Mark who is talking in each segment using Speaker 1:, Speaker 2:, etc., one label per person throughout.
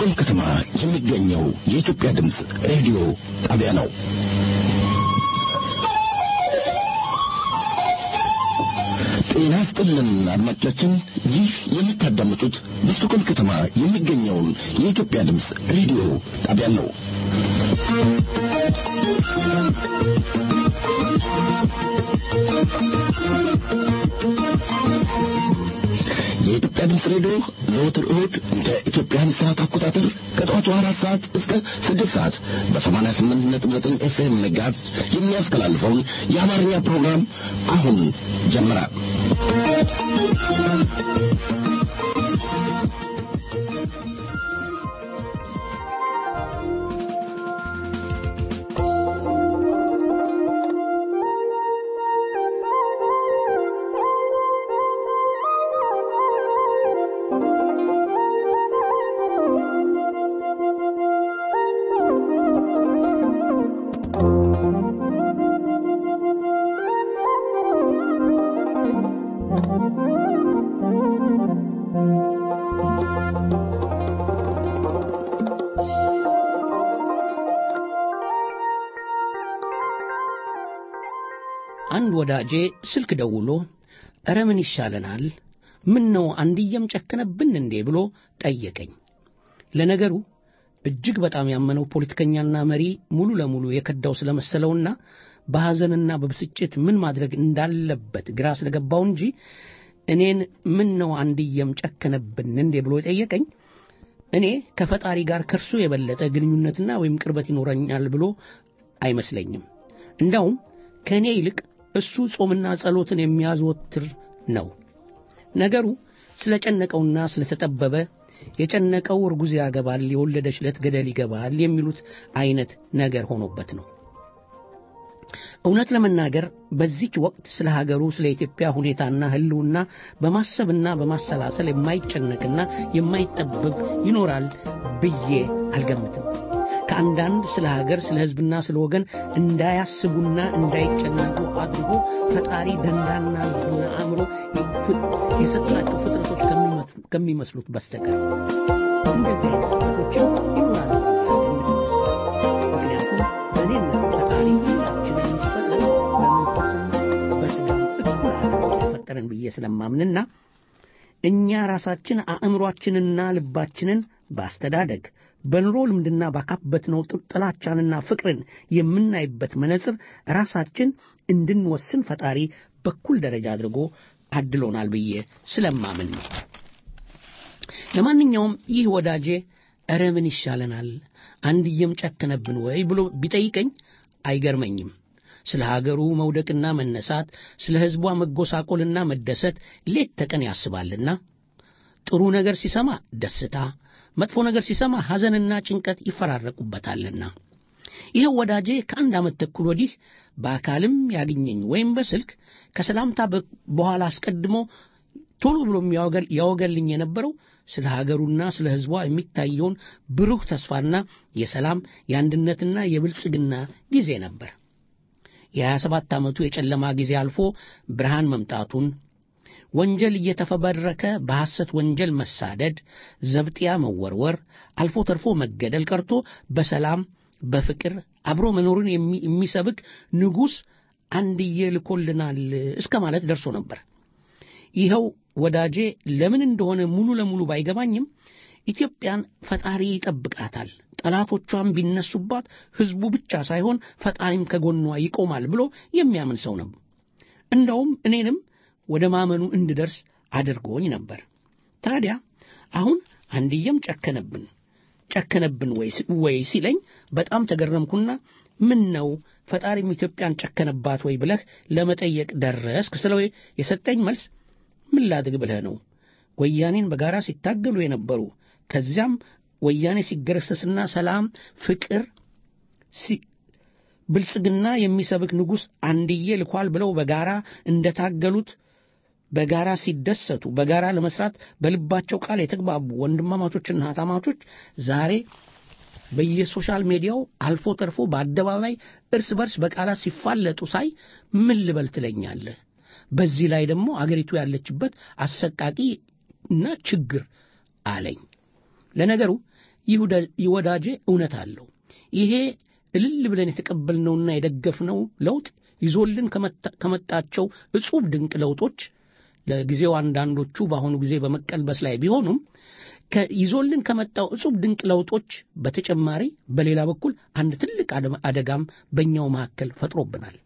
Speaker 1: በስቶኮልም ከተማ የሚገኘው የኢትዮጵያ ድምጽ ሬዲዮ ጣቢያ ነው። ጤና ይስጥልን አድማጮቻችን፣ ይህ የምታዳምጡት በስቶኮልም ከተማ የሚገኘውን የኢትዮጵያ ድምጽ ሬዲዮ ጣቢያ ነው። የኢትዮጵያ ድምጽ ሬዲዮ ዘወትር እሁድ እንደ ኢትዮጵያን ሰዓት አቆጣጠር ከጠዋቱ 4 ሰዓት እስከ 6 ሰዓት በ88.9 ኤፍኤም ሜጋሄርዝ የሚያስተላልፈውን የአማርኛ ፕሮግራም አሁን ጀመረ። አንድ ወዳጄ ስልክ ደውሎ እረ ምን ይሻለናል፣ ምን ነው አንድየም ጨከነብን እንዴ ብሎ ጠየቀኝ። ለነገሩ እጅግ በጣም ያመነው ፖለቲከኛና መሪ ሙሉ ለሙሉ የከዳው ስለመሰለውና በሐዘንና በብስጭት ምን ማድረግ እንዳለበት ግራ ስለገባው እንጂ እኔን ምን ነው አንድየም ጨከነብን እንዴ ብሎ ጠየቀኝ እኔ ከፈጣሪ ጋር ከርሱ የበለጠ ግንኙነትና ወይም ቅርበት ይኖረኛል ብሎ አይመስለኝም። እንዳውም ከኔ ይልቅ እሱ ጾምና ጸሎትን የሚያዘወትር ነው። ነገሩ ስለጨነቀውና ስለተጠበበ የጨነቀው እርጉዝ ያገባል፣ የወለደች ዕለት ገደል ይገባል የሚሉት አይነት ነገር ሆኖበት ነው። እውነት ለመናገር በዚህች ወቅት ስለ ሀገሩ ስለ ኢትዮጵያ ሁኔታና ህልውና በማሰብና በማሰላሰል የማይጨነቅና የማይጠበብ ይኖራል ብዬ አልገምትም። ከአንዳንድ ስለ ሀገር ስለ ህዝብና ስለ ወገን እንዳያስቡና እንዳይጨነቁ አድርጎ ፈጣሪ ደንዳና ልብና አእምሮ የሰጣቸው ፍጥረቶች ከሚመስሉት በስተቀር እንደዚህ አይነት ፍጥረቶች ይኖራሉ። ምክንያቱም እኔና ፈጣሪ ሁላችንን ሲፈጥረን በመንፈስና በስጋም እኩል አድርጎ ፈጠረን ብዬ ስለማምንና እኛ ራሳችን አእምሮአችንና ልባችንን ባስተዳደግ በኑሮ ልምድና ባካበትነው ጥላቻንና ፍቅርን የምናይበት መነጽር ራሳችን እንድንወስን ፈጣሪ በኩል ደረጃ አድርጎ አድሎናል ብዬ ስለማምን ነው። ለማንኛውም ይህ ወዳጄ እረ ምን ይሻለናል አንድየም ጨከነብን ወይ ብሎ ቢጠይቀኝ አይገርመኝም። ስለ ሀገሩ መውደቅና መነሳት፣ ስለ ህዝቧ መጎሳቆልና መደሰት ሌት ተቀን ያስባልና ጥሩ ነገር ሲሰማ ደስታ፣ መጥፎ ነገር ሲሰማ ሐዘንና ጭንቀት ይፈራረቁበታልና ይሄ ወዳጄ ከአንድ ዓመት ተኩል ወዲህ በአካልም ያገኘኝ ወይም በስልክ ከሰላምታ በኋላ አስቀድሞ ቶሎ ብሎ ያወገልኝ የነበረው ስለ ሀገሩና ስለ ህዝቧ የሚታየውን ብሩህ ተስፋና የሰላም የአንድነትና የብልጽግና ጊዜ ነበር። የ27 ዓመቱ የጨለማ ጊዜ አልፎ ብርሃን መምጣቱን፣ ወንጀል እየተፈበረከ በሐሰት ወንጀል መሳደድ፣ ዘብጥያ መወርወር፣ አልፎ ተርፎ መገደል ቀርቶ በሰላም በፍቅር አብሮ መኖርን የሚሰብክ ንጉሥ አንድዬ ልኮልናል እስከ ማለት ደርሶ ነበር። ይኸው ወዳጄ ለምን እንደሆነ ሙሉ ለሙሉ ባይገባኝም ኢትዮጵያን ፈጣሪ ይጠብቃታል፣ ጠላቶቿን ቢነሱባት ህዝቡ ብቻ ሳይሆን ፈጣሪም ከጎኗ ይቆማል ብሎ የሚያምን ሰው ነው። እንደውም እኔንም ወደ ማመኑ እንድደርስ አድርጎኝ ነበር። ታዲያ አሁን አንድየም ጨከነብን ወይ ሲለኝ በጣም ተገረምኩና ምን ነው ፈጣሪም ኢትዮጵያን ጨከነባት ወይ ብለህ ለመጠየቅ ደረስክ ስለው የሰጠኝ መልስ ምን ላድርግ ብለህ ነው? ወያኔን በጋራ ሲታገሉ የነበሩ ከዚያም ወያኔ ሲገረሰስና ሰላም ፍቅር ብልጽግና የሚሰብክ ንጉሥ አንድዬ ልኳል ብለው በጋራ እንደታገሉት በጋራ ሲደሰቱ በጋራ ለመስራት በልባቸው ቃል የተግባቡ ወንድማማቾችና እህታማቾች ዛሬ በየሶሻል ሚዲያው አልፎ ተርፎ በአደባባይ እርስ በርስ በቃላት ሲፋለጡ ሳይ ምን ልበል ትለኛለህ? በዚህ ላይ ደግሞ አገሪቱ ያለችበት አሰቃቂና ችግር አለኝ። ለነገሩ ይወዳጄ እውነት አለው። ይሄ እልል ብለን የተቀበልነውና የደገፍነው ለውጥ ይዞልን ከመጣቸው እጹብ ድንቅ ለውጦች ለጊዜው አንዳንዶቹ በአሁኑ ጊዜ በመቀልበስ ላይ ቢሆኑም ይዞልን ከመጣው እጹብ ድንቅ ለውጦች በተጨማሪ በሌላ በኩል አንድ ትልቅ አደጋም በእኛው መካከል ፈጥሮብናል።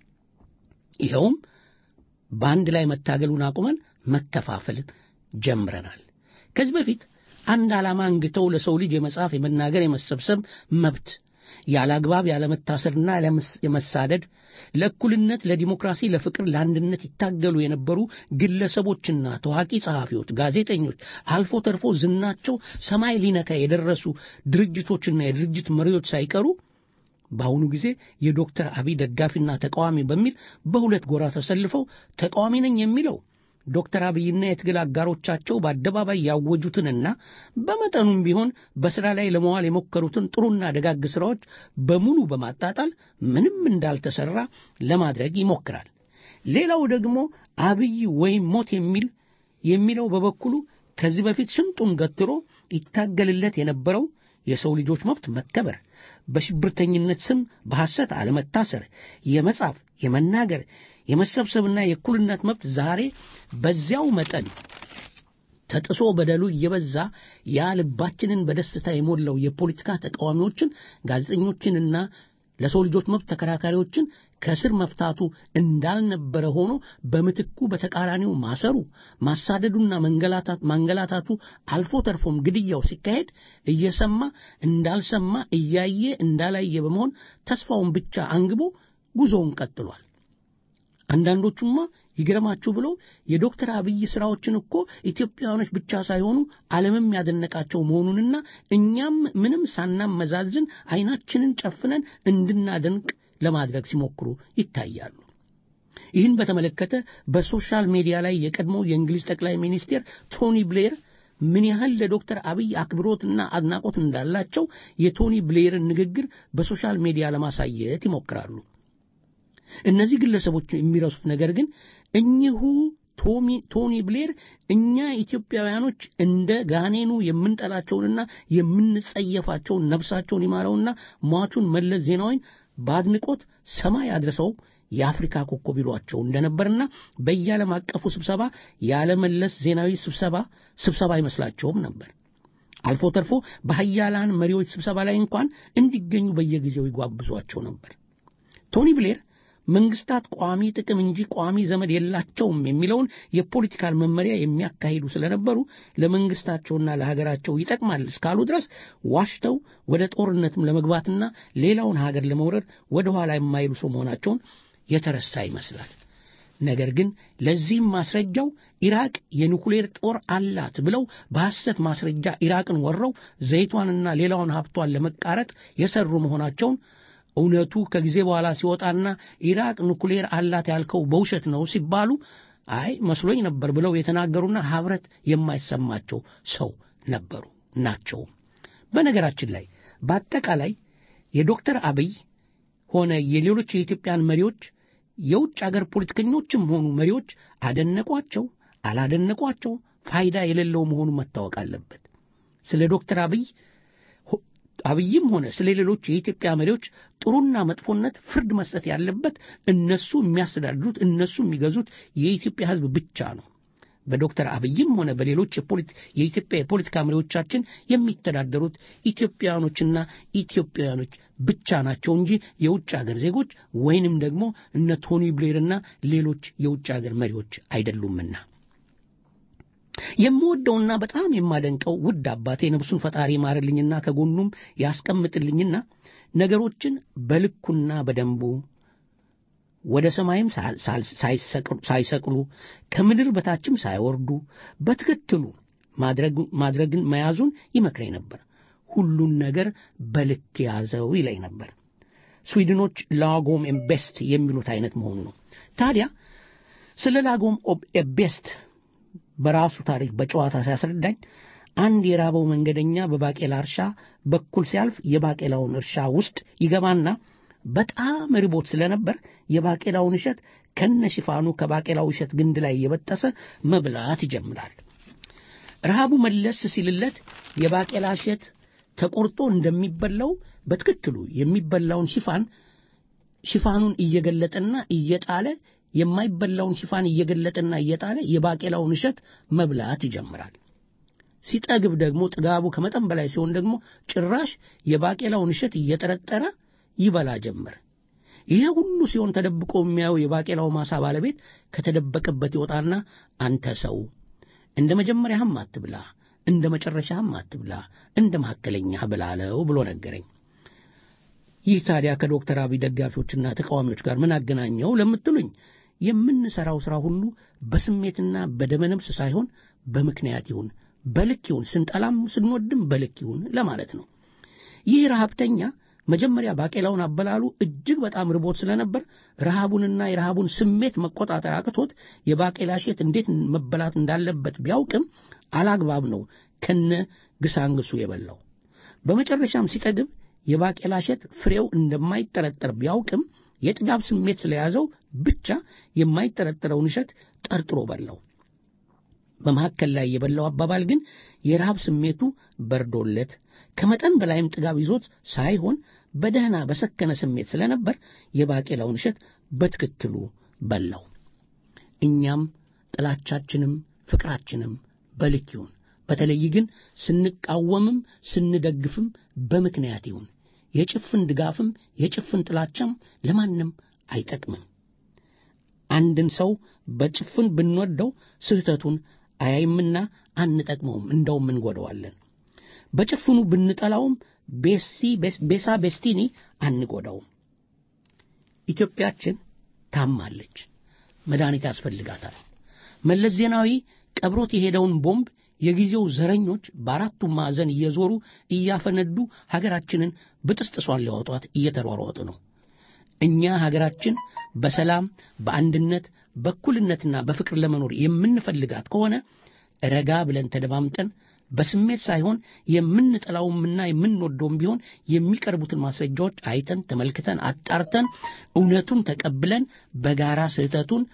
Speaker 1: ይኸውም በአንድ ላይ መታገሉን አቁመን መከፋፈልን ጀምረናል። ከዚህ በፊት አንድ ዓላማ አንግተው ለሰው ልጅ የመጻፍ፣ የመናገር፣ የመሰብሰብ መብት ያለ አግባብ ያለ መታሰርና የመሳደድ ለእኩልነት፣ ለዲሞክራሲ፣ ለፍቅር፣ ለአንድነት ይታገሉ የነበሩ ግለሰቦችና ታዋቂ ጸሐፊዎች፣ ጋዜጠኞች አልፎ ተርፎ ዝናቸው ሰማይ ሊነካ የደረሱ ድርጅቶችና የድርጅት መሪዎች ሳይቀሩ በአሁኑ ጊዜ የዶክተር አብይ ደጋፊና ተቃዋሚ በሚል በሁለት ጎራ ተሰልፈው ተቃዋሚ ነኝ የሚለው ዶክተር አብይና የትግል አጋሮቻቸው በአደባባይ ያወጁትንና በመጠኑም ቢሆን በሥራ ላይ ለመዋል የሞከሩትን ጥሩና ደጋግ ሥራዎች በሙሉ በማጣጣል ምንም እንዳልተሠራ ለማድረግ ይሞክራል። ሌላው ደግሞ አብይ ወይም ሞት የሚለው በበኩሉ ከዚህ በፊት ሽንጡን ገትሮ ይታገልለት የነበረው የሰው ልጆች መብት መከበር፣ በሽብርተኝነት ስም በሐሰት አለመታሰር፣ የመጻፍ፣ የመናገር፣ የመሰብሰብና የእኩልነት መብት ዛሬ በዚያው መጠን ተጥሶ በደሉ እየበዛ ያ ልባችንን በደስታ የሞላው የፖለቲካ ተቃዋሚዎችን፣ ጋዜጠኞችንና ለሰው ልጆች መብት ተከራካሪዎችን ከስር መፍታቱ እንዳልነበረ ሆኖ በምትኩ በተቃራኒው ማሰሩ፣ ማሳደዱና ማንገላታቱ አልፎ ተርፎም ግድያው ሲካሄድ እየሰማ እንዳልሰማ እያየ እንዳላየ በመሆን ተስፋውን ብቻ አንግቦ ጉዞውን ቀጥሏል። አንዳንዶቹማ ይገርማችሁ ብለው የዶክተር አብይ ሥራዎችን እኮ ኢትዮጵያውያኖች ብቻ ሳይሆኑ ዓለምም ያደነቃቸው መሆኑንና እኛም ምንም ሳናመዛዝን ዓይናችንን ጨፍነን እንድናደንቅ ለማድረግ ሲሞክሩ ይታያሉ። ይህን በተመለከተ በሶሻል ሚዲያ ላይ የቀድሞው የእንግሊዝ ጠቅላይ ሚኒስቴር ቶኒ ብሌር ምን ያህል ለዶክተር አብይ አክብሮትና አድናቆት እንዳላቸው የቶኒ ብሌርን ንግግር በሶሻል ሚዲያ ለማሳየት ይሞክራሉ። እነዚህ ግለሰቦች የሚረሱት ነገር ግን እኚሁ ቶኒ ብሌር እኛ ኢትዮጵያውያኖች እንደ ጋኔኑ የምንጠላቸውንና የምንጸየፋቸውን ነፍሳቸውን ይማረውና ሟቹን መለስ ዜናዊን በአድንቆት ሰማይ አድርሰው የአፍሪካ ኮከብ ይሏቸው እንደነበርና በየዓለም አቀፉ ስብሰባ ያለመለስ ዜናዊ ስብሰባ አይመስላቸውም ነበር። አልፎ ተርፎ በኃያላን መሪዎች ስብሰባ ላይ እንኳን እንዲገኙ በየጊዜው ይጓብዟቸው ነበር። ቶኒ ብሌር መንግስታት ቋሚ ጥቅም እንጂ ቋሚ ዘመድ የላቸውም የሚለውን የፖለቲካል መመሪያ የሚያካሂዱ ስለነበሩ ለመንግስታቸውና ለሀገራቸው ይጠቅማል እስካሉ ድረስ ዋሽተው ወደ ጦርነትም ለመግባትና ሌላውን ሀገር ለመውረር ወደ ኋላ የማይሉ ሰው መሆናቸውን የተረሳ ይመስላል። ነገር ግን ለዚህም ማስረጃው ኢራቅ የኒኩሌር ጦር አላት ብለው በሐሰት ማስረጃ ኢራቅን ወረው ዘይቷንና ሌላውን ሀብቷን ለመቃረጥ የሰሩ መሆናቸውን እውነቱ ከጊዜ በኋላ ሲወጣና ኢራቅ ኒኩሌር አላት ያልከው በውሸት ነው ሲባሉ አይ መስሎኝ ነበር ብለው የተናገሩና ሀብረት የማይሰማቸው ሰው ናቸው። በነገራችን ላይ በአጠቃላይ የዶክተር አብይ ሆነ የሌሎች የኢትዮጵያን መሪዎች የውጭ አገር ፖለቲከኞችም ሆኑ መሪዎች አደነቋቸው አላደነቋቸው ፋይዳ የሌለው መሆኑ መታወቅ አለበት። ስለ ዶክተር አብይም ሆነ ስለ ሌሎች የኢትዮጵያ መሪዎች ጥሩና መጥፎነት ፍርድ መስጠት ያለበት እነሱ የሚያስተዳድሩት እነሱ የሚገዙት የኢትዮጵያ ሕዝብ ብቻ ነው። በዶክተር አብይም ሆነ በሌሎች የኢትዮጵያ የፖለቲካ መሪዎቻችን የሚተዳደሩት ኢትዮጵያውያኖች ብቻ ናቸው እንጂ የውጭ ሀገር ዜጎች ወይንም ደግሞ እነ ቶኒ ብሌርና ሌሎች የውጭ ሀገር መሪዎች አይደሉምና። የምወደውና በጣም የማደንቀው ውድ አባቴ ነፍሱን ፈጣሪ ማርልኝና ከጎኑም ያስቀምጥልኝና ነገሮችን በልኩና በደንቡ ወደ ሰማይም ሳይሰቅሉ ከምድር በታችም ሳይወርዱ በትክክሉ ማድረግን መያዙን ይመክረኝ ነበር። ሁሉን ነገር በልክ ያዘው ይለኝ ነበር። ስዊድኖች ላጎም ኤቤስት የሚሉት አይነት መሆኑ ነው። ታዲያ ስለ ላጎም ኤቤስት በራሱ ታሪክ በጨዋታ ሲያስረዳኝ አንድ የራበው መንገደኛ በባቄላ እርሻ በኩል ሲያልፍ የባቄላውን እርሻ ውስጥ ይገባና በጣም ርቦት ስለነበር የባቄላውን እሸት ከነሽፋኑ ከባቄላው እሸት ግንድ ላይ የበጠሰ መብላት ይጀምራል። ረሃቡ መለስ ሲልለት የባቄላ እሸት ተቆርጦ እንደሚበላው በትክክሉ የሚበላውን ሽፋኑን እየገለጠና እየጣለ የማይበላውን ሽፋን እየገለጠና እየጣለ የባቄላውን እሸት መብላት ይጀምራል። ሲጠግብ ደግሞ ጥጋቡ ከመጠን በላይ ሲሆን ደግሞ ጭራሽ የባቄላውን እሸት እየጠረጠረ ይበላ ጀመር። ይሄ ሁሉ ሲሆን ተደብቆ የሚያየው የባቄላው ማሳ ባለቤት ከተደበቀበት ይወጣና አንተ ሰው እንደ መጀመሪያህም አትብላ፣ እንደ መጨረሻህም አትብላ፣ እንደ መካከለኛህ ብላ አለው ብሎ ነገረኝ። ይህ ታዲያ ከዶክተር አብይ ደጋፊዎችና ተቃዋሚዎች ጋር ምን አገናኘው ለምትሉኝ የምንሰራው ሥራ ሁሉ በስሜትና በደመነፍስ ሳይሆን በምክንያት ይሁን፣ በልክ ይሁን፣ ስንጠላም ስንወድም በልክ ይሁን ለማለት ነው። ይህ ረሃብተኛ መጀመሪያ ባቄላውን አበላሉ እጅግ በጣም ርቦት ስለነበር ረሃቡንና የረሃቡን ስሜት መቆጣጠር አቅቶት የባቄላ እሸት እንዴት መበላት እንዳለበት ቢያውቅም አላግባብ ነው ከነ ግሳንግሱ የበላው። በመጨረሻም ሲጠግብ የባቄላ እሸት ፍሬው እንደማይጠረጠር ቢያውቅም የጥጋብ ስሜት ስለያዘው ብቻ የማይጠረጠረውን እሸት ጠርጥሮ በላው። በመካከል ላይ የበላው አባባል ግን የረሃብ ስሜቱ በርዶለት ከመጠን በላይም ጥጋብ ይዞት ሳይሆን በደህና በሰከነ ስሜት ስለነበር የባቄላውን እሸት በትክክሉ በላው። እኛም ጥላቻችንም ፍቅራችንም በልክ ይሁን፣ በተለይ ግን ስንቃወምም ስንደግፍም በምክንያት ይሁን። የጭፍን ድጋፍም የጭፍን ጥላቻም ለማንም አይጠቅምም። አንድን ሰው በጭፍን ብንወደው ስህተቱን አያይምና አንጠቅመውም፣ እንደውም እንጎዳዋለን። በጭፍኑ ብንጠላውም ቤሳ ቤስቲኒ አንጎዳውም። ኢትዮጵያችን ታማለች፣ መድኃኒት ያስፈልጋታል። መለስ ዜናዊ ቀብሮት የሄደውን ቦምብ የጊዜው ዘረኞች በአራቱም ማዕዘን እየዞሩ እያፈነዱ ሀገራችንን በጥስጥሷን ሊያወጧት እየተሯሯጡ ነው። እኛ ሀገራችን በሰላም በአንድነት በእኩልነትና በፍቅር ለመኖር የምንፈልጋት ከሆነ ረጋ ብለን ተደማምጠን በስሜት ሳይሆን የምንጠላውምና የምንወደውም ቢሆን የሚቀርቡትን ማስረጃዎች አይተን ተመልክተን አጣርተን እውነቱን ተቀብለን በጋራ ስህተቱን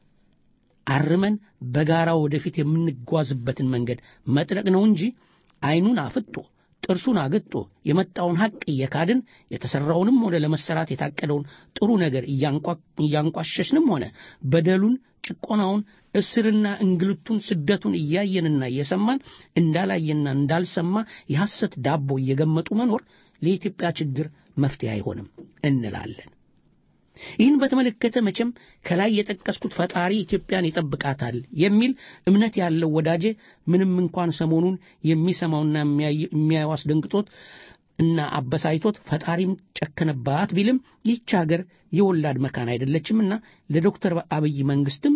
Speaker 1: አርመን በጋራ ወደፊት የምንጓዝበትን መንገድ መጥረቅ ነው እንጂ አይኑን አፍጦ ጥርሱን አግጦ የመጣውን ሐቅ እየካድን የተሰራውንም ሆነ ለመሰራት የታቀደውን ጥሩ ነገር እያንቋሸሽንም ሆነ በደሉን፣ ጭቆናውን፣ እስርና እንግልቱን፣ ስደቱን እያየንና እየሰማን እንዳላየና እንዳልሰማ የሐሰት ዳቦ እየገመጡ መኖር ለኢትዮጵያ ችግር መፍትሄ አይሆንም እንላለን። ይህን በተመለከተ መቼም ከላይ የጠቀስኩት ፈጣሪ ኢትዮጵያን ይጠብቃታል የሚል እምነት ያለው ወዳጄ ምንም እንኳን ሰሞኑን የሚሰማውና የሚያየው አስደንግጦት እና አበሳይቶት ፈጣሪም ጨከነባት ቢልም ይህች ሀገር የወላድ መካን አይደለችምና ለዶክተር አብይ መንግስትም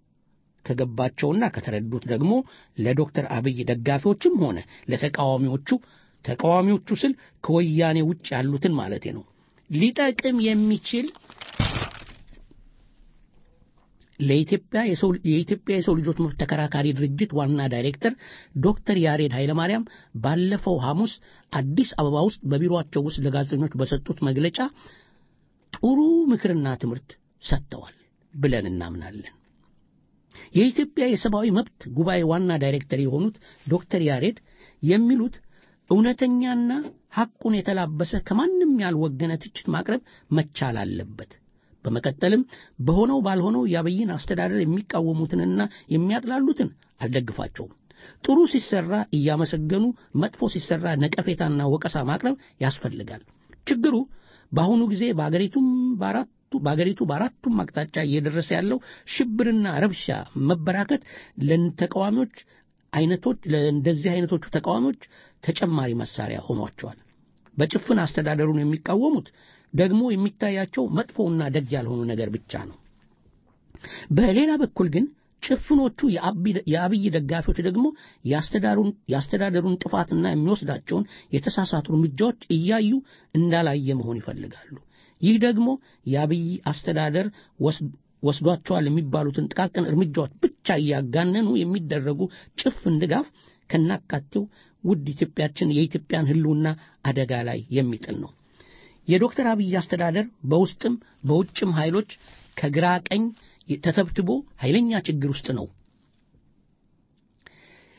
Speaker 1: ከገባቸውና ከተረዱት ደግሞ ለዶክተር አብይ ደጋፊዎችም ሆነ ተቃዋሚዎቹ ስል ከወያኔ ውጭ ያሉትን ማለቴ ነው ሊጠቅም የሚችል የኢትዮጵያ የሰው ልጆች መብት ተከራካሪ ድርጅት ዋና ዳይሬክተር ዶክተር ያሬድ ኃይለማርያም ባለፈው ሐሙስ አዲስ አበባ ውስጥ በቢሮአቸው ውስጥ ለጋዜጠኞች በሰጡት መግለጫ ጥሩ ምክርና ትምህርት ሰጥተዋል ብለን እናምናለን። የኢትዮጵያ የሰብአዊ መብት ጉባኤ ዋና ዳይሬክተር የሆኑት ዶክተር ያሬድ የሚሉት እውነተኛና ሐቁን የተላበሰ ከማንም ያልወገነ ትችት ማቅረብ መቻል አለበት። በመቀጠልም በሆነው ባልሆነው የአብይን አስተዳደር የሚቃወሙትንና የሚያጥላሉትን አልደግፋቸውም። ጥሩ ሲሰራ እያመሰገኑ መጥፎ ሲሰራ ነቀፌታና ወቀሳ ማቅረብ ያስፈልጋል። ችግሩ በአሁኑ ጊዜ በአገሪቱ በአራቱም አቅጣጫ እየደረሰ ያለው ሽብርና ረብሻ መበራከት ለእንደዚህ አይነቶቹ ተቃዋሚዎች ተጨማሪ መሳሪያ ሆኗቸዋል። በጭፍን አስተዳደሩን የሚቃወሙት ደግሞ የሚታያቸው መጥፎና ደግ ያልሆኑ ነገር ብቻ ነው። በሌላ በኩል ግን ጭፍኖቹ የአብይ ደጋፊዎች ደግሞ የአስተዳደሩን ጥፋትና የሚወስዳቸውን የተሳሳቱ እርምጃዎች እያዩ እንዳላየ መሆን ይፈልጋሉ። ይህ ደግሞ የአብይ አስተዳደር ወስዷቸዋል የሚባሉትን ጥቃቅን እርምጃዎች ብቻ እያጋነኑ የሚደረጉ ጭፍን ድጋፍ ከናካቴው ውድ የኢትዮጵያን ሕልውና አደጋ ላይ የሚጥል ነው። የዶክተር አብይ አስተዳደር በውስጥም በውጭም ኃይሎች ከግራ ቀኝ ተተብትቦ ኃይለኛ ችግር ውስጥ ነው።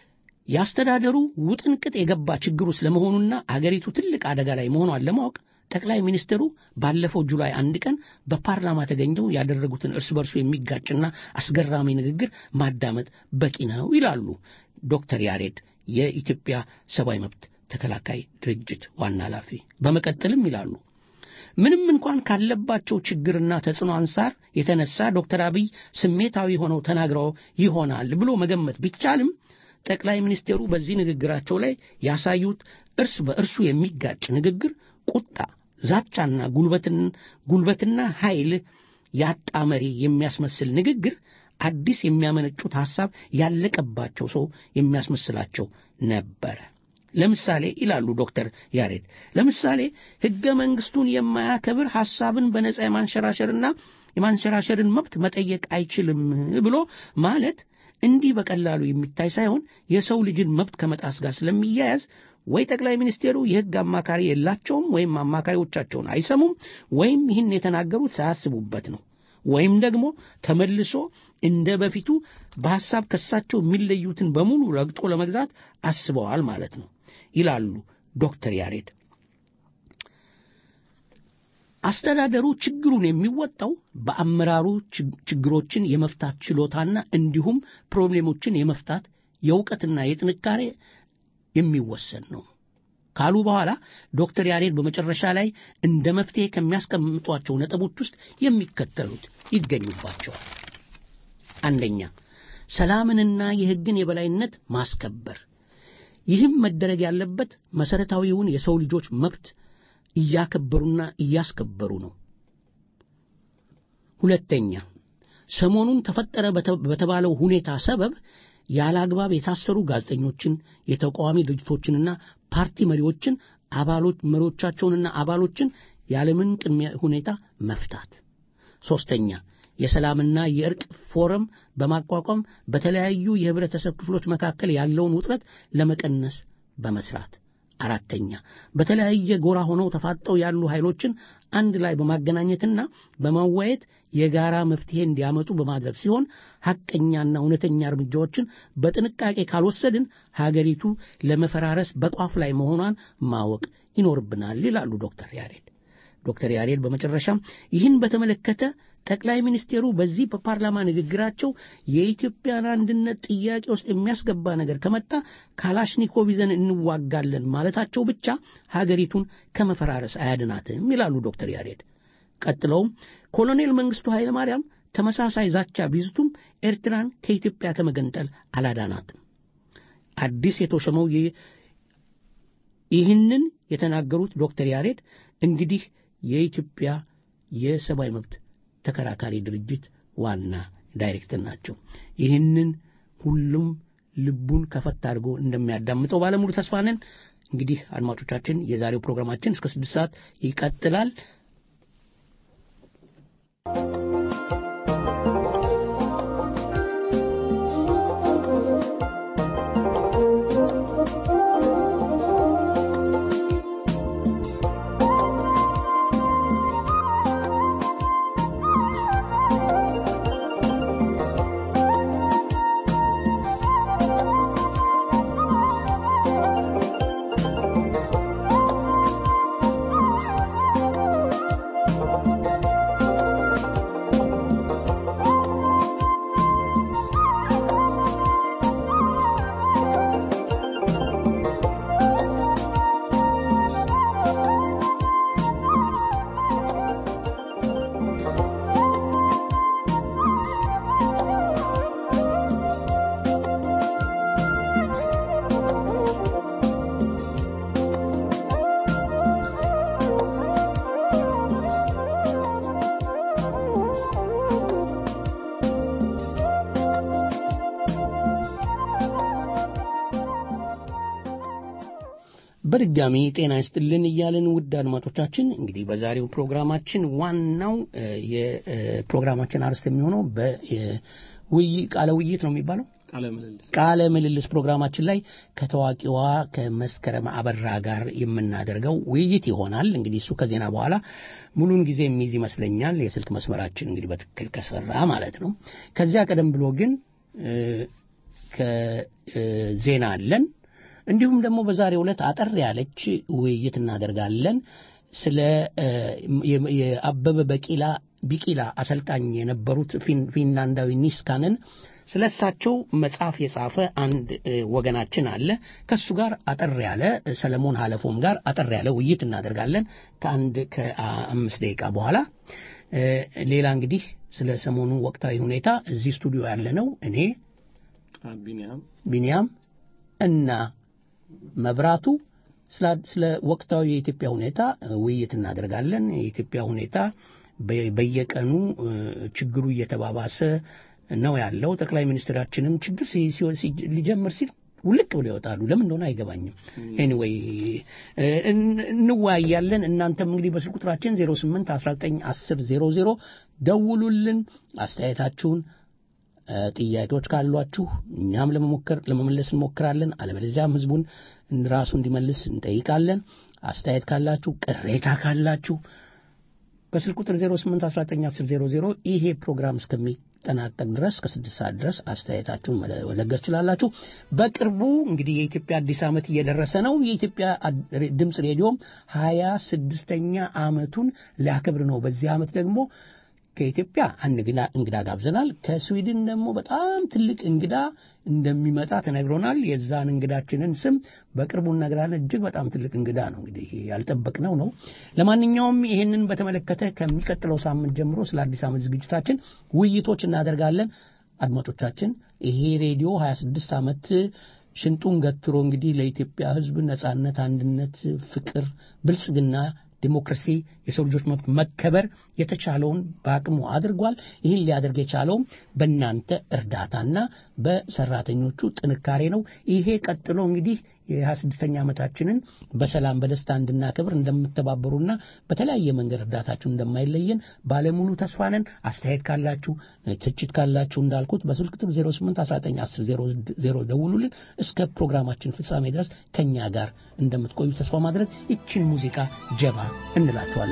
Speaker 1: ያስተዳደሩ ውጥንቅጥ የገባ ችግሩ ስለመሆኑና አገሪቱ ትልቅ አደጋ ላይ መሆኗን ለማወቅ ጠቅላይ ሚኒስትሩ ባለፈው ጁላይ 1 ቀን በፓርላማ ተገኝተው ያደረጉትን እርስ በርሱ የሚጋጭና አስገራሚ ንግግር ማዳመጥ በቂ ነው ይላሉ ዶክተር ያሬድ የኢትዮጵያ ሰብአዊ መብት ተከላካይ ድርጅት ዋና ኃላፊ። በመቀጠልም ይላሉ ምንም እንኳን ካለባቸው ችግርና ተጽዕኖ አንሳር የተነሳ ዶክተር አብይ ስሜታዊ ሆነው ተናግረው ይሆናል ብሎ መገመት ቢቻልም ጠቅላይ ሚኒስትሩ በዚህ ንግግራቸው ላይ ያሳዩት እርስ በእርሱ የሚጋጭ ንግግር ቁጣ፣ ዛቻና ጉልበትና ኃይል ያጣ መሪ የሚያስመስል ንግግር አዲስ የሚያመነጩት ሐሳብ ያለቀባቸው ሰው የሚያስመስላቸው ነበረ። ለምሳሌ ይላሉ ዶክተር ያሬድ ለምሳሌ ሕገ መንግሥቱን የማያከብር ሐሳብን በነጻ የማንሸራሸርን መብት መጠየቅ አይችልም ብሎ ማለት እንዲህ በቀላሉ የሚታይ ሳይሆን የሰው ልጅን መብት ከመጣስ ጋር ስለሚያያዝ ወይ ጠቅላይ ሚኒስቴሩ የሕግ አማካሪ የላቸውም ወይም አማካሪዎቻቸውን አይሰሙም ወይም ይህን የተናገሩት ሳያስቡበት ነው ወይም ደግሞ ተመልሶ እንደ በፊቱ በሐሳብ ከሳቸው የሚለዩትን በሙሉ ረግጦ ለመግዛት አስበዋል ማለት ነው ይላሉ ዶክተር ያሬድ። አስተዳደሩ ችግሩን የሚወጣው በአመራሩ ችግሮችን የመፍታት ችሎታና እንዲሁም ፕሮብሌሞችን የመፍታት የእውቀትና የጥንካሬ የሚወሰን ነው ካሉ በኋላ ዶክተር ያሬድ በመጨረሻ ላይ እንደ መፍትሄ ከሚያስቀምጧቸው ነጥቦች ውስጥ የሚከተሉት ይገኙባቸዋል። አንደኛ፣ ሰላምንና የሕግን የበላይነት ማስከበር። ይህም መደረግ ያለበት መሰረታዊውን የሰው ልጆች መብት እያከበሩና እያስከበሩ ነው። ሁለተኛ፣ ሰሞኑን ተፈጠረ በተባለው ሁኔታ ሰበብ ያለ አግባብ የታሰሩ ጋዜጠኞችን፣ የተቃዋሚ ድርጅቶችንና ፓርቲ መሪዎቻቸውንና አባሎችን ያለምን ቅድመ ሁኔታ መፍታት። ሶስተኛ፣ የሰላምና የእርቅ ፎረም በማቋቋም በተለያዩ የህብረተሰብ ክፍሎች መካከል ያለውን ውጥረት ለመቀነስ በመስራት። አራተኛ፣ በተለያየ ጎራ ሆነው ተፋጠው ያሉ ኃይሎችን አንድ ላይ በማገናኘትና በማዋየት የጋራ መፍትሄ እንዲያመጡ በማድረግ ሲሆን ሐቀኛና እውነተኛ እርምጃዎችን በጥንቃቄ ካልወሰድን ሀገሪቱ ለመፈራረስ በቋፍ ላይ መሆኗን ማወቅ ይኖርብናል ይላሉ ዶክተር ያሬድ። ዶክተር ያሬድ በመጨረሻም ይህን በተመለከተ ጠቅላይ ሚኒስቴሩ በዚህ በፓርላማ ንግግራቸው የኢትዮጵያን አንድነት ጥያቄ ውስጥ የሚያስገባ ነገር ከመጣ ካላሽኒኮቭ ይዘን እንዋጋለን ማለታቸው ብቻ ሀገሪቱን ከመፈራረስ አያድናትም ይላሉ ዶክተር ያሬድ። ቀጥለውም ኮሎኔል መንግስቱ ኃይለ ማርያም ተመሳሳይ ዛቻ ቢዝቱም ኤርትራን ከኢትዮጵያ ከመገንጠል አላዳናትም። አዲስ የተሾመው ይህንን የተናገሩት ዶክተር ያሬድ እንግዲህ የኢትዮጵያ የሰብአዊ መብት ተከራካሪ ድርጅት ዋና ዳይሬክተር ናቸው። ይህንን ሁሉም ልቡን ከፈት አድርጎ እንደሚያዳምጠው ባለሙሉ ተስፋ ነን። እንግዲህ አድማጮቻችን የዛሬው ፕሮግራማችን እስከ 6 ሰዓት ይቀጥላል። በድጋሚ ጤና ይስጥልን እያልን ውድ አድማጮቻችን እንግዲህ በዛሬው ፕሮግራማችን ዋናው የፕሮግራማችን አርዕስት የሚሆነው ቃለ ውይይት ነው የሚባለው ቃለ ምልልስ ፕሮግራማችን ላይ ከታዋቂዋ ከመስከረም አበራ ጋር የምናደርገው ውይይት ይሆናል። እንግዲህ እሱ ከዜና በኋላ ሙሉን ጊዜ የሚይዝ ይመስለኛል የስልክ መስመራችን እንግዲህ በትክክል ከሰራ ማለት ነው። ከዚያ ቀደም ብሎ ግን ከዜና አለን እንዲሁም ደግሞ በዛሬው ዕለት አጠር ያለች ውይይት እናደርጋለን ስለ የአበበ ቢቂላ አሰልጣኝ የነበሩት ፊንላንዳዊ ኒስካንን ስለሳቸው መጽሐፍ የጻፈ አንድ ወገናችን አለ ከሱ ጋር አጠር ያለ ሰለሞን ሐለፎም ጋር አጠር ያለ ውይይት እናደርጋለን ከ5 ደቂቃ በኋላ ሌላ እንግዲህ ስለ ሰሞኑ ወቅታዊ ሁኔታ እዚህ ስቱዲዮ ያለ ነው እኔ ቢኒያም እና መብራቱ ስለ ወቅታዊ የኢትዮጵያ ሁኔታ ውይይት እናደርጋለን የኢትዮጵያ ሁኔታ በየቀኑ ችግሩ እየተባባሰ ነው ያለው ጠቅላይ ሚኒስትራችንም ችግር ሊጀምር ሲል ውልቅ ብለው ይወጣሉ ለምን እንደሆነ አይገባኝም ኤኒዌይ እንዋያለን እናንተም እንግዲህ በስልክ ቁጥራችን 08 19 10 00 ደውሉልን አስተያየታችሁን ጥያቄዎች ካሏችሁ እኛም ለመመለስ እንሞክራለን አለበለዚያም ህዝቡን ራሱ እንዲመልስ እንጠይቃለን አስተያየት ካላችሁ ቅሬታ ካላችሁ በስልክ ቁጥር 08 19 10 00 ይሄ ፕሮግራም እስከሚጠናቀቅ ድረስ ከ6 ሰዓት ድረስ አስተያየታችሁን መለገስ ትችላላችሁ በቅርቡ እንግዲህ የኢትዮጵያ አዲስ ዓመት እየደረሰ ነው የኢትዮጵያ ድምጽ ሬዲዮም 26ኛ ዓመቱን ሊያከብር ነው በዚህ ዓመት ደግሞ ከኢትዮጵያ እንግዳ ጋብዘናል ከስዊድን ደግሞ በጣም ትልቅ እንግዳ እንደሚመጣ ተነግሮናል የዛን እንግዳችንን ስም በቅርቡ እናገራለን እጅግ በጣም ትልቅ እንግዳ ነው እንግዲህ ያልጠበቅነው ነው ለማንኛውም ይሄንን በተመለከተ ከሚቀጥለው ሳምንት ጀምሮ ስለ አዲስ ዓመት ዝግጅታችን ውይይቶች እናደርጋለን አድማጮቻችን ይሄ ሬዲዮ 26 ዓመት ሽንጡን ገትሮ እንግዲህ ለኢትዮጵያ ህዝብ ነጻነት አንድነት ፍቅር ብልጽግና ዲሞክራሲ የሰው ልጆች መከበር የተቻለውን በአቅሙ አድርጓል ይሄን ሊያደርግ የቻለው በእናንተ እርዳታና በሰራተኞቹ ጥንካሬ ነው ይሄ ቀጥሎ እንግዲህ የ26ኛ ዓመታችንን በሰላም በደስታ እንድናከብር እንደምትተባበሩና በተለያየ መንገድ እርዳታችሁን እንደማይለየን ባለሙሉ ተስፋ ነን አስተያየት ካላችሁ ትችት ካላችሁ እንዳልኩት በስልክ ቁጥር 08 19 10 00 ደውሉልን እስከ ፕሮግራማችን ፍጻሜ ድረስ ከኛ ጋር እንደምትቆዩ ተስፋ ማድረግ እቺን ሙዚቃ ጀባ እንላችኋለን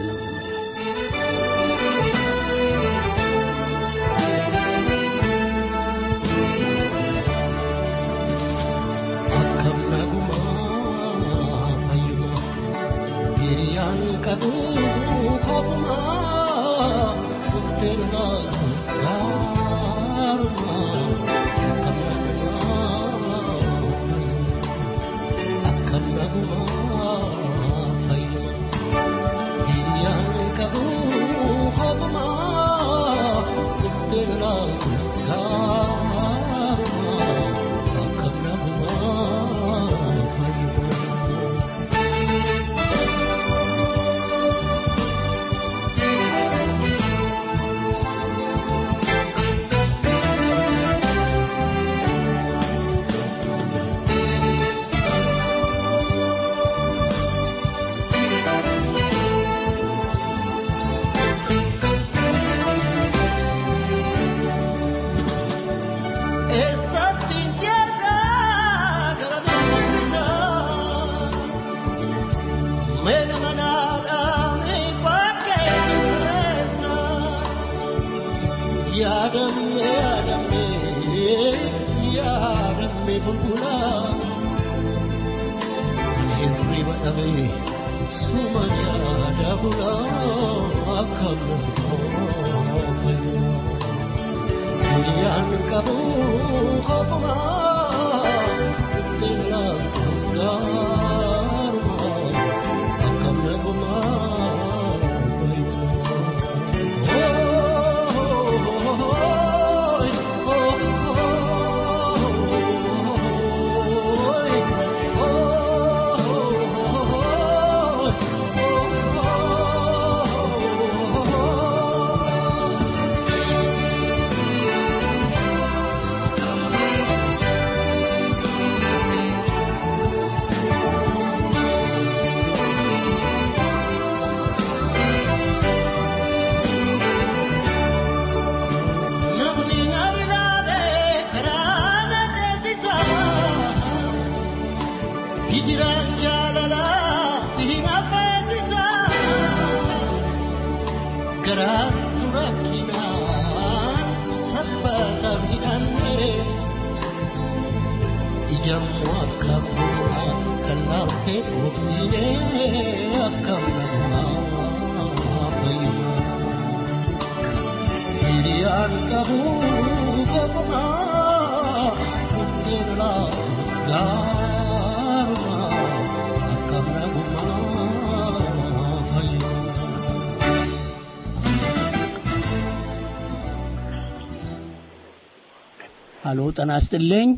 Speaker 1: Hallo, ጤና ይስጥልኝ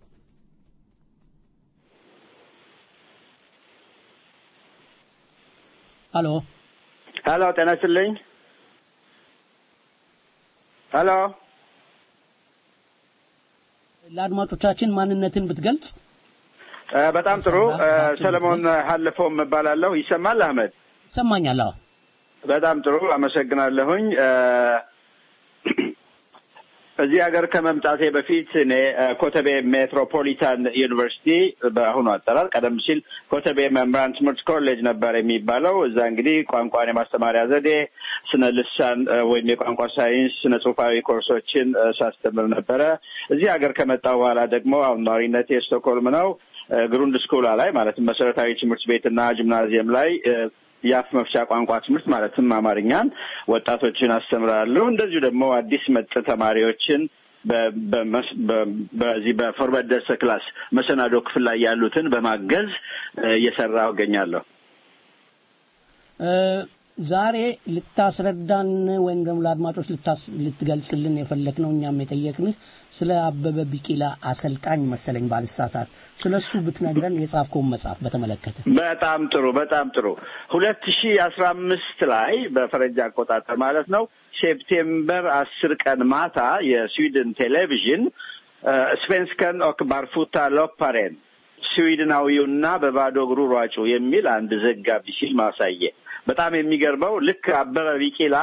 Speaker 1: Hallo
Speaker 2: Hallo, ጤና ይስጥልኝ Hallo
Speaker 1: ለአድማጮቻችን ማንነትን ብትገልጽ
Speaker 2: በጣም ጥሩ ሰለሞን ሐለፎም እባላለሁ ይሰማል አህመድ
Speaker 1: ይሰማኛል አዎ
Speaker 2: በጣም ጥሩ አመሰግናለሁኝ እዚህ ሀገር ከመምጣቴ በፊት እኔ ኮተቤ ሜትሮፖሊታን ዩኒቨርሲቲ በአሁኑ አጠራር ቀደም ሲል ኮተቤ መምህራን ትምህርት ኮሌጅ ነበር የሚባለው እዛ እንግዲህ ቋንቋን የማስተማሪያ ዘዴ ስነ ልሳን ወይም የቋንቋ ሳይንስ ስነ ጽሁፋዊ ኮርሶችን ሳስተምር ነበረ እዚህ ሀገር ከመጣሁ በኋላ ደግሞ አሁን ነዋሪነቴ ስቶክሆልም ነው ግሩንድ ስኩል ላይ ማለት መሰረታዊ ትምህርት ቤትና ጂምናዚየም ላይ ያፍ መፍቻ ቋንቋ ትምህርት ማለትም አማርኛን ወጣቶችን አስተምራለሁ እንደዚሁ ደግሞ አዲስ መጥ ተማሪዎችን በዚህ በፎርበደስ ክላስ መሰናዶ ክፍል ላይ ያሉትን በማገዝ እየሰራሁ እገኛለሁ
Speaker 1: ዛሬ ልታስረዳን ወይም ደግሞ ለአድማጮች ልትገልጽልን የፈለክነው እኛም የጠየቅንህ ስለ አበበ ቢቂላ አሰልጣኝ መሰለኝ ባልሳሳት ስለሱ ብትነግረን የጻፍከውን መጽሐፍ በተመለከተ
Speaker 2: በጣም ጥሩ 2015 ላይ በፈረንጅ አቆጣጠር ማለት ነው ሴፕቴምበር 10 ቀን ማታ የስዊድን ቴሌቪዥን ስቬንስከን ኦክ ባርፉታ ሎፓሬን ስዊድናዊውና በባዶ እግሩ ሯጩ የሚል አንድ ዘጋቢ ፊልም አሳየ በጣም የሚገርመው ልክ አበበ ቢቂላ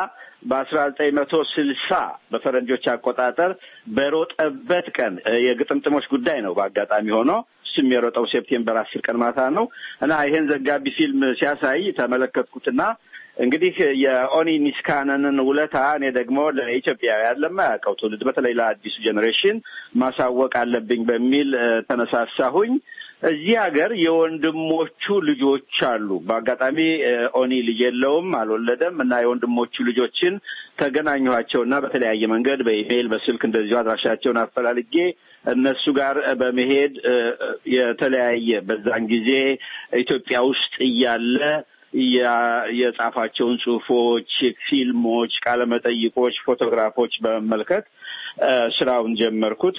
Speaker 2: በ1960 በፈረንጆች አቆጣጠር በሮጠበት ቀን የግጥምጥሞች ጉዳይ ነው በአጋጣሚ ሆኖ እሱም የሮጠው ሴፕቴምበር 10 ቀን ማታ ነው እና ይሄን ዘጋቢ ፊልም ሲያሳይ ተመለከትኩትና እንግዲህ የኦኒ ኒስካነንን ውለታ እኔ ደግሞ ለኢትዮጵያውያን ለማያውቀው ትውልድ በተለይ ለአዲሱ ጄኔሬሽን ማሳወቅ አለብኝ በሚል ተነሳሳሁኝ እዚህ ሀገር የወንድሞቹ ልጆች አሉ በአጋጣሚ ኦኒ ልጅ የለውም አልወለደም እና የወንድሞቹ ልጆችን ተገናኘኋቸውና በተለያየ መንገድ በኢሜል በስልክ እንደዚሁ አድራሻቸውን አፈላልጌ እነሱ ጋር በመሄድ የተለያየ በዛን ጊዜ ኢትዮጵያ ውስጥ እያለ የጻፋቸውን ጽሁፎች ፊልሞች ቃለ መጠይቆች ፎቶግራፎች በመመልከት ስራውን ጀመርኩት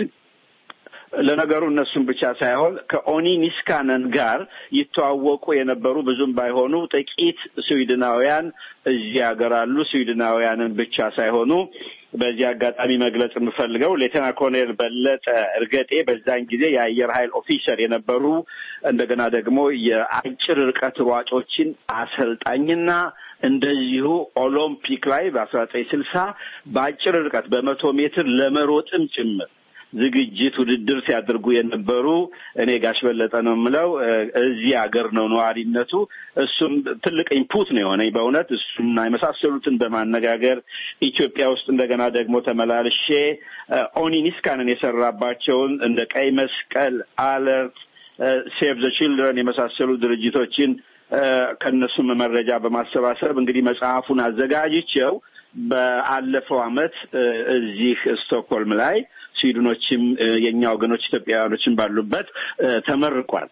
Speaker 2: ለነገሩ እነሱን ብቻ ሳይሆን ከኦኒ ኒስካነን ጋር ይተዋወቁ የነበሩ ብዙም ባይሆኑ ጥቂት ስዊድናውያን እዚህ ሀገር አሉ ስዊድናውያንን ብቻ ሳይሆኑ በዚህ አጋጣሚ መግለጽ የምፈልገው ሌተና ኮሎኔል በለጠ እርገጤ በዛን ጊዜ የአየር ኃይል ኦፊሰር የነበሩ እንደገና ደግሞ የአጭር ርቀት ሯጮችን አሰልጣኝና እንደዚሁ ኦሎምፒክ ላይ በ1960 በአጭር ርቀት በ100 ሜትር ለመሮጥም ጭምር ዝግጅት ውድድር ሲያደርጉ የነበሩ እኔ ጋሽ በለጠ ነው የምለው እዚህ ሀገር ነው ነዋሪነቱ እሱም ትልቅ ኢንፑት ነው የሆነኝ በእውነት እሱና የመሳሰሉትን በማነጋገር ኢትዮጵያ ውስጥ እንደገና ደግሞ ተመላልሼ ኦኒ ኒስካነን የሰራባቸውን እንደ ቀይ መስቀል አለርት ሴቭ ዘ ቺልድረን የመሳሰሉ ድርጅቶችን ከነሱም መረጃ በማሰባሰብ እንግዲህ መጽሐፉን አዘጋጅቼው በአለፈው አመት እዚህ ስቶክሆልም ላይ ስዊድኖችም የኛ ወገኖች ኢትዮጵያውያኖችም ባሉበት ተመርቋል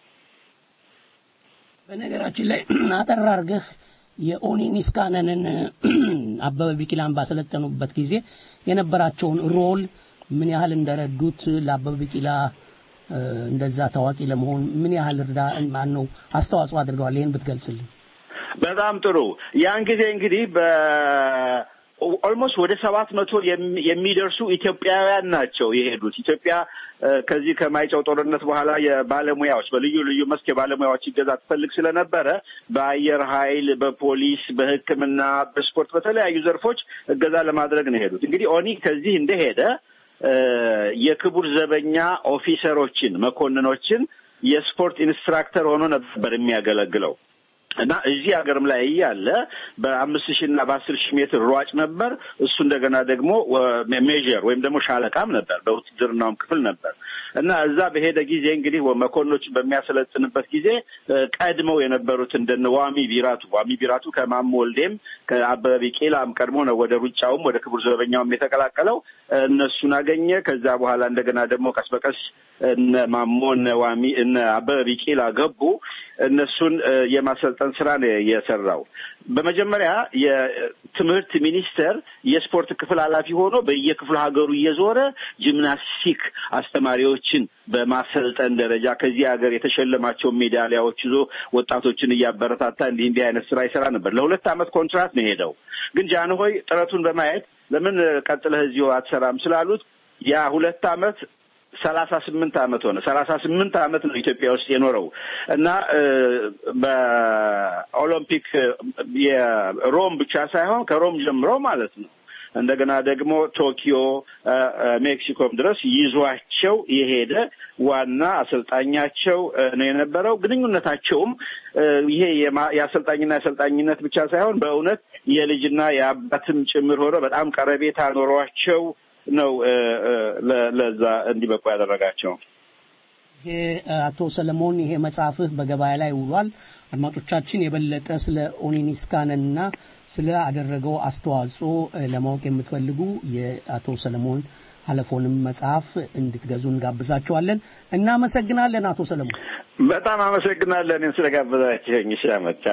Speaker 1: በነገራችን ላይ አጠራርገህ የኦኒ ኒስካነንን አበበ ቢቂላን ባሰለጠኑበት ጊዜ የነበራቸውን ሮል ምን ያህል እንደረዱት ለአበበ ቢቂላ እንደዛ ታዋቂ ለመሆን ምን ያህል ማነው አስተዋጽኦ አድርገዋል ይሄን ብትገልጽልኝ
Speaker 2: በጣም ጥሩ ያን ጊዜ እንግዲህ ኦልሞስት ወደ 700 የሚደርሱ ኢትዮጵያውያን ናቸው የሄዱት ኢትዮጵያ ከዚህ ከማይጨው ጦርነት በኋላ የባለሙያዎች በልዩ ልዩ መስክ የባለሙያዎች ይገዛ ተፈልግ ስለነበረ በአየር ኃይል በፖሊስ በሕክምና በስፖርት በተለያዩ ዘርፎች እገዛ ለማድረግ ነው የሄዱት እንግዲህ ኦኒ ከዚህ እንደሄደ የክቡር ዘበኛ ኦፊሰሮችን መኮንኖችን የስፖርት ኢንስትራክተር ሆኖ ነበር የሚያገለግለው እና እዚህ ሀገርም ላይ ያለ በ5000 እና በ10000 ሜትር ሯጭ ነበር። እሱ እንደገና ደግሞ ሜጀር ወይም ደግሞ ሻለቃም ነበር፣ በውትድርናውም ክፍል ነበር። እና እዛ በሄደ ጊዜ እንግዲህ መኮንኖች በሚያሰለጥንበት ጊዜ ቀድመው የነበሩት እንደነ ዋሚ ቢራቱ ከማሞ ወልዴም ከአበበ ቢቂላም ቀድሞ ነው ወደ ሩጫውም ወደ ክቡር ዘበኛውም የተቀላቀለው። እነሱን አገኘ። ከዛ በኋላ እንደገና ደግሞ ቀስ በቀስ እነ ማሞ እነ አበበ ቢቂላ ገቡ። እነሱን የማሰልጠን ስራ ነው የሰራው። በመጀመሪያ የትምህርት ሚኒስቴር የስፖርት ክፍል ኃላፊ ሆኖ በየክፍለ ሀገሩ እየዞረ ጂምናስቲክ አስተማሪዎችን በማሰልጠን ደረጃ ከዚህ ሀገር የተሸለማቸው ሜዳሊያዎች ይዞ ወጣቶችን እያበረታታ እንዲህ አይነት ስራ ይሰራ ነበር። ለ2 ዓመት ኮንትራት ነው ሄደው። ግን ጃንሆይ ጥረቱን በማየት ለምን ቀጥለህ እዚሁ አትሰራም ስላሉት ያ 2 ዓመት 38 ዓመት ሆነ። 38 ዓመት ነው ኢትዮጵያ ውስጥ የኖረው እና በኦሎምፒክ የሮም ብቻ ሳይሆን ከሮም ጀምሮ ማለት ነው እንደገና ደግሞ ቶኪዮ ሜክሲኮም ድረስ ይዟቸው የሄደ ዋና አሰልጣኛቸው ነው የነበረው። ግንኙነታቸውም ይሄ የአሰልጣኝነት ብቻ ሳይሆን በእውነት የልጅና የአባትም ጭምር ሆኖ በጣም ቀረቤታ ኖሯቸው ነው ለዛ እንዲበቁ ያደረጋቸው።
Speaker 1: ይሄ አቶ ሰለሞን ይሄ መጽሐፍህ በገበያ ላይ ውሏል። አድማጮቻችን የበለጠ ስለ ኦኒኒስካንና ስለ አደረገው አስተዋጽኦ ለማወቅ የምትፈልጉ የአቶ ሰለሞን ሀለፎንም መጽሐፍ እንድትገዙ እንጋብዛችኋለን። እናመሰግናለን አቶ ሰለሞን።
Speaker 2: በጣም አመሰግናለን ስለጋበዛችሁኝ። እሺ አመጣ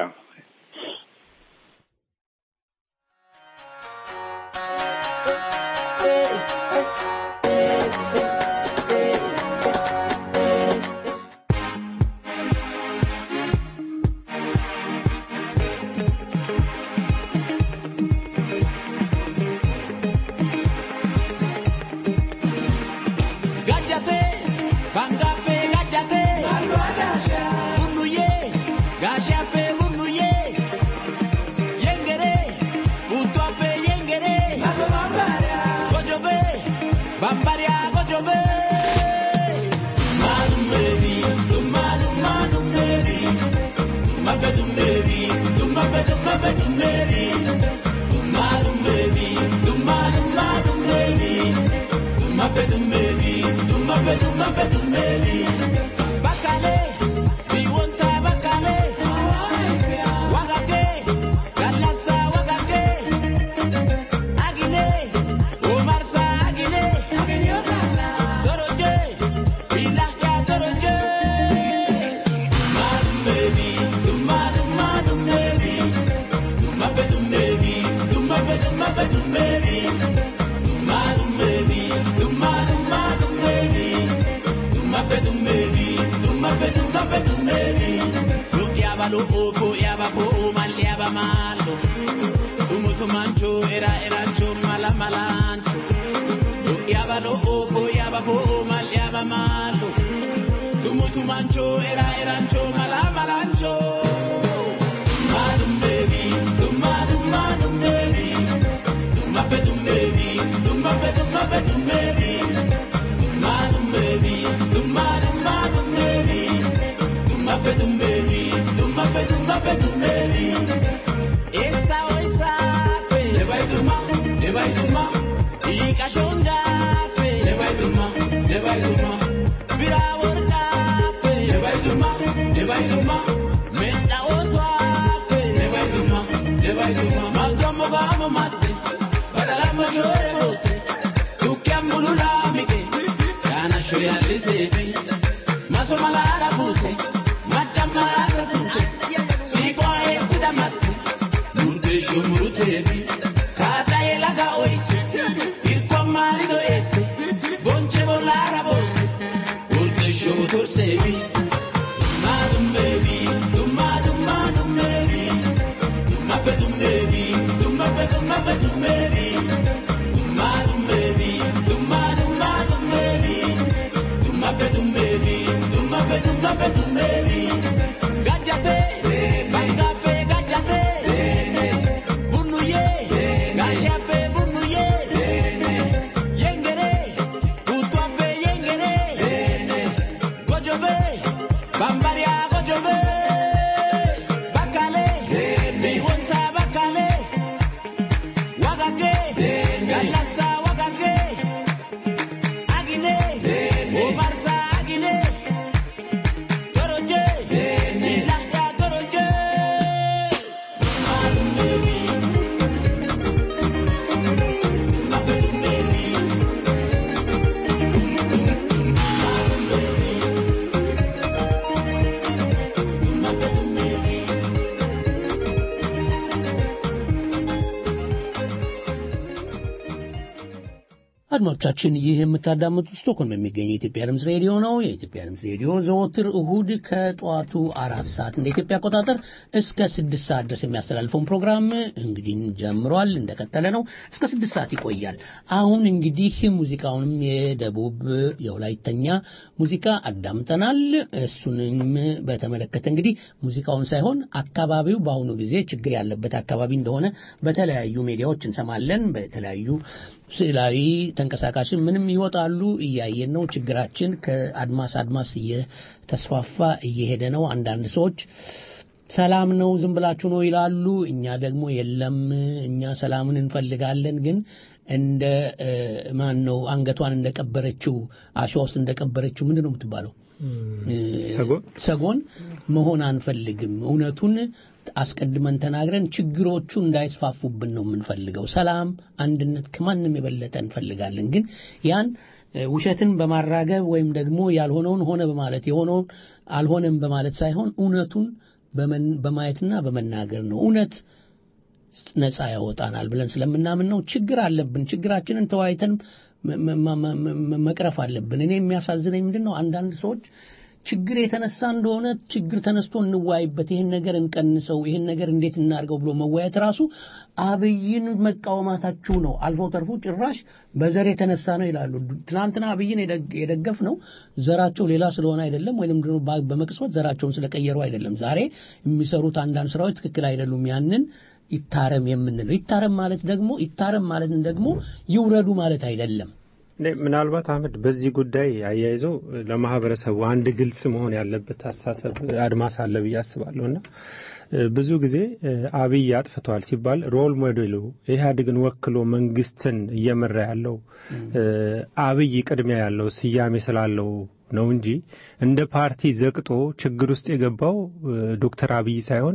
Speaker 3: Gajate, bunnuye,
Speaker 1: አድማጮቻችን ይህ የምታዳምጡት ስቶክሆልም የሚገኘው የኢትዮጵያ ድምጽ ሬዲዮ ነው። የኢትዮጵያ ድምጽ ሬዲዮ ዘወትር እሁድ ከጧቱ 4 ሰዓት እንደ ኢትዮጵያ አቆጣጠር እስከ 6 ሰዓት ድረስ የሚያስተላልፈውን ፕሮግራም እንግዲህ ጀምሯል። እንደቀጠለ ነው። እስከ 6 ሰዓት ይቆያል። አሁን እንግዲህ ሙዚቃውንም የደቡብ የወላይተኛ ሙዚቃ አዳምጠናል። እሱንም በተመለከተ እንግዲህ ሙዚቃውን ሳይሆን አካባቢው በአሁኑ ጊዜ ችግር ያለበት አካባቢ እንደሆነ በተለያዩ ሚዲያዎች እንሰማለን። በተለያዩ ስላዊ ተንቀሳቃሽ ምንም ይወጣሉ እያየን ነው። ችግራችን ከአድማስ እየተስፋፋ እየሄደ ነው። አንዳንድ ሰዎች ሰላም ነው ዝም ብላችሁ ነው ይላሉ። እኛ ደግሞ የለም እኛ ሰላምን እንፈልጋለን፣ ግን እንደ ማን ነው አንገቷን እንደቀበረችው አሸዋ ውስጥ እንደቀበረችው ምንድነው የምትባለው ሰጎን መሆን አንፈልግም። እውነቱን አስቀድመን ተናግረን ችግሮቹ እንዳይስፋፉብን ነው የምንፈልገው። ሰላም አንድነት ከማንም የበለጠ እንፈልጋለን። ግን ያን ውሸትን በማራገብ ወይም ደግሞ ያልሆነውን ሆነ በማለት የሆነውን አልሆነም በማለት ሳይሆን እውነቱን በማየትና በመናገር ነው። እውነት ነፃ ያወጣናል ብለን ስለምናምን ነው። ችግር አለብን። ችግራችንን ተወያይተን መቅረፍ አለብን። እኔ የሚያሳዝነኝ ምንድነው አንዳንድ ሰዎች ችግር የተነሳ እንደሆነ ችግር ተነስቶ እንዋይበት፣ ይሄን ነገር እንቀንሰው፣ ይሄን ነገር እንዴት እናርገው ብሎ መወያየት ራሱ አብይን መቃወማታችሁ ነው። አልፎ ተርፎ ጭራሽ በዘር የተነሳ ነው ይላሉ። ትናንትና አብይን የደገፍ ነው ዘራቸው ሌላ ስለሆነ አይደለም፣ ወይንም ደግሞ በመቅስወት ዘራቸውን ስለቀየሩ አይደለም። ዛሬ የሚሰሩት አንዳንድ ስራዎች ትክክል አይደሉም። ያንን ይታረም የምንለው ይታረም ማለት ደግሞ ይውረዱ ማለት አይደለም።
Speaker 3: ምናልባት አህመድ በዚህ ጉዳይ አያይዞ ለማህበረሰቡ አንድ ግልጽ መሆን ያለበት አስተሳሰብ አድማስ አለ ብዬ አስባለሁና ብዙ ጊዜ አብይ አጥፍቷል ሲባል ሮል ሞዴሉ ኢህአዴግን ወክሎ መንግስትን እየመራ ያለው አብይ ቅድሚያ ያለው ስያሜ ስላለው ነው እንጂ እንደ ፓርቲ ዘቅጦ ችግር ውስጥ የገባው ዶክተር አብይ ሳይሆን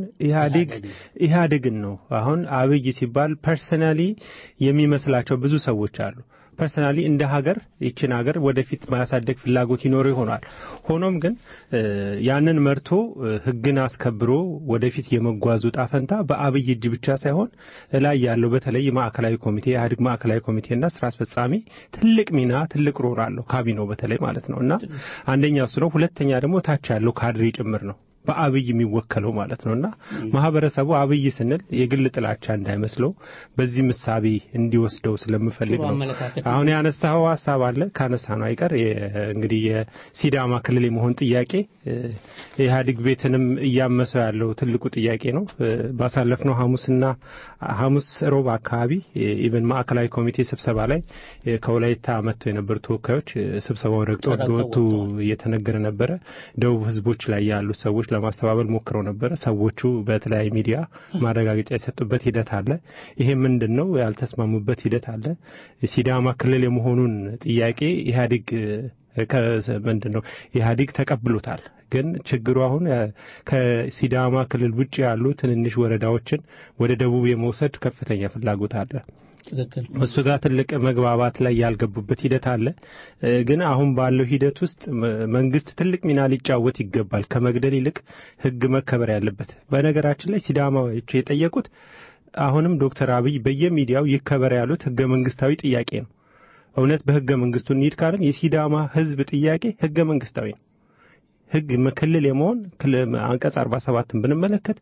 Speaker 3: ኢህአዴግን ነው። አሁን አብይ ሲባል ፐርሰናሊ የሚመስላቸው ብዙ ሰዎች አሉ። ፐርሰናሊ እንደ ሀገር ይችን ሀገር ወደፊት ማያሳደግ ፍላጎት ይኖር ይሆናል። ሆኖም ግን ያንን መርቶ ህግን አስከብሮ ወደፊት የመጓዙ ጣፈንታ በአብይ እጅ ብቻ ሳይሆን ላይ ያለው በተለይ ማዕከላዊ ኮሚቴ ኢህአዴግ ማዕከላዊ ኮሚቴና ስራ አስፈጻሚ ትልቅ ሚና ትልቅ ሮል አለው። ካቢኔው በተለይ ማለት ነውና አንደኛ እሱ ነው። ሁለተኛ ደግሞ ታች ያለው ካድሬ ጭምር ነው በአብይ የሚወከለው ማለት ነውና ማህበረሰቡ አብይ ስንል የግል ጥላቻ እንዳይመስለው በዚህ ምሳቤ እንዲወስደው ስለምፈልግ ነው። አሁን ያነሳው ሐሳብ አለ ካነሳነው አይቀር እንግዲህ የሲዳማ ክልል የመሆን ጥያቄ ኢህአዴግ ቤትንም እያመሰው ያለው ትልቁ ጥያቄ ነው። ባሳለፍነው ሐሙስ ሮብ አካባቢ ኢቨን ማዕከላዊ ኮሚቴ ስብሰባ ላይ ከወላይታ መጥተው የነበሩ ተወካዮች ስብሰባው ረግጦ ወጡ እየተነገረ ነበር። ደቡብ ህዝቦች ላይ ያሉ ሰዎች ለማስተባበል ሞክረው ነበር። ሰዎቹ በተለያየ ሚዲያ ማረጋገጫ የሰጡበት ሂደት አለ። ይሄ ምንድነው ያልተስማሙበት ሂደት አለ። ሲዳማ ክልል የመሆኑን ጥያቄ ኢህአዴግ ተቀብሎታል። ግን ችግሩ አሁን ከሲዳማ ክልል ውጪ ያሉ ትንንሽ ወረዳዎችን ወደ ደቡብ የመውሰድ ከፍተኛ ፍላጎት አለ። እሱ ጋር ትልቅ መግባባት ላይ ያልገቡበት ሂደት አለ። ግን አሁን ባለው ሂደት ውስጥ መንግስት ትልቅ ሚና ሊጫወት ይገባል። ከመግደል ይልቅ ህግ መከበር ያለበት። በነገራችን ላይ ሲዳማዎች የጠየቁት አሁንም ዶክተር አብይ በየሚዲያው ይከበር ያሉት ህገ መንግስታዊ ጥያቄ ነው። እውነት በህገ መንግስቱ እንሂድ ካልን የሲዳማ ህዝብ ጥያቄ ህገ መንግስታዊ ነው። ህግ መክልል የመሆን አንቀጽ 47ን ብንመለከት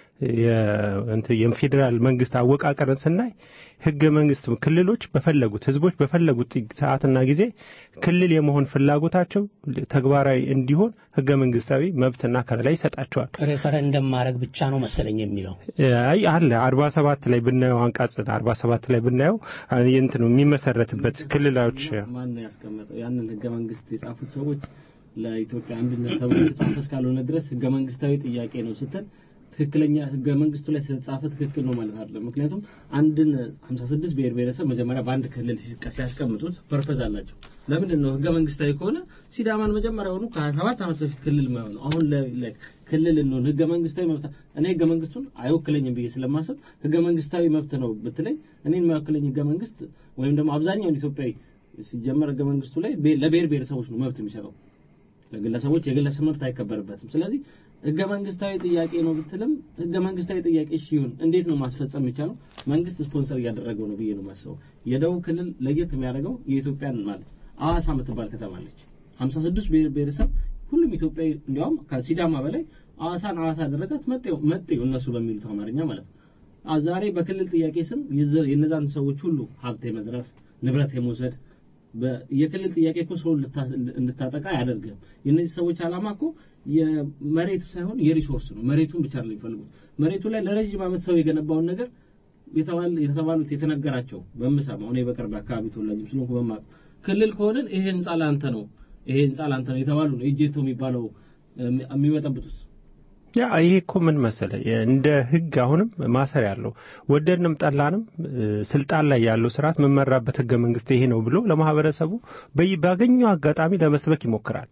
Speaker 3: የፌደራል መንግስት አወቃቀርን ስናይ ህገ መንግስት ክልሎች በፈለጉት ህዝቦች በፈለጉት ሰዓትና ጊዜ ክልል የመሆን ፍላጎታቸው ተግባራዊ እንዲሆን ህገ መንግስታዊ መብትና ከለላ ይሰጣቸዋል።
Speaker 1: ሬፈረንደም ማድረግ ብቻ ነው መሰለኝ የሚለው
Speaker 3: አለ 47 ላይ ብናየው አንቀጽ 47 ላይ ብናየው ነው የሚመሰረትበት ክልሎች
Speaker 4: ማን ያስቀመጠው ያንን ህገ መንግስት የጻፉት ሰዎች ለኢትዮጵያ አንድነት ተብሎ የተጻፈ እስካልሆነ ድረስ ህገ መንግስታዊ ጥያቄ ነው ስትል ትክክለኛ ህገ መንግስቱ ላይ ስለጻፈ ትክክል ነው ማለት አይደለም። ምክንያቱም አንድን 56 ብሔረሰብ መጀመሪያ በአንድ ክልል ሲያስቀምጡት ፐርፐዝ አላቸው። ለምንድን ነው ህገ መንግስታዊ ከሆነ ሲዳማን መጀመሪያውኑ ከ27 ዓመት በፊት ክልል ነው። አሁን ክልል ነው ህገ መንግስታዊ መብት እኔ ህገ መንግስቱን አይወክለኝም ብዬ ስለማሰብ ህገ መንግስታዊ መብት ነው ብትለኝ እኔን የማይወክለኝ ህገ መንግስት ወይም ደግሞ አብዛኛው ኢትዮጵያዊ ሲጀመር ህገ መንግስቱ ላይ ለብሔረሰቦች ነው መብት የሚሰጠው። ለግለሰቦች የግለሰብ መብት አይከበርበትም። ስለዚህ ህገ መንግስታዊ ጥያቄ ነው ብትልም ህገ መንግስታዊ ጥያቄ ይሁን እንዴት ነው ማስፈጸም የሚቻለው? መንግስት ስፖንሰር ያደረገው ነው ብዬ ነው ማስበው። የደቡብ ክልል ለየት የሚያደርገው የኢትዮጵያን ማለት አዋሳ የምትባል ከተማ አለች። 56 ብሔረሰብ ሁሉም ኢትዮጵያዊ እንዲያውም ከሲዳማ በላይ አዋሳን አዋሳ ያደረጋት መጤው እነሱ በሚሉት አማርኛ ማለት ነው። ዛሬ በክልል ጥያቄ ስም የነዛን ሰዎች ሁሉ ሀብት የመዝረፍ ንብረት የመውሰድ የክልል ጥያቄ እኮ ሰው እንድታጠቃ ያደርጋል። የነዚህ ሰዎች አላማ እኮ የመሬቱ ሳይሆን የሪሶርስ ነው። መሬቱን ብቻ ነው የሚፈልጉት። መሬቱ ላይ ለረጅም ዓመት ሰው የገነባውን ነገር የተባሉት የተነገራቸው በመሰማው ነው። በቅርብ አካባቢ ተወላጅም ስለሆንኩ በማቅ ክልል ከሆነን ይሄ ህንጻ ላንተ ነው የተባሉ ነው እጄቶ የሚባለው የሚመጣበቱት።
Speaker 3: ያ ይሄ እኮ ምን መሰለ እንደ ህግ አሁንም ማሰር ያለው ወደድንም ጠላንም ስልጣን ላይ ያለው ስርዓት መመራበት ህገ መንግስት ይሄ ነው ብሎ ለማህበረሰቡ ባገኘው አጋጣሚ ለመስበክ ይሞክራል።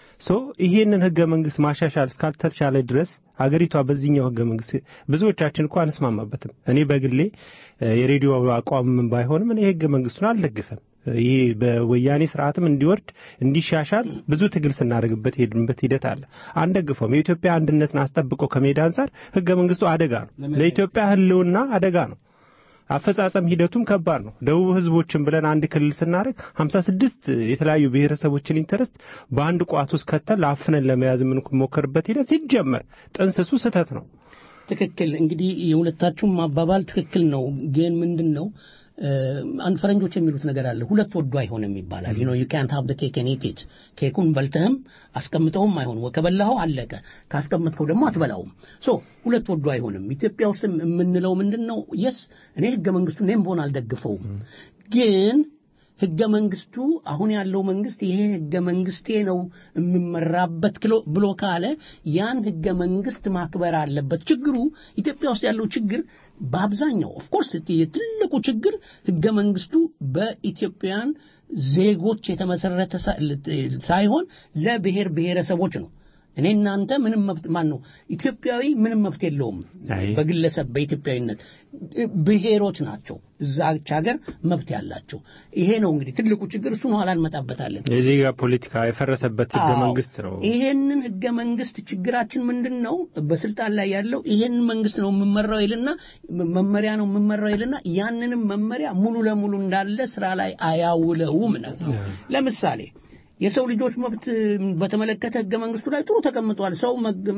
Speaker 3: ይሄንን ህገ መንግስት ማሻሻል እስካልተቻለ ድረስ አገሪቷ በዚህኛው ህገ መንግስት ብዙዎቻችን እንኳን አንስማማበትም። እኔ በግሌ የሬዲዮ አቋም ባይሆንም እኔ ህገ መንግስቱን አልደግፈም። ይሄ በወያኔ ስርዓትም እንዲወርድ እንዲሻሻል ብዙ ትግል ስናደርግበት ሄድንበት ሂደት አለ። አንደግፈውም። የኢትዮጵያ አንድነትን አስጠብቆ ከመሄድ አንፃር ህገ መንግስቱ አደጋ ነው። ለኢትዮጵያ ህልውና አደጋ ነው። አፈጻጸም ሂደቱም ከባድ ነው። ደቡብ ህዝቦችን ብለን አንድ ክልል ስናደርግ 56 የተለያዩ ብሔረሰቦችን ኢንተረስት በአንድ ቋት ውስጥ ከተል አፍነን ለመያዝ ምን ሞከርበት ሂደት ሲጀመር ጥንስሱ ስህተት ነው።
Speaker 1: ትክክል። እንግዲህ የሁለታችሁም አባባል ትክክል ነው። ግን ምንድነው አንድ ፈረንጆች የሚሉት ነገር አለ። ሁለት ወዶ አይሆንም ይባላል። you can't have the cake and eat it። ኬኩን በልተህም አስቀምጠውም አይሆንም። ከበላኸው አለቀ፣ ካስቀመጥከው ደግሞ አትበላውም። ሁለት ወዶ አይሆንም። ኢትዮጵያ ውስጥ የምንለው ምንድነው? እኔ ህገ መንግስቱን እኔም ሆነ አልደግፈውም። ግን ህገ መንግስቱ አሁን ያለው መንግስት ይሄ ህገ መንግስቴ ነው የምመራበት ብሎ ካለ ያን ህገ መንግስት ማክበር አለበት። ችግሩ ኢትዮጵያ ውስጥ ያለው ችግር በአብዛኛው ኦፍ ኮርስ ትልቁ ችግር ህገ መንግስቱ በኢትዮጵያን ዜጎች የተመሰረተ ሳይሆን ለብሔር ብሔረሰቦች ነው። እኔ እናንተ ምንም መብት ነው ኢትዮጵያዊ ምንም መብት የለውም በግለሰብ በኢትዮጵያዊነት ብሔሮች ናቸው እዛች ሀገር መብት ያላቸው። ይሄ ነው እንግዲህ ትልቁ ችግር። እሱ ነው አላልመጣበታለን።
Speaker 3: የዜጋ ፖለቲካ የፈረሰበት ህገ መንግስት ነው።
Speaker 1: ይሄንን ህገ መንግስት ችግራችን ምንድነው? በስልጣን ላይ ያለው ይሄን መንግስት ነው የምመራው ይልና መመሪያ ነው የምመራው ይልና ያንንም መመሪያ ሙሉ ለሙሉ እንዳለ ስራ ላይ አያውለውም ነው። ለምሳሌ የሰው ልጆች መብት በተመለከተ ህገ መንግስቱ ላይ ጥሩ ተቀምጧል። ሰው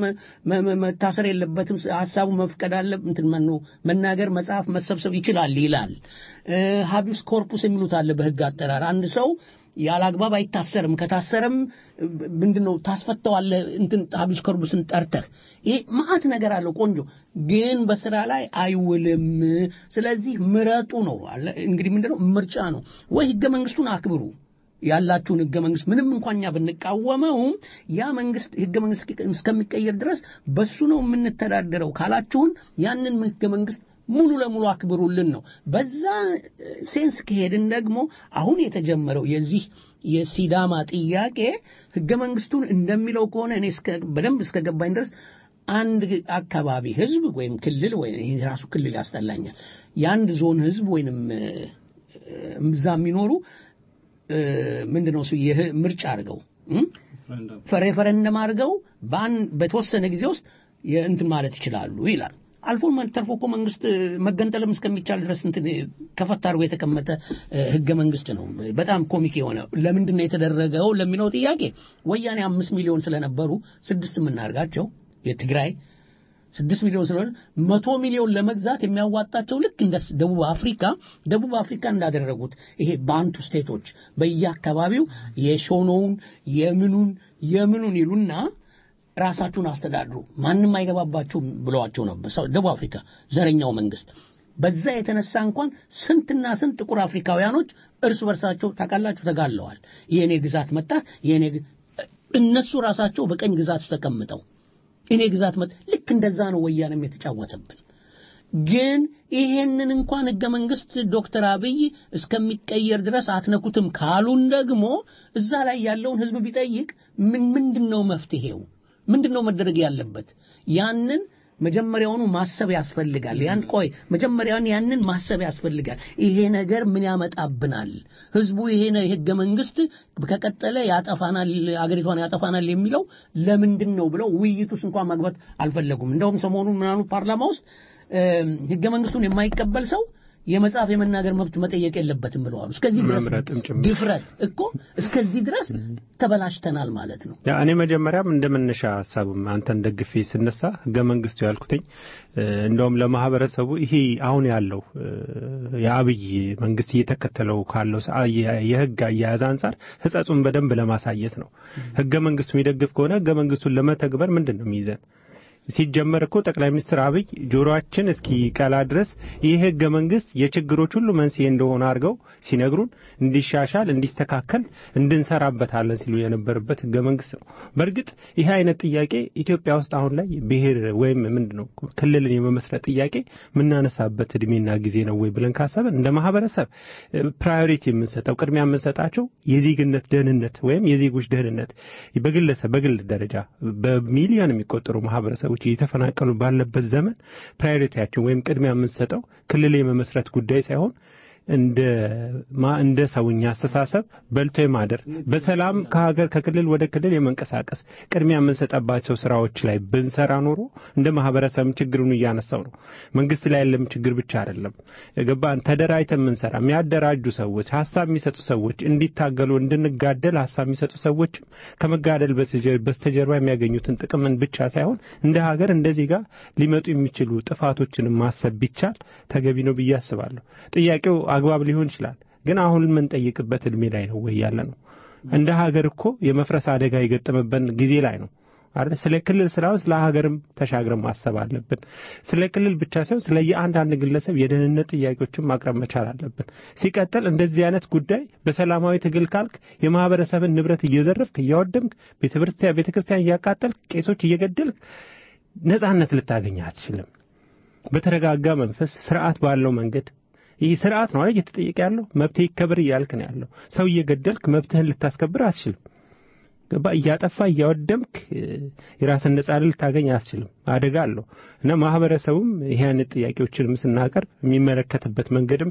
Speaker 1: መታሰር የለበትም፣ ሐሳቡ መፍቀድ አለ፣ መናገር፣ መጻፍ፣ መሰብሰብ ይችላል ይላል። ሃቢስ ኮርፑስ የሚሉት አለ በህግ አጠራር። አንድ ሰው ያላግባብ አይታሰርም፣ ከታሰረም ምንድነው ታስፈታዋለህ ሃቢስ ኮርፑስን ጠርተህ። ይሄ ማአት ነገር አለው ቆንጆ፣ ግን በስራ ላይ አይውልም። ስለዚህ ምረጡ ነው እንግዲህ ምንድነው ምርጫ ነው ወይ ህገ መንግስቱን አክብሩ ያላችሁን ህገ መንግስት ምንም እንኳን ኛ ብንቃወመው ያ መንግስት ህገ መንግስት እስከሚቀየር ድረስ በሱ ነው የምንተዳደረው ካላችሁን ያንን ህገ መንግስት ሙሉ ለሙሉ አክብሩልን ነው። በዛ ሴንስ ከሄድን ደግሞ አሁን የተጀመረው የዚህ የሲዳማ ጥያቄ ህገ መንግስቱን እንደሚለው ከሆነ እኔ በደንብ እስከገባኝ ድረስ አንድ አካባቢ ህዝብ ወይም ክልል ወይ ራሱ ክልል ያስጠላኛል የአንድ ዞን ህዝብ ወይንም እዛ የሚኖሩ ምንድነው ምርጫ አድርገው ሬፈረንደም አድርገው በተወሰነ ጊዜ ውስጥ እንትን ማለት ይችላሉ ይላል። አልፎ ተርፎ እኮ መንግስት መገንጠልም እስከሚቻል ድረስ እንትን ከፈታሩ የተቀመጠ ህገ መንግስት ነው። በጣም ኮሚክ የሆነ ለምንድን ነው የተደረገው ለሚለው ጥያቄ ወያኔ 5 ሚሊዮን ስለነበሩ 6 ምናርጋቸው የትግራይ 6 ሚሊዮን ስለሆነ 100 ሚሊዮን ለመግዛት የሚያዋጣቸው ልክ እንደ ደቡብ አፍሪካ እንዳደረጉት ይሄ ባንቱ ስቴቶች በየአካባቢው የሾኖውን የምኑን ይሉና ራሳችሁን አስተዳድሩ ማንንም አይገባባችሁ ብለዋቸው ነበር ደቡብ አፍሪካ ዘረኛው መንግስት። በዛ የተነሳ እንኳን ስንትና ስንት ጥቁር አፍሪካውያኖች እርስ በርሳቸው ታቃላችሁ ተጋለዋል። የኔ ግዛት መጣ እነሱ ራሳቸው በቀኝ ግዛት ተቀምጠው እኔ ግዛት ልክ እንደዛ ነው ወያኔም የተጫወተብን። ግን ይሄንን እንኳን ህገ መንግስት ዶክተር አብይ እስከሚቀየር ድረስ አትነኩትም ካሉን ደግሞ እዛ ላይ ያለውን ህዝብ ቢጠይቅ ምንድነው መፍትሄው? ምንድነው መደረግ ያለበት? ያንን መጀመሪያውኑ ማሰብ ያስፈልጋል ያን ቆይ መጀመሪያውን ያንን ማሰብ ያስፈልጋል ይሄ ነገር ምን ያመጣብናል ህዝቡ ይሄ ነው ህገ መንግስት ከቀጠለ ያጠፋናል አገሪቷን ያጠፋናል የሚለው ለምንድነው ብለው ውይይቱስ እንኳን ማግባት አልፈለጉም እንደውም ሰሞኑን ምናኑ ፓርላማ ውስጥ ህገ መንግስቱን የማይቀበል ሰው የመጻፍ የመናገር መብት መጠየቅ የለበትም ብለዋል እስከዚህ ድረስ ድፍረት እኮ እስከዚህ ድረስ ተበላሽተናል ማለት ነው
Speaker 3: ያ እኔ መጀመሪያም እንደመነሻ ሐሳብም አንተን ደግፌ ስነሳ ህገ መንግስቱ ያልኩትኝ እንደውም ለማህበረሰቡ ይሄ አሁን ያለው የአብይ መንግስት እየተከተለው ካለው የህግ አያያዝ አንፃር ህጸጹን በደንብ ለማሳየት ነው ህገ መንግስቱ የሚደግፍ ከሆነ ህገ መንግስቱን ለመተግበር ምንድነው የሚይዘን ሲጀመር እኮ ጠቅላይ ሚኒስትር አብይ ጆሮአችን እስኪ ቀላ ድረስ ይሄ ህገ መንግስት የችግሮች ሁሉ መንስኤ እንደሆነ አድርገው ሲነግሩን እንዲሻሻል እንዲስተካከል እንድንሰራበታለን ሲሉ የነበረበት ህገ መንግስት ነው በርግጥ ይሄ አይነት ጥያቄ ኢትዮጵያ ውስጥ አሁን ላይ ብሔር ወይም ምንድነው ክልልን የመመስረት ጥያቄ ምናነሳበት እድሜና ጊዜ ነው ወይ ብለን ካሰበን እንደ ማህበረሰብ ፕራዮሪቲ የምንሰጠው ቅድሚያ የምንሰጣቸው የዜግነት ደህንነት ወይም የዜጎች ደህንነት በግል ደረጃ በሚሊዮን የሚቆጠሩ ማህበረሰብ እየተፈናቀሉ ባለበት ዘመን ፕራዮሪቲያችን ወይም ቅድሚያ የምንሰጠው ክልል የመመስረት ጉዳይ ሳይሆን እንደ ሰውኛ አስተሳሰብ በልቶ የማደር በሰላም ከሀገር ከክልል ወደ ክልል የመንቀሳቀስ ቅድሚያ የምንሰጣባቸው ስራዎች ላይ ብንሰራ ኖሮ እንደ ማህበረሰብ ችግሩን ያነሳው ነው መንግስት ላይ ያለም ችግር ብቻ አይደለም ገባን ተደራይተን የምንሰራ የሚያደራጁ ሰዎች ሐሳብ የሚሰጡ ሰዎች እንዲታገሉ እንድንጋደል ሐሳብ የሚሰጡ ሰዎች ከመጋደል በስተጀርባ የሚያገኙትን ጥቅምን ብቻ ሳይሆን እንደ ሀገር እንደዚህ ጋር ሊመጡ የሚችሉ ጥፋቶችን ማሰብ ቢቻል ተገቢ ነው ብዬ አስባለሁ ጥያቄው አግባብ ሊሆን ይችላል ግን አሁን ምን ጠይቅበት እድሜ ላይ ነው ወይ ያለ ነው እንደ ሀገር እኮ የመፍረስ አደጋ የገጠመበት ጊዜ ላይ ነው አይደል ስለ ክልል ስራው ስለ ሀገርም ተሻግረን ማሰብ አለብን ስለ ክልል ብቻ ሳይሆን ስለ የአንዳንድ ግለሰብ የደህንነት ጥያቄዎችን ማቅረብ መቻል አለብን ሲቀጥል እንደዚህ አይነት ጉዳይ በሰላማዊ ትግል ካልክ የማህበረሰብን ንብረት እየዘረፍክ እያወደምክ ቤተክርስቲያን እያቃጠልክ ቄሶች እየገደልክ ነፃነት ልታገኝ አትችልም በተረጋጋ መንፈስ ስርዓት ባለው መንገድ ይህ ስርዓት ነው አይደል እየተጠየቀ ያለው መብት ይከበር ይያልክ ነው ያለው ሰው እየገደልክ መብትህን ልታስከብር አትችልም ገባ እያጠፋ እያወደምክ የራስን ነፃነት ልታገኝ አትችልም አደጋ አለው እና ማህበረሰቡም ይሄን ጥያቄዎችን ስናቀርብ የሚመለከትበት መንገድም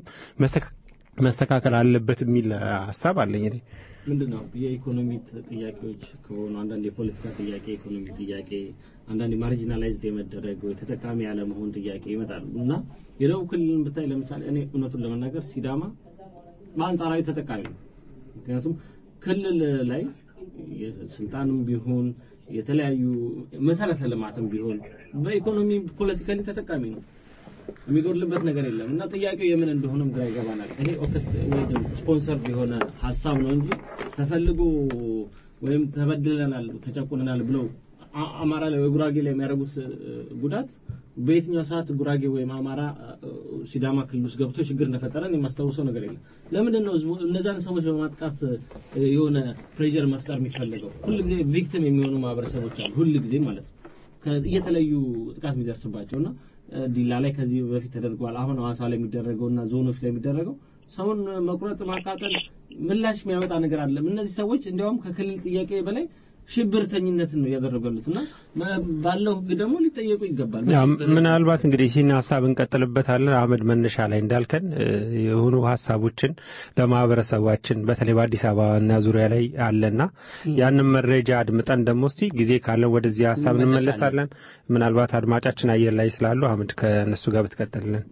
Speaker 3: መስተካከል አለበት የሚል ሐሳብ አለኝ እኔ
Speaker 4: ምንድነው የኢኮኖሚ ጥያቄዎች ከሆኑ አንዳንድ የፖለቲካ ጥያቄ ኢኮኖሚ ጥያቄ አንዳንድ ማርጂናላይዝድ የመደረግ ወይ ተጠቃሚ ያለ መሆን ጥያቄ ይመጣሉ እና የደቡብ ክልልን ብታይ ለምሳሌ እኔ እውነቱን ለመናገር ሲዳማ በአንጻራዊ ተጠቃሚ ነው ምክንያቱም ክልል ላይ ስልጣንም ቢሆን የተለያዩ መሰረተ ልማትም ቢሆን በኢኮኖሚ ፖለቲካሊ ተጠቃሚ ነው የሚጎድልበት ነገር የለም እና ጥያቄው የምን እንደሆነም ግራ ይገባናል ይሄ ኦፊስ ወይ ስፖንሰር ቢሆን ሐሳብ ነው እንጂ ተፈልጎ ወይም ተበድለናል ተጨቁነናል ብለው አማራ ላይ ወይ ጉራጌ ላይ የሚያደርጉት ጉዳት በየትኛው ሰዓት ጉራጌ ወይ አማራ ሲዳማ ክልል ውስጥ ገብቶ ችግር እንደፈጠረን የማስተዋወሰው ነገር የለም ለምንድን ነው እነዛን ሰዎች በማጥቃት የሆነ ፕሬሸር መፍጠር የሚፈልገው ሁሉ ጊዜ ቪክቲም የሚሆኑ ማህበረሰቦች አሉ ሁሉ ጊዜ ማለት ነው የተለዩ ጥቃት የሚደርስባቸውና ዲላ ላይ ከዚህ በፊት ተደርጓል አሁን ሐዋሳ ላይ የሚደረገውና ዞኖች ላይ የሚደረገው ሰውን መቁረጥ ማቃጠል ምላሽ የሚያመጣ ነገር አይደለም እነዚህ ሰዎች እንዲያውም ከክልል ጥያቄ በላይ ሽብርተኝነትን ነው ያደረገሉትና ባለው ህግ ደግሞ ሊጠየቁ ይገባል
Speaker 3: ምናልባት እንግዲህ ሲና ሐሳብ እንቀጥልበታለን አህመድ መነሻ ላይ እንዳልከን የሆኑ ሐሳቦችን ለማህበረሰባችን በተለይ በአዲስ አበባና ዙሪያ ላይ አለና ያንን መረጃ አድምጠን ደግሞ እስቲ ጊዜ ካለን ወደዚህ ሐሳብ እንመለሳለን ምናልባት አድማጫችን አየር ላይ ስላሉ አህመድ ከነሱ ጋር ብትቀጥልልን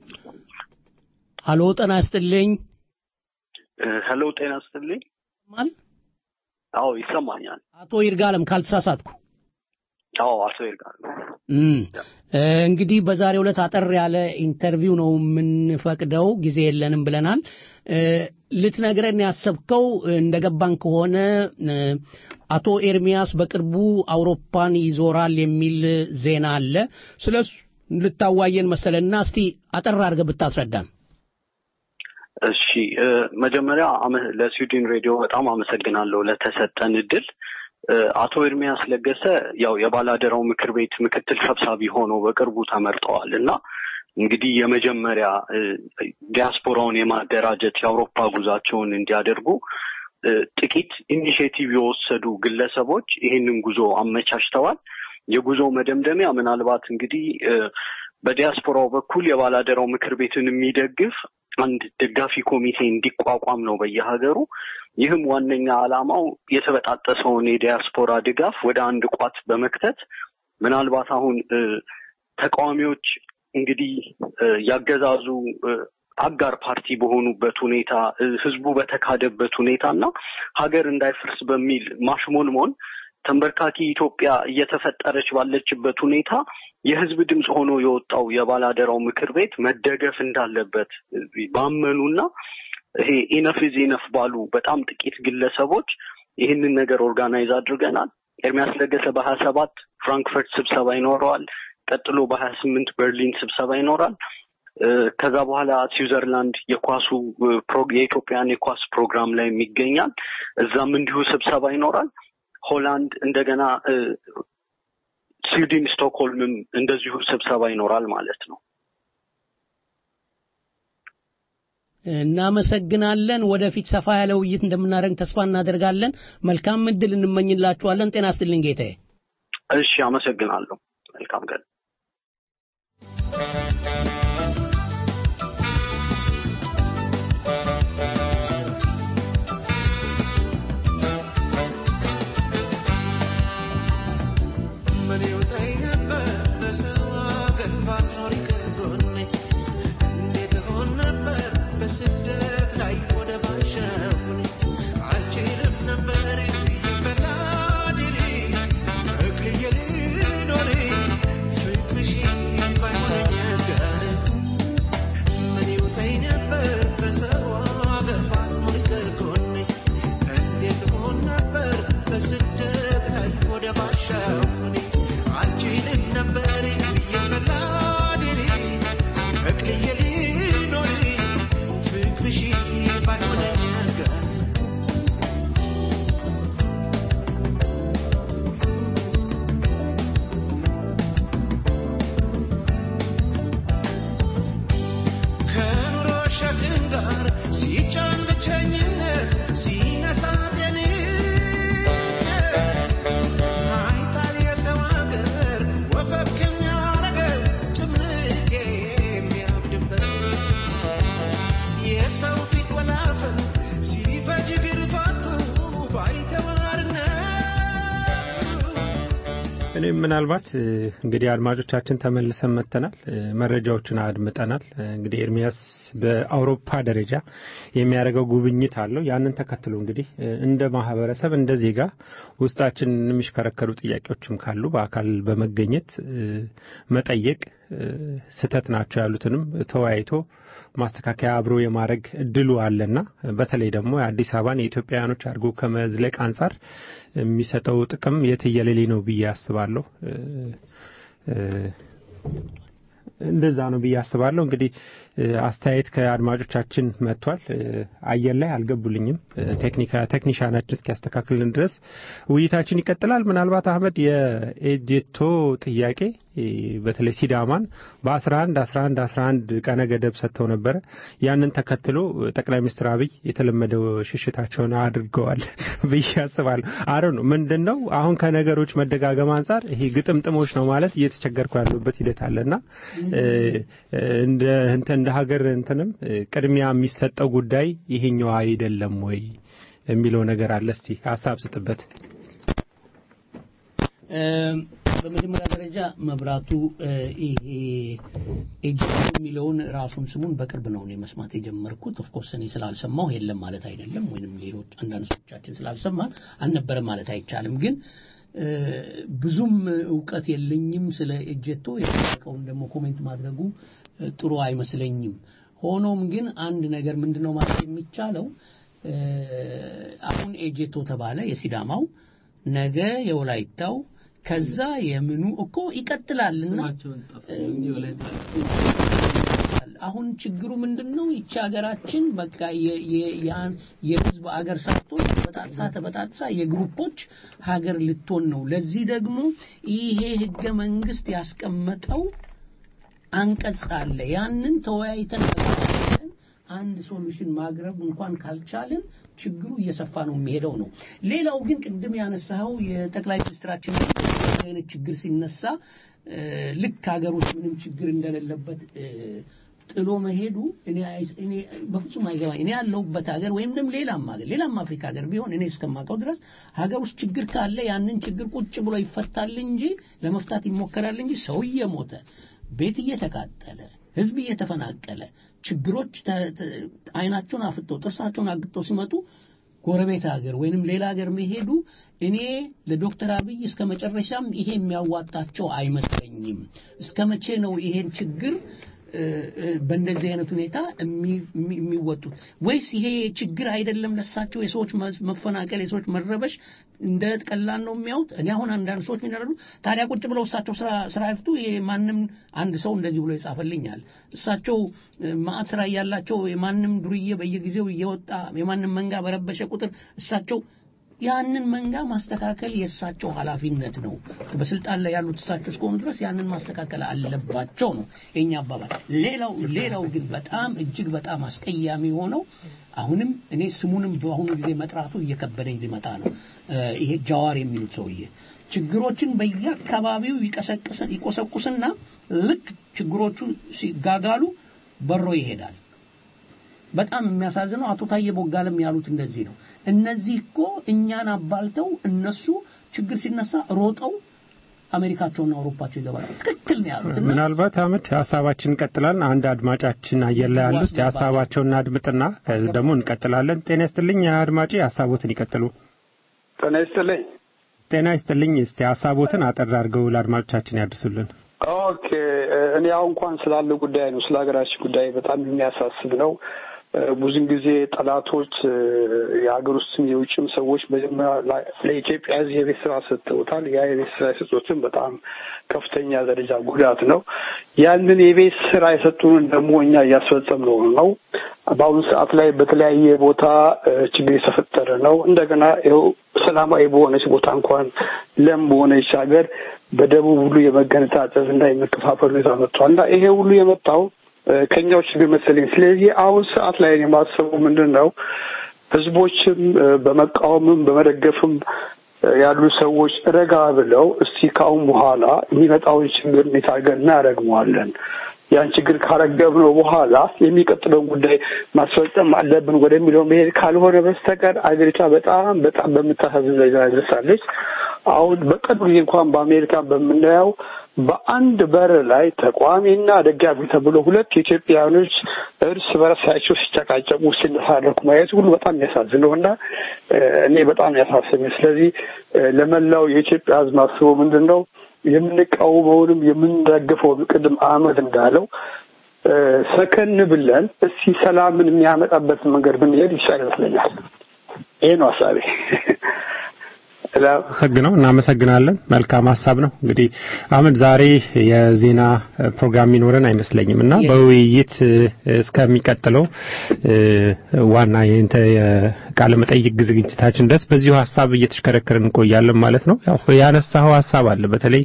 Speaker 1: አሎ ጤና ይስጥልኝ
Speaker 5: ሄሎ ጤና ይስጥልኝ
Speaker 1: ማን
Speaker 5: አዎ ይሰማኛል
Speaker 1: አቶ ይርጋለም ካልተሳሳትኩ
Speaker 5: አዎ አቶ ይርጋለም
Speaker 1: እንግዲህ በዛሬው ዕለት አጠር ያለ ኢንተርቪው ነው የምንፈቅደው ጊዜ የለንም ብለናል ልትነግረን ያሰብከው እንደገባን ከሆነ አቶ ኤርሚያስ በቅርቡ አውሮፓን ይዞራል የሚል ዜና አለ ስለሱ ልታዋየን መሰለና እስቲ አጠር አድርገህ ብታስረዳን
Speaker 5: እሺ መጀመሪያ ለስዊድን ሬዲዮ በጣም አመሰግናለሁ ለተሰጠን እድል አቶ ኤርሚያስ ለገሰ ያው የባላደራው ምክር ቤት ምክትል ሰብሳቢ ሆኖ በቅርቡ ተመርጠዋልና እንግዲህ የመጀመሪያ ዲያስፖራውን የማደራጀት የአውሮፓ ጉዟቸውን እንዲያደርጉ ጥቂት ኢኒሺዬቲቭ የወሰዱ ግለሰቦች ይሄንን ጉዞ አመቻችተዋል የጉዞ መደምደሚያ ምናልባት እንግዲህ በዲያስፖራው በኩል የባላደራው ምክር ቤትን የሚደግፍ አንድ ደጋፊ ኮሚቴ እንዲቋቋም ነው በየሀገሩ። ይህም ዋነኛ ዓላማው የተበጣጠሰውን የዲያስፖራ ድጋፍ ወደ አንድ ቋት በመክተት ምናልባት አሁን ተቃዋሚዎች እንግዲህ ያገዛዙ አጋር ፓርቲ በሆኑበት ሁኔታ ህዝቡ በተካደበት ሁኔታና ሀገር እንዳይፈርስ በሚል ማሽሞንሞን ተንበርካኪ ኢትዮጵያ እየተፈጠረች ባለችበት ሁኔታ የህዝብ ድምጽ ሆኖ የወጣው የባላደራው ምክር ቤት መደገፍ እንዳለበት ባመኑና ይሄ ኢነፍ ኢዝ ኢነፍ ባሉ በጣም ጥቂት ግለሰቦች ይህንን ነገር ኦርጋናይዝ አድርገናል። ኤርሚያስ ለገሰ በ27 ፍራንክፈርት ስብሰባ ይኖረዋል። ቀጥሎ በ28 በርሊን ስብሰባ ይኖራል። ከዛ በኋላ ስዊዘርላንድ የኳሱ የኢትዮጵያን የኳስ ፕሮግራም ላይ የሚገኛል። እዛም እንዲሁ ስብሰባ ይኖራል። ሆላንድ እንደገና ስዊድን ስቶክሆልምም እንደዚሁ ስብሰባ ይኖራል ማለት ነው።
Speaker 1: እናመሰግናለን። ወደፊት ሰፋ ያለ ውይይት እንደምናደርግ ተስፋ እናደርጋለን። መልካም እድል እንመኝላችኋለን። ጤና ይስጥልኝ ጌታዬ።
Speaker 5: እሺ አመሰግናለሁ። መልካም ቀን።
Speaker 3: ምናልባት እንግዲህ አድማጮቻችን ተመልሰን መተናል። መረጃዎችን አድምጠናል። እንግዲህ ኤርሚያስ በአውሮፓ ደረጃ የሚያደርገው ጉብኝት አለው። ያንን ተከትሎ እንግዲህ እንደ ማህበረሰብ እንደ ዜጋ ውስጣችን የሚሽከረከሩ ጥያቄዎችም ካሉ በአካል በመገኘት መጠየቅ ስተት ናቸው ያሉትንም ተወያይቶ ማስተካከያ አብሮ የማድረግ እድሉ አለና በተለይ ደግሞ አዲስ አበባን የኢትዮጵያውያኖች አድርጎ ከመዝለቅ አንፃር የሚሰጠው ጥቅም የትየለሌ ነው ብዬ አስባለሁ። እንደዛ ነው ብዬ አስባለሁ። እንግዲህ አስተያየት ከአድማጮቻችን መጥቷል። አየር ላይ አልገቡልኝም። ቴክኒሻናችን እስኪያስተካክልን ድረስ ውይይታችን ይቀጥላል። ምናልባት አህመድ የኤጀቶ ጥያቄ በተለይ ሲዳማን በ11 ቀነ ገደብ ሰጥተው ነበር። ያንን ተከትሎ ጠቅላይ ሚኒስትር አብይ የተለመደው ሽሽታቸውን አድርገዋል ብዬ አስባለሁ። አረ ነው ምንድነው አሁን ከነገሮች መደጋገም አንፃር ይሄ ግጥምጥሞች ነው ማለት እየተቸገርኩ ያለበት ሂደት አለና እንደ ሀገር እንትንም ቅድሚያ የሚሰጠው ጉዳይ ይሄኛው አይደለም ወይ የሚለው ነገር አለ። እስቲ ሐሳብ ስጥበት።
Speaker 1: በመጀመሪያ ደረጃ መብራቱ ይሄ ኤጀንት የሚለውን ራሱን ስሙን በቅርብ ነው መስማት የጀመርኩት። ኦፍ ኮርስ እኔ ስላልሰማው የለም ማለት አይደለም፣ ወይንም ሌሎች አንዳንድ ሰዎቻችን ስላልሰማን አልነበረ ማለት አይቻልም። ግን ብዙም ዕውቀት የለኝም ስለ ኤጀቶ። የታወቀውን ደግሞ ኮሜንት ማድረጉ ጥሩ አይመስለኝም። ሆኖም ግን አንድ ነገር ምንድነው ማለት የሚቻለው አሁን ኤጀቶ ተባለ የሲዳማው ነገ የወላይታው ከዛ የምኑ እኮ ይቀጥላልና አሁን ችግሩ ምንድነው? ይቺ ሀገራችን በቃ የህዝብ ሀገር ሳትሆን ተበጣጥሳ የግሩፖች ሀገር ልትሆን ነው። ለዚህ ደግሞ ይሄ ህገ መንግስት ያስቀመጠው አንቀጽ አለ። ያንን ተወያይተን አንድ ሶሉሽን ማግረብ እንኳን ካልቻልን ችግሩ እየሰፋ ነው የሚሄደው ነው። ሌላው ግን ቅድም ያነሳው የጠቅላይ ሚኒስትራችን እንደዚህ አይነት ችግር ሲነሳ ልክ ሀገር ውስጥ ምንም ችግር እንደሌለበት ጥሎ መሄዱ እኔ በፍጹም አይገባኝ። እኔ ያለሁበት ሀገር ወይም ደግሞ ሌላም አፍሪካ ሀገር ቢሆን እኔ እስከማውቀው ድረስ ሀገር ውስጥ ችግር ካለ ያንን ችግር ቁጭ ብሎ ይፈታል እንጂ ለመፍታት ይሞከራል እንጂ ሰው እየሞተ ቤት እየተቃጠለ ህዝብ እየተፈናቀለ ችግሮች አይናቸውን አፍጥተው ጥርሳቸውን አግጥተው ሲመጡ ጎረቤት ሀገር ወይንም ሌላ ሀገር መሄዱ እኔ ለዶክተር አብይ እስከመጨረሻም ይሄ የሚያዋጣቸው አይመስለኝም። እስከመቼ ነው ይሄን ችግር በእንደዚህ አይነት ሁኔታ የሚወጡት? ወይስ ይሄ ችግር አይደለም ለሳቸው የሰዎች መፈናቀል የሰዎች መረበሽ እንደ ቀላል ነው የሚያዩት? እኔ አሁን አንዳንድ ሰዎች ምን ይላሉ ታዲያ ቁጭ ብለው እሳቸው ስራ ይፍቱ። ማንም አንድ ሰው እንደዚህ ብሎ ይጻፈልኛል። እሳቸው ማአት ስራ ያላቸው የማንም ዱርዬ በየጊዜው እየወጣ የማንም መንጋ በረበሸ ቁጥር እሳቸው ያንን መንጋ ማስተካከል የእሳቸው ኃላፊነት ነው። በስልጣን ላይ ያሉት እሳቸው እስከሆኑ ድረስ ያንን ማስተካከል አለባቸው ነው የኛ አባባል። ሌላው ግን በጣም እጅግ በጣም አስቀያሚ ሆነው አሁንም እኔ ስሙንም በአሁኑ ጊዜ መጥራቱ እየከበደኝ ሊመጣ ነው። ይሄ ጃዋር የሚሉት ሰውዬ ችግሮችን በየአካባቢው ይቆሰቁስና ልክ ችግሮቹ ሲጋጋሉ በሮ ይሄዳል። በጣም የሚያሳዝነው አቶ ታዬ ቦጋለም ያሉት እንደዚህ ነው። እነዚህ እኮ እኛን አባልተው እነሱ ችግር ሲነሳ ሮጠው አሜሪካቸውና አውሮፓቸው ይገባሉ። ትክክል ነው ያሉት።
Speaker 3: ምናልባት አመት ሐሳባችን እንቀጥላለን። አንድ አድማጫችን አየለ ያሉት ሐሳባቸውን አድምጥና ከዚህ ደግሞ እንቀጥላለን። ጤና ይስጥልኝ አድማጪ፣ ሐሳቦትን ይቀጥሉ። ጤና ይስጥልኝ። እስቲ ሐሳቦትን አጠር አድርገው ለአድማጮቻችን ያድርሱልን።
Speaker 6: ኦኬ፣ እኔ አሁን እንኳን ስላለው ጉዳይ ነው፣ ስለ ሀገራችን ጉዳይ በጣም የሚያሳስብ ነው። ብዙን ጊዜ ጠላቶች የሀገር ውስጥም የውጭም ሰዎች መጀመሪያ ለኢትዮጵያ ሕዝብ የቤት ስራ ሰጥተውታል። ያ የቤት ስራ የሰጡትን በጣም ከፍተኛ ደረጃ ጉዳት ነው። ያንን የቤት ስራ የሰጡንን ደግሞ እኛ እያስፈጸምነው ነው። በአሁኑ ሰዓት ላይ በተለያየ ቦታ ችግር የተፈጠረ ነው። እንደገና ይኸው ሰላማዊ በሆነች ቦታ እንኳን ለም በሆነች ሀገር በደቡብ ሁሉ የመገነጣጠል እና የመከፋፈል ሁኔታ መጥቷል እና ይሄ ሁሉ የመጣው ከኛው ችግር መሰለኝ። ስለዚህ አሁን ሰዓት ላይ የማስበው ምንድን ነው ህዝቦችም በመቃወምም በመደገፍም ያሉ ሰዎች ረጋ ብለው እስቲ ካሁን በኋላ የሚመጣውን ችግር እንዴት አድርገን እናረግመዋለን፣ ያን ችግር ካረገብነው በኋላ የሚቀጥለውን ጉዳይ ማስፈጸም አለብን ወደሚለው መሄድ ካልሆነ በስተቀር አገሪቷ በጣም በምታሳዝን ደረጃ ደርሳለች። አሁን በቅርብ ጊዜ እንኳን በአሜሪካ በምናየው በአንድ በር ላይ ተቋሚና ደጋፊ ተብሎ ሁለት ኢትዮጵያውያኖች እርስ በርሳቸው ሲጨቃጨቁ ሲነሳረኩ ማየት ሁሉ በጣም ያሳዝነውና እኔ በጣም ያሳሰበኝ። ስለዚህ ለመላው የኢትዮጵያ ሕዝብ ማስበው ምንድነው የምንቃወመውንም የምንደግፈው ቅድም አህመድ እንዳለው ሰከን ብለን እስቲ ሰላምን የሚያመጣበት መንገድ ብንሄድ ይሻላል። ይሄ ነው ሐሳቤ።
Speaker 3: እናመሰግናለን። መልካም ሐሳብ ነው። እንግዲህ አሁን ዛሬ የዜና ፕሮግራም ይኖረን አይመስለኝምና በውይይት እስከሚቀጥለው ዋና የቃለ መጠይቅ ዝግጅታችን ድረስ በዚሁ ሐሳብ እየተሽከረከርን እንቆያለን ማለት ነው። ያው ያነሳው ሐሳብ አለ። በተለይ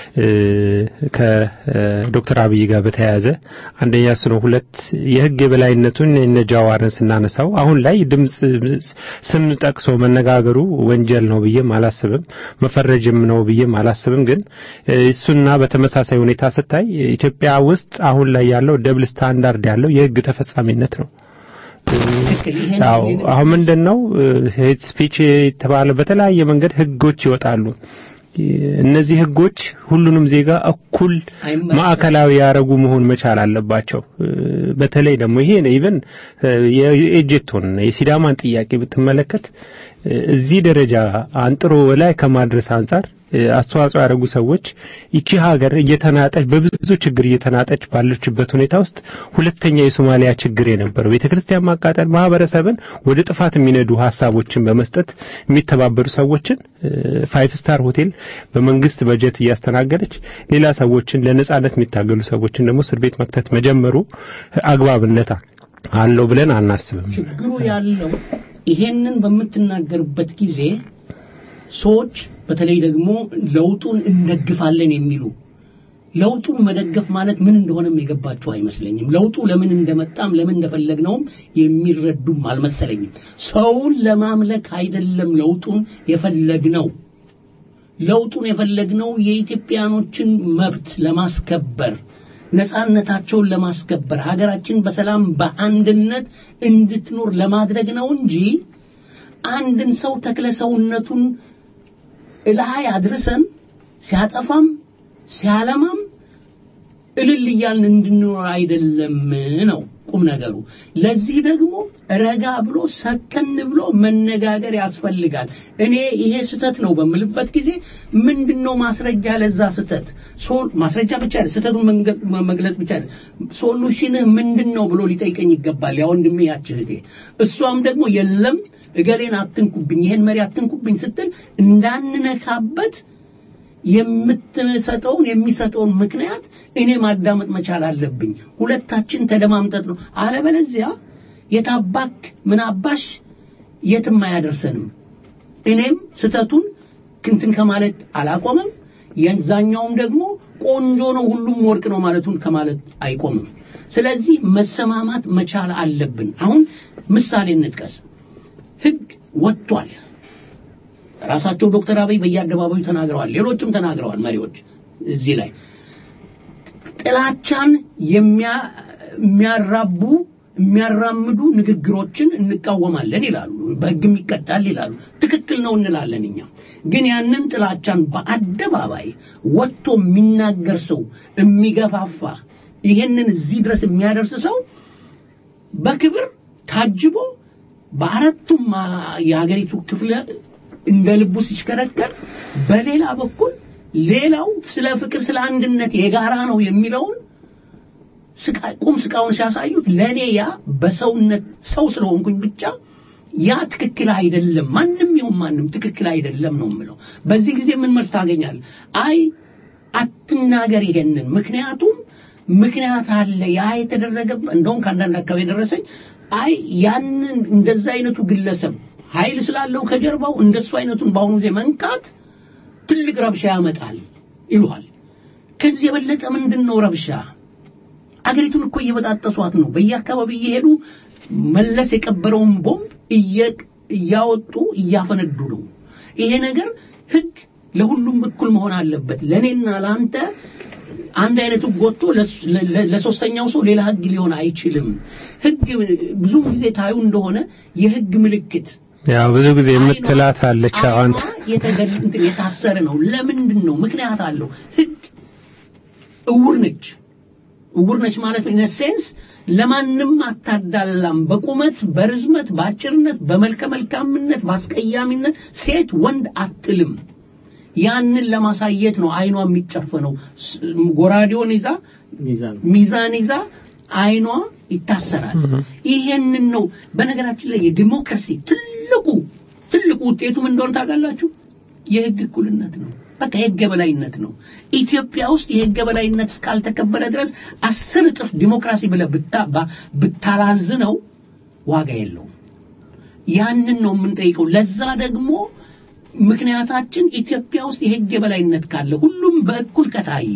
Speaker 3: ከዶክተር አብይ ጋር በተያያዘ አንደኛ ሁለት የህግ የበላይነቱን እነጃዋርን ስናነሳው አሁን ላይ ድምጽ ስም ጠቅሶ መነጋገሩ ወንጀል ነው ብዬ አላስብም፣ መፈረጅም ነው ብዬ አላስብም። ግን እሱና በተመሳሳይ ሁኔታ ስታይ ኢትዮጵያ ውስጥ አሁን ላይ ያለው ደብል ስታንዳርድ ያለው የህግ ተፈጻሚነት ነው። አሁን ምንድነው ሄት ስፒች የተባለ በተለያየ መንገድ ህጎች ይወጣሉ። እነዚህ ህጎች ሁሉንም ዜጋ እኩል ማዕከላዊ ያረጉ መሆን መቻል አለባቸው። በተለይ ደግሞ ይሄ ኢቭን የኤጀቶን የሲዳማን ጥያቄ ብትመለከት እዚህ ደረጃ አንጥሮ ላይ ከማድረስ አንፃር አስተዋጽኦ ያደረጉ ሰዎች እቺ ሀገር እየተናጠች በብዙ ችግር እየተናጠች ባለችበት ሁኔታ ውስጥ ሁለተኛ የሶማሊያ ችግር የነበረው ቤተክርስቲያን ማቃጠል ማህበረሰብን ወደ ጥፋት የሚነዱ ሐሳቦችን በመስጠት የሚተባበሩ ሰዎችን 5 ስታር ሆቴል በመንግስት በጀት እያስተናገደች ሌላ ሰዎችን ለነጻነት የሚታገሉ ሰዎችን ደግሞ እስር ቤት መክተት መጀመሩ አግባብነት አለው ብለን አናስብም።
Speaker 1: ችግሩ ያለው ይሄንን በመትናገርበት ጊዜ ሰዎች በተለይ ደግሞ ለውጡን እንደግፋለን የሚሉ ለውጡን መደገፍ ማለት ምን እንደሆነም የገባቸው አይመስለኝም። ለውጡ ለምን እንደመጣም ለምን እንደፈለግነውም የሚረዱም አልመሰለኝም። ሰውን ለማምለክ አይደለም ለውጡን የፈለግነው። ለውጡን የፈለግነው የኢትዮጵያኖችን መብት ለማስከበር ነፃነታቸውን ለማስከበር ሀገራችን በሰላም በአንድነት እንድትኖር ለማድረግ ነው እንጂ አንድን ሰው ተክለሰውነቱን እላይ አድርሰን ሲያጠፋም ሲያለማም እልል እያልን እንድንኖር አይደለም ነው ቁም ነገሩ። ለዚህ ደግሞ ረጋ ብሎ ሰከን ብሎ መነጋገር ያስፈልጋል። እኔ ይሄ ስተት ነው በምልበት ጊዜ ምንድነው ማስረጃ ለዛ ስተት? ማስረጃ ብቻ አይደል፣ ስተቱን መግለጽ ብቻ አይደል፣ ሶሉሽንህ ምንድነው ብሎ ሊጠይቀኝ ይገባል። ያ ወንድሜ ያችህቴ እሷም ደግሞ የለም እገሌን አትንኩብኝ ይሄን መሪ አትንኩብኝ ስትል እንዳንነካበት የሚሰጠውን ምክንያት እኔ ማዳመጥ መቻል አለብኝ። ሁለታችን ተደማምጠት ነው። አለበለዚያ የታባክ ምን አባሽ የትም አያደርሰንም። እኔም ስተቱን ክንትን ከማለት አላቆምም፣ የዛኛውም ደግሞ ቆንጆ ነው ሁሉም ወርቅ ነው ማለቱን ከማለት አይቆምም። ስለዚህ መሰማማት መቻል አለብን። አሁን ምሳሌ እንጥቀስ። ህግ ወጥቷል። ራሳቸው ዶክተር አብይ በየአደባባዩ ተናግረዋል፣ ሌሎችም ተናግረዋል መሪዎች። እዚህ ላይ ጥላቻን የሚያራምዱ ንግግሮችን እንቃወማለን ይላሉ፣ በህግም ይቀጣል ይላሉ። ትክክል ነው እንላለን እኛ። ግን ያንን ጥላቻን በአደባባይ ወጥቶ የሚናገር ሰው የሚገፋፋ ይሄንን እዚህ ድረስ የሚያደርስ ሰው በክብር ታጅቦ በአራቱም የሀገሪቱ ክፍለ እንደ ልቡ ሲሽከረከር፣ በሌላ በኩል ሌላው ስለ ፍቅር ስለ አንድነት የጋራ ነው የሚለውን ስቃውን ሲያሳዩት ለኔ ያ በሰውነት ሰው ስለሆንኩኝ ብቻ ያ ትክክል አይደለም። ማንም ይሁን ማንም ትክክል አይደለም ነው የምለው። በዚህ ጊዜ ምን መልስ ታገኛለህ? አይ አትናገር ይሄንን፣ ምክንያቱም ምክንያት አለ ያ የተደረገ እንደውም ከአንዳንድ አካባቢ ደረሰኝ። አይ ያንን እንደዛ አይነቱ ግለሰብ ኃይል ስላለው ከጀርባው እንደሱ አይነቱን ባሁን ጊዜ መንካት ትልቅ ረብሻ ያመጣል ይሉሃል። ከዚህ የበለጠ ምንድነው ረብሻ? አገሪቱን እኮ እየበጣጠሷት ነው። በየአካባቢው እየሄዱ መለስ የቀበረውን ቦምብ እያወጡ እያፈነዱ ነው። ይሄ ነገር ህግ ለሁሉም እኩል መሆን አለበት። ለኔና ላንተ አንድ አይነቱ ጎቶ ለሶስተኛው ሰው ሌላ ህግ ሊሆን አይችልም። ህግ ብዙ ጊዜ ታዩ እንደሆነ የህግ ምልክት
Speaker 3: ያው ብዙ ጊዜ የምትላት አለች አንተ
Speaker 1: የታሰረ ነው። ለምንድን ነው? ምክንያት አለው። ህግ እውር ነች ማለት ኢን ሴንስ ለማንም አታዳላም። በቁመት በርዝመት በአጭርነት በመልከ መልካምነት ባስቀያሚነት ሴት ወንድ አትልም። ያንን ለማሳየት ነው አይኗ የሚጨፈነው። ጎራዴውን ይዛ ሚዛን ይዛ አይኗ ይታሰራል። ይሄንን ነው በነገራችን ላይ የዲሞክራሲ ትልቁ ውጤቱ ምን እንደሆነ ታውቃላችሁ? የህግ እኩልነት ነው። በቃ የህግ የበላይነት ነው። ኢትዮጵያ ውስጥ የህግ የበላይነት እስካልተከበረ ድረስ 10 እጥፍ ዲሞክራሲ ብለ ብታላዝነው ዋጋ የለውም። ያንን ነው የምንጠይቀው። ለዛ ደግሞ ምክንያታችን ኢትዮጵያ ውስጥ የህግ የበላይነት ካለ ሁሉም በእኩል ከታየ፣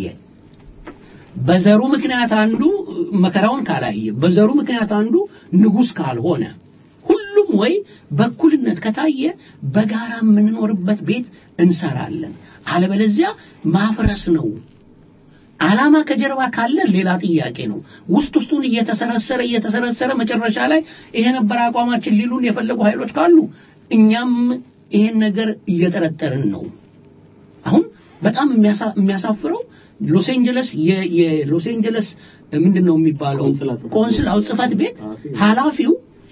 Speaker 1: በዘሩ ምክንያት አንዱ መከራውን ካላየ፣ በዘሩ ምክንያት አንዱ ንጉስ ካልሆነ፣ ሁሉም ወይ በእኩልነት ከታየ በጋራ የምንኖርበት ቤት እንሰራለን። አለበለዚያ ማፍረስ ነው። ዓላማ ከጀርባ ካለ ሌላ ጥያቄ ነው። ውስጡን እየተሰረሰረ መጨረሻ ላይ ይሄ ነበር አቋማችን ሊሉን የፈለጉ ኃይሎች ካሉ እኛም ይሄን ነገር እየተረጠርን ነው። አሁን በጣም የሚያሳፍረው ሎስ አንጀለስ ምንድነው የሚባለው ቆንስላው ጽፈት ቤት ኃላፊው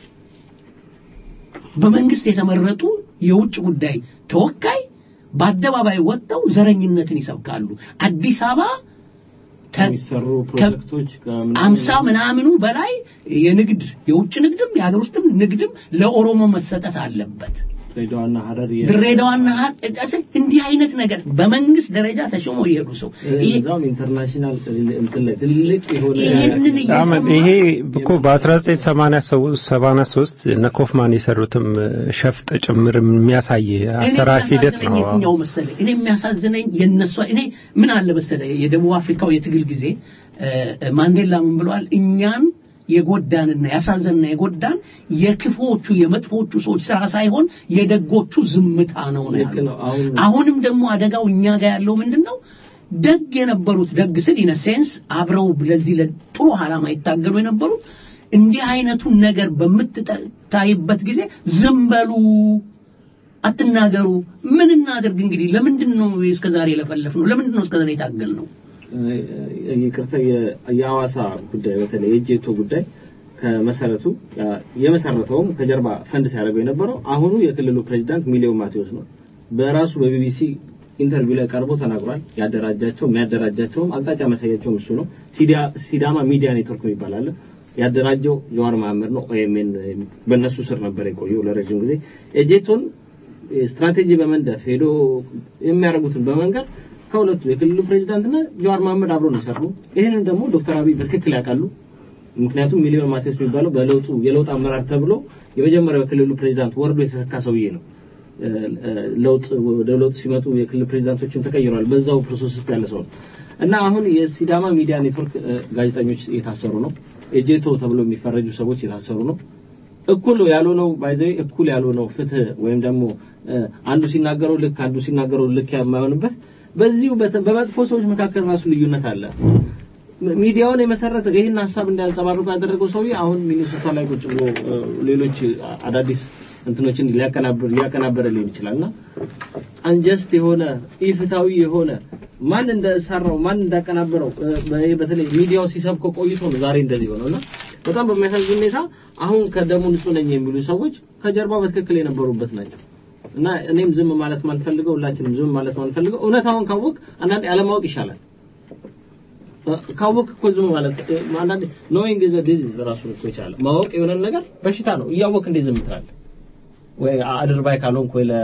Speaker 1: በመንግስት የተመረጡ የውጭ ጉዳይ ተወካይ በአደባባይ ወጥተው ዘረኝነትን ይሰብካሉ። አዲስ አበባ
Speaker 4: የሚሰሩ ፕሮጀክቶች
Speaker 1: አምሳ ምናምኑ በላይ የንግድ የውጭ ንግድም የሀገር ውስጥም ንግድም ለኦሮሞ መሰጠት አለበት። ድሬዳዋና ሐረር እንዲህ አይነት ነገር በመንግስት ደረጃ ተሾሞ ይሄዱ ሰው
Speaker 4: ይሄዛም ኢንተርናሽናል እንትን ላይ ትልቅ የሆነ
Speaker 3: ይሄ እኮ በ1983 ነኮፍማን የሰሩትም ሸፍጥ ጭምር የሚያሳይ አሰራር ሂደት ነው።
Speaker 1: የትኛው መሰለኝ እኔ የሚያሳዝነኝ የነሱ እኔ ምን አለ መሰለኝ የደቡብ አፍሪካው የትግል ጊዜ ማንዴላ ምን ብለዋል? እኛን የጎዳንና ያሳዘንና የጎዳን የክፎቹ የመጥፎቹ ሰዎች ስራ ሳይሆን የደጎቹ ዝምታ ነው ያለው አሁንም ደግሞ አደጋው እኛ ጋር ያለው ምንድነው ደግ የነበሩት ደግ ስል ኢን ሴንስ አብረው ለዚህ ለጥሩ ዓላማ ይታገሉ የነበሩት እንዲህ አይነቱን ነገር በመታይበት ጊዜ ዝም በሉ አትናገሩ ምን እናድርግ እንግዲህ ለምንድነው እስከዛሬ ለፈለፍነው ለምንድነው እስከዛሬ የታገልነው
Speaker 4: ይቅርታ የአዋሳ ጉዳይ በተለይ የጄቶ ጉዳይ ከመሰረቱ የመሰረተውም ከጀርባ ፈንድ ሲያደርገው የነበረው አሁኑ የክልሉ ፕሬዝዳንት ሚሊዮን ማቴዎስ ነው በራሱ በቢቢሲ ኢንተርቪው ላይ ቀርቦ ተናግሯል ያደራጃቸው የሚያደራጃቸው አቅጣጫ ማሳያቸው እሱ ነው ሲዳማ ሚዲያ ኔትወርክ ይባላል ያደራጀው ጀዋር መሐመድ ነው ኦኤምኤን በእነሱ ስር ነበር የቆየው ለረጅም ጊዜ የጄቶን ስትራቴጂ በመንደፍ ሄዶ የሚያደርጉትን በመንገር ከሁለቱ የክልሉ ፕሬዝዳንትና ጀዋር መሐመድ አብሮ ነው ሰሩ ይሄንን ደግሞ ዶክተር አብይ በትክክል ያውቃሉ ምክንያቱም ሚሊዮን ማቴዎስ የሚባለው በለውጡ የለውጥ አመራር ተብሎ የመጀመሪያው የክልሉ ፕሬዝዳንት ወርዶ የተሰካ ሰውዬ ነው ለውጥ ሲመጡ የክልል ፕሬዝዳንቶችም ተቀይረዋል በዛው ፕሮሰስ ውስጥ ያለ ሰው እና አሁን የሲዳማ ሚዲያ ኔትወርክ ጋዜጠኞች የታሰሩ ነው ኤጄቶ ተብሎ የሚፈረጁ ሰዎች የታሰሩ ነው እኩል ያልሆነው ባይዘይ እኩል ያልሆነው ፍትህ ወይም ደግሞ አንዱ ሲናገረው ልክ የማይሆንበት በዚሁ በመጥፎ ሰዎች መካከል ራሱ ልዩነት አለ ሚዲያውን የመሰረተ ይሄን ሐሳብ እንዲያንጸባርቁ ያደረገው ሰውዬ አሁን ሚኒስትሩ ላይ ቁጭ ብሎ ሌሎች አዳዲስ እንትኖችን ሊያቀናብር ሊሆን ይችላልና አንጀስት የሆነ ኢፍታዊ የሆነ ማን እንደሰራው ማን እንዳቀናበረው በተለይ ሚዲያው ሲሰብከው ቆይቶ ነው ዛሬ እንደዚህ ሆነውና በጣም በሚያሳዝን ሁኔታ አሁን ከደሙ ንጹህ ነኝ የሚሉ ሰዎች ከጀርባ በትክክል የነበሩበት ናቸው እና እኔም ዝም ማለት ማንፈልገው ሁላችንም ዝም ማለት ማንፈልገው እውነታውን ካወቅ አንዳንዴ አለማወቅ ይሻላል ካወቅ እኮ ዝም ማለት አንዳንዴ knowing is a disease ራሱ እኮ ይቻላል ማወቅ የሆነ ነገር በሽታ ነው እያወቅ እንዴ ዝም ትላለህ ወይ አድርባይ ካልሆንክ ወይ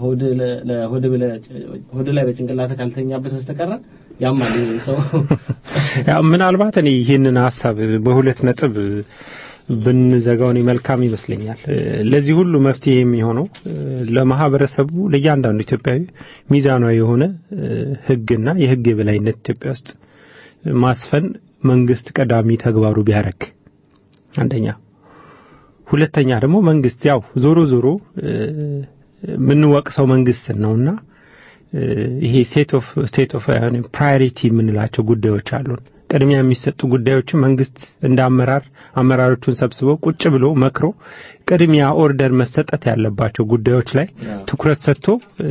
Speaker 4: ለሆድ ላይ በጭንቅላት ካልተኛበት በስተቀር ያማል ሰው
Speaker 3: ምናልባት እኔ ይሄንን ሐሳብ በሁለት ነጥብ ብንዘጋው ነው መልካም ይመስለኛል ለዚህ ሁሉ መፍትሄ የሚሆነው ለማህበረሰቡ ለእያንዳንዱ ኢትዮጵያዊ ሚዛናዊ የሆነ ህግና የህግ የበላይነት ኢትዮጵያ ውስጥ ማስፈን መንግስት ቀዳሚ ተግባሩ ቢያረክ አንደኛ ሁለተኛ ደግሞ መንግስት ያው ዞሮ ምን ወቅሰው መንግስት ነውና ይሄ ስቴት ኦፍ ፕራዮሪቲ ምንላቸው ጉዳዮች አሉን ቅድሚያ የሚሰጡ ጉዳዮች መንግስት አመራሮቹን ሰብስበው ቁጭ ብሎ መክሮ ቅድሚያ ኦርደር መሰጠት ያለባቸው ጉዳዮች ላይ ትኩረት ሰጥቶ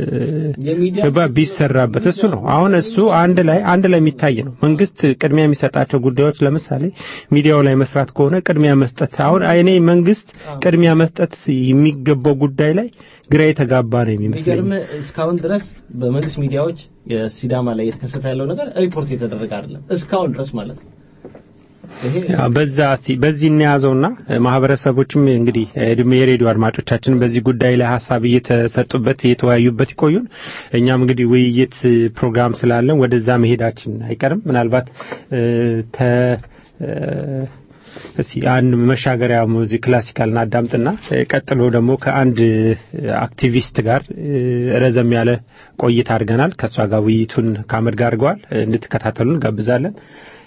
Speaker 3: ቢሰራበት እሱ ነው አሁን እሱ አንድ ላይ የሚታይ ነው መንግስት ቅድሚያ የሚሰጣቸው ጉዳዮች ለምሳሌ ሚዲያው ላይ መስራት ከሆነ ቅድሚያ መስጠት አሁን አይኔ መንግስት ቅድሚያ መስጠት የሚገባው ጉዳይ ላይ ግራ የተጋባ ነው የሚመስለኝ
Speaker 4: እስካሁን ድረስ በመንግስት ሚዲያዎች የሲዳማ ላይ የተከሰተ ያለው ነገር ሪፖርት የተደረገ አይደለም እስካሁን ድረስ ማለት ነው በዚህ እንያዘውና ማህበረሰቦችም እንግዲህ የሬዲዮ አድማጮቻችን በዚህ ጉዳይ ላይ ሐሳብ እየተሰጡበት እየተወያዩበት ይቆዩን እኛም እንግዲህ ውይይት ፕሮግራም ስላለን ወደዛ መሄዳችን አይቀርም ምናልባት አንድ መሻገሪያ ሙዚቃ ክላሲካልና አዳምጥና ቀጥሎ ደግሞ ከአንድ አክቲቪስት ጋር ረዘም ያለ ቆይታ አድርገናል ከሷ ጋር ውይይቱን ካመድ ጋር አድርገዋል እንድትከታተሉን ጋብዛለን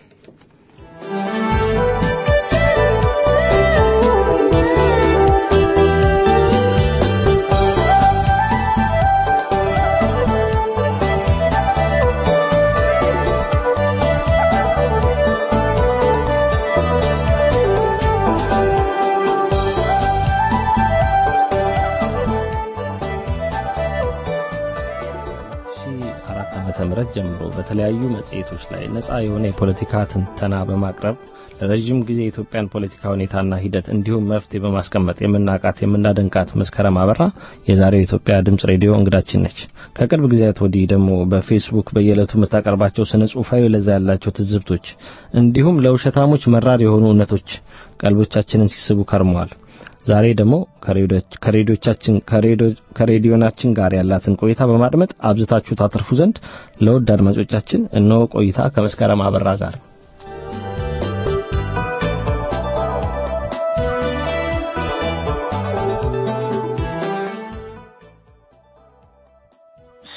Speaker 4: ጀምሮ በተለያዩ መጽሔቶች ላይ ነፃ የሆነ የፖለቲካ ትንተና በማቅረብ ለረጅም ጊዜ የኢትዮጵያን ፖለቲካ ሁኔታና ሂደት እንዲሁም መፍትሄ በማስቀመጥ የምናደንቃት መስከረም አበራ የዛሬው የኢትዮጵያ ድምጽ ሬዲዮ እንግዳችን ነች ከቅርብ ጊዜያት ወዲህ ደግሞ በፌስቡክ በየዕለቱ የምታቀርባቸው ስነ ጽሁፋዊ ለዛ ያላቸው ትዝብቶች እንዲሁም ለውሸታሞች መራር የሆኑ እውነቶች ቀልቦቻችንን ሲስቡ ከርመዋል ዛሬ ደግሞ ከሬዲዮናችን ጋር ያላትን ቆይታ በማድመጥ አብዝታችሁ ታተርፉ ዘንድ ለውድ አድማጮቻችን እነሆ ቆይታ ከመስከረም አበራ ጋር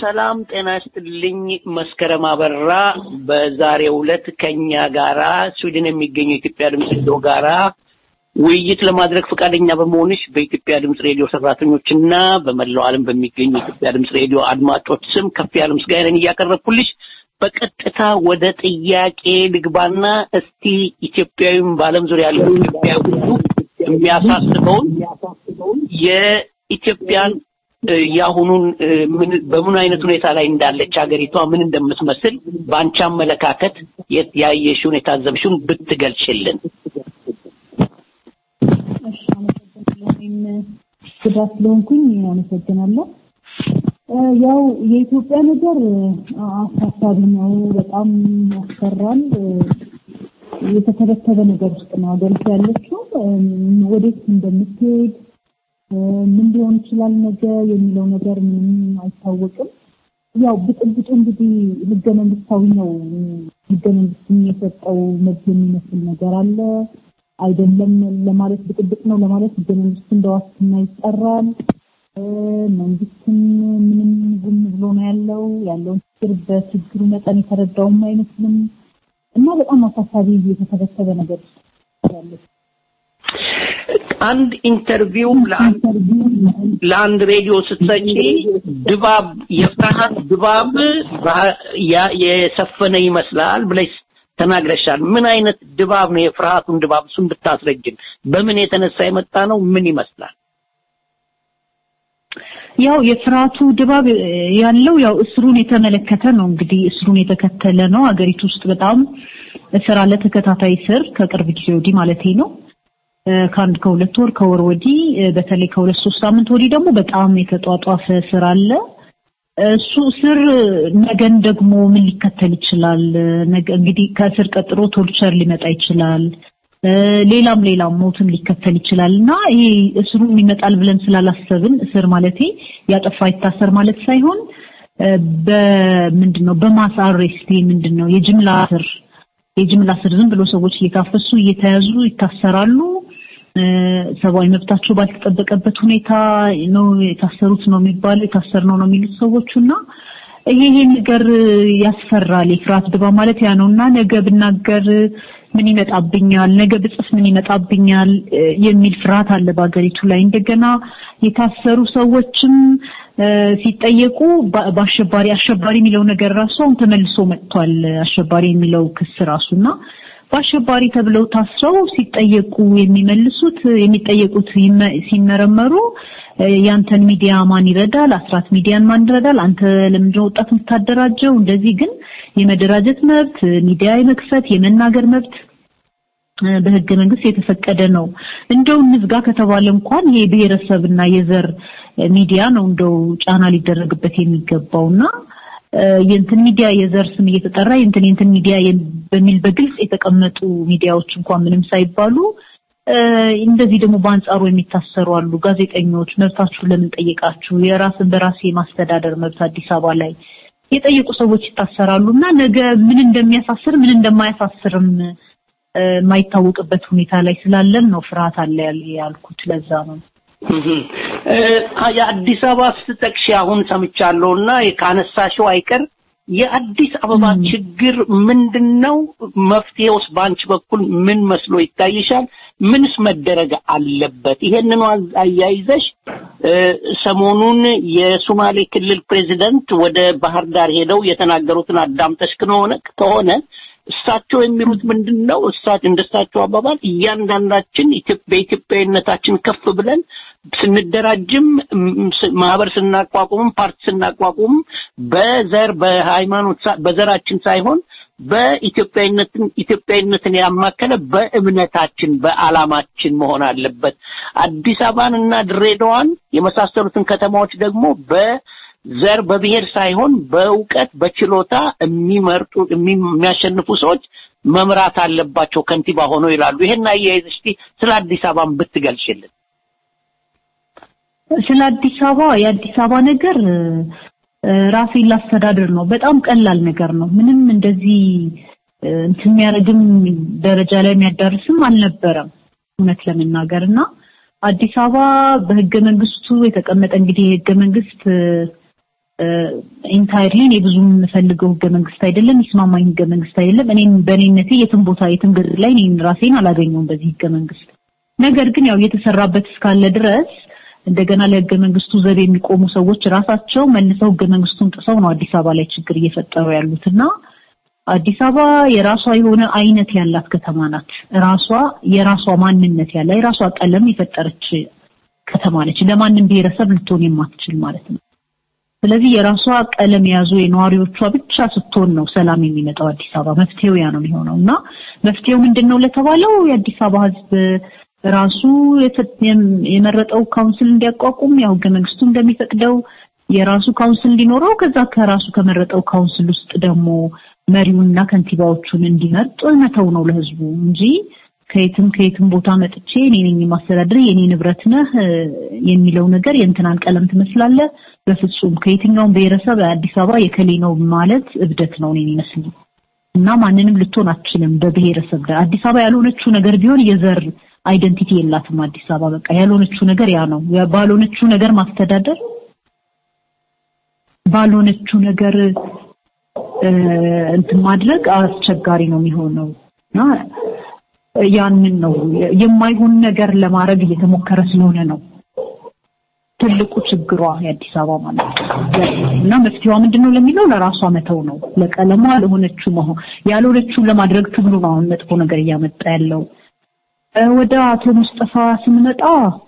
Speaker 1: ሰላም ጤና ይስጥልኝ መስከረም አበራ በዛሬው ዕለት ከኛ ጋራ ስዊድን የሚገኘው ኢትዮጵያ ድምጽ ሬዲዮ ጋራ ውይይት ለማድረግ ፈቃደኛ በመሆንሽ በኢትዮጵያ ድምጽ ሬዲዮ ሰራተኞችና በመላው ዓለም በሚገኙ ኢትዮጵያ ድምጽ ሬዲዮ አድማጮች ስም ከፍ ያለ ምስጋናን እያቀረብኩልሽ በቀጥታ ወደ ጥያቄ ልግባና እስቲ ኢትዮጵያዊም በዓለም ዙሪያ ያለው ኢትዮጵያዊ ሁሉ የሚያሳስበውን የኢትዮጵያን ያሁኑን በምን አይነት ሁኔታ ላይ እንዳለች ሀገሪቷ ምን እንደምትመስል ባንቻ አመለካከት ያየሽውን የታዘብሽውን ብትገልጭልን።
Speaker 7: እሺ ስለሆንኩኝ አመሰግናለሁ። ያው የኢትዮጵያ ነገር አሳሳቢ ነው፣ በጣም ያስፈራል። የተተበተበ ነገር ውስጥ ነው ሀገሪቱ ያለችው። ወዴት እንደምትሄድ ምን ሊሆን ይችላል ነገ የሚለው ነገር ምንም አይታወቅም። ያው ብጥብጡ እንግዲህ ህገ መንግስታዊ ነው። ህገ መንግስቱን የሰጠው መብት የሚመስል ነገር አለ አይደለም ለማለት ብጥብጥ ነው ለማለት ህገ መንግስቱ እንደዋስትና ይጠራል። መንግስትን ምንም ዝም ብሎ ነው ያለው ችግር በችግሩ መጠን የተረዳውም አይመስልም እና በጣም አሳሳቢ የተተበተበ ነገር ያለ
Speaker 1: አንድ ኢንተርቪው ለአንድ ሬዲዮ ስትሰጪ ድባብ የፍርሃት ድባብ የሰፈነ ይመስላል ብለሽ ተናግረሻል። ምን አይነት ድባብ ነው የፍርሃቱን ድባብ እሱን ብታስረጅን በምን የተነሳ የመጣ ነው ምን ይመስላል?
Speaker 7: ያው የፍርሃቱ ድባብ ያለው ያው እስሩን የተመለከተ ነው። እንግዲህ እስሩን የተከተለ ነው። ሀገሪቱ ውስጥ በጣም እስር አለ፣ ተከታታይ እስር ከቅርብ ጊዜ ወዲህ ማለት ነው። ከሁለት ወር ከወር ወዲህ በተለይ ከሁለት ሶስት ሳምንት ወዲህ ደግሞ በጣም የተጧጧፈ እስር አለ። እሱ እስር ነገን ደግሞ ምን ሊከተል ይችላል? ነገ እንግዲህ ከእስር ቀጥሎ ቶርቸር ሊመጣ ይችላል። ሌላም ሞትም ሊከተል ይችላልና ይሄ እስሩ ይመጣል ብለን ስላላሰብን እስር ማለቴ ያጠፋ ይታሰር ማለት ሳይሆን በምንድነው በማስ አሬስት ምንድነው የጅምላ እስር ዝም ብሎ ሰዎች እየታፈሱ እየተያዙ ይታሰራሉ። ሰብአዊ መብታቸው ባልተጠበቀበት ሁኔታ ነው የታሰሩት ነው የሚባለው የታሰርነው ነው የሚሉት ሰዎችና ይሄ ነገር ያስፈራል። የፍርሃት ድባብ ማለት ያ ነውና ነገ ብናገር ምን ይመጣብኛል ነገ ብጽፍ ምን ይመጣብኛል የሚል ፍርሃት አለ በአገሪቱ ላይ። እንደገና የታሰሩ ሰዎችም ሲጠየቁ አሸባሪ የሚለው ነገር ራሱ ተመልሶ መጥቷል። አሸባሪ የሚለው ክስ ራሱና በአሸባሪ ተብለው ታስረው ሲጠየቁ የሚጠየቁት ሲመረመሩ ያንተን ሚዲያ ማን ይረዳል? አስራት ሚዲያን ማን ይረዳል? አንተ ለምንድነው ወጣት የምታደራጀው? እንደዚህ ግን የመደራጀት መብት፣ ሚዲያ የመክፈት የመናገር መብት በህገ መንግስት የተፈቀደ ነው። እንደው ንዝጋ ከተባለ እንኳን የብሔረሰብና የዘር ሚዲያ ነው እንደው ጫና ሊደረግበት የሚገባውና የእንትን ሚዲያ የዘር ስም እየተጠራ የእንትን ሚዲያ በሚል በግልጽ የተቀመጡ ሚዲያዎች እንኳን ምንም ሳይባሉ እንደዚህ ደግሞ በአንጻሩ የሚታሰሩ አሉ። ጋዜጠኞች መብታችሁ ለምን ጠየቃችሁ? የራስን በራስ የማስተዳደር መብት አዲስ አበባ ላይ የጠየቁ ሰዎች ይታሰራሉና ነገ ምን እንደሚያሳስር ምን እንደማያሳስርም ማይታወቅበት ሁኔታ ላይ ስላለን ነው ፍርሃት አለ ያልኩት። ለዛ ነው
Speaker 1: የአዲስ አበባ ስትጠቅሺ አሁን ሰምቻለሁና የካነሳሽው አይቀር የአዲስ አበባ ችግር ምንድነው? መፍትሄውስ ባንቺ በኩል ምን መስሎ ይታይሻል? ምንስ መደረግ አለበት? ይሄንን አያይዘሽ ሰሞኑን የሶማሌ ክልል ፕሬዝዳንት ወደ ባህር ዳር ሄደው የተናገሩትን አዳምጠሽ ከሆነ እሳቸው የሚሉት ምንድነው? እንደሳቸው አባባል እያንዳንዳችን በኢትዮጵያዊነታችን ከፍ ብለን ስንደራጅም ማህበር ስናቋቁም ፓርቲ ስናቋቁም በሃይማኖት በዘራችን ሳይሆን ኢትዮጵያዊነትን ያማከለ በእምነታችን በአላማችን መሆን አለበት። አዲስ አበባንና ድሬዳዋን የመሳሰሉትን ከተማዎች ደግሞ በዘር በብሔር ሳይሆን በእውቀት በችሎታ የሚያሸንፉ ሰዎች መምራት አለባቸው ከንቲባ ሆነው ይላሉ። ይሄን አያይዘሽ ስለ አዲስ አበባን ብትገልጪልን።
Speaker 7: ስለ አዲስ አበባ የአዲስ አበባ ነገር ራሴን ላስተዳድር ነው። በጣም ቀላል ነገር ነው። ምንም እንደዚህ እንትን የሚያደርግም ደረጃ ላይ የሚያዳርስም አልነበረም እውነት ለመናገርና አዲስ አበባ በህገ መንግስቱ የተቀመጠ እንግዲህ የህገ መንግስት ኢንታይርሊ እኔ ብዙም የምፈልገው ህገ መንግስት አይደለም ይስማማኝ ህገ መንግስት አይደለም እኔም በእኔነቴ የትም ቦታ የትም ግር ላይ እኔን ራሴን አላገኘውም በዚህ ህገ መንግስት ነገር ግን ያው የተሰራበት እስካለ ድረስ እንደገና ለህገ መንግስቱ ዘብ የሚቆሙ ሰዎች ራሳቸው መልሰው ህገ መንግስቱን ጥሰው ነው አዲስ አበባ ላይ ችግር እየፈጠሩ ያሉትና አዲስ አበባ የራሷ የሆነ አይነት ያላት ከተማ ናት ራሷ የራሷ ማንነት ያለ የራሷ ቀለም የፈጠረች ከተማ ነች ለማንም ብሔረሰብ ልትሆን የማትችል ማለት ነው ስለዚህ የራሷ ቀለም ያዙ የነዋሪዎቿ ብቻ ስትሆን ነው ሰላም የሚመጣው አዲስ አበባ መፍትሄው ያ ነው የሚሆነውና መፍትሄው ምንድነው ለተባለው የአዲስ አበባ ህዝብ ራሱ የመረጠው ካውንስል እንዲያቋቁም ያው ህገ መንግስቱ እንደሚፈቅደው የራሱ ካውንስል እንዲኖረው ከዛ ከራሱ ከመረጠው ካውንስል ውስጥ ደግሞ መሪውና ከንቲባዎቹን እንዲመርጥ መተው ነው ለህዝቡ እንጂ ከየትም ቦታ መጥቼ እኔ ነኝ ማስተዳደር የኔ ንብረት ነህ የሚለው ነገር የእንትናን ቀለም ትመስላለ በፍጹም ከየትኛውም ብሔረሰብ አዲስ አበባ የከሌ ነው ማለት እብደት ነው እኔ ይመስል እና ማንንም ልትሆን አትችልም በብሔረሰብ ላይ አዲስ አበባ ያልሆነችው ነገር ቢሆን የዘር አይደንቲቲ የላትም አዲስ አበባ በቃ ያልሆነችው ነገር ያ ነው ባልሆነችው ነገር ማስተዳደር ባልሆነችው ነገር እንትን ማድረግ አስቸጋሪ ነው የሚሆነውና ያንን ነው የማይሆን ነገር ለማድረግ እየተሞከረ ስለሆነ ነው ትልቁ ችግሯ የአዲስ አበባ ማለት እና መፍትሄዋ ምንድነው ለሚለው ለራሷ መተው ነው ለቀለሟ ለሆነችው ነው ያልሆነችው ለማድረግ ትግሉ ነው መጥፎ ነገር እያመጣ ያለው ወደ አቶ ሙስጠፋ ስንመጣ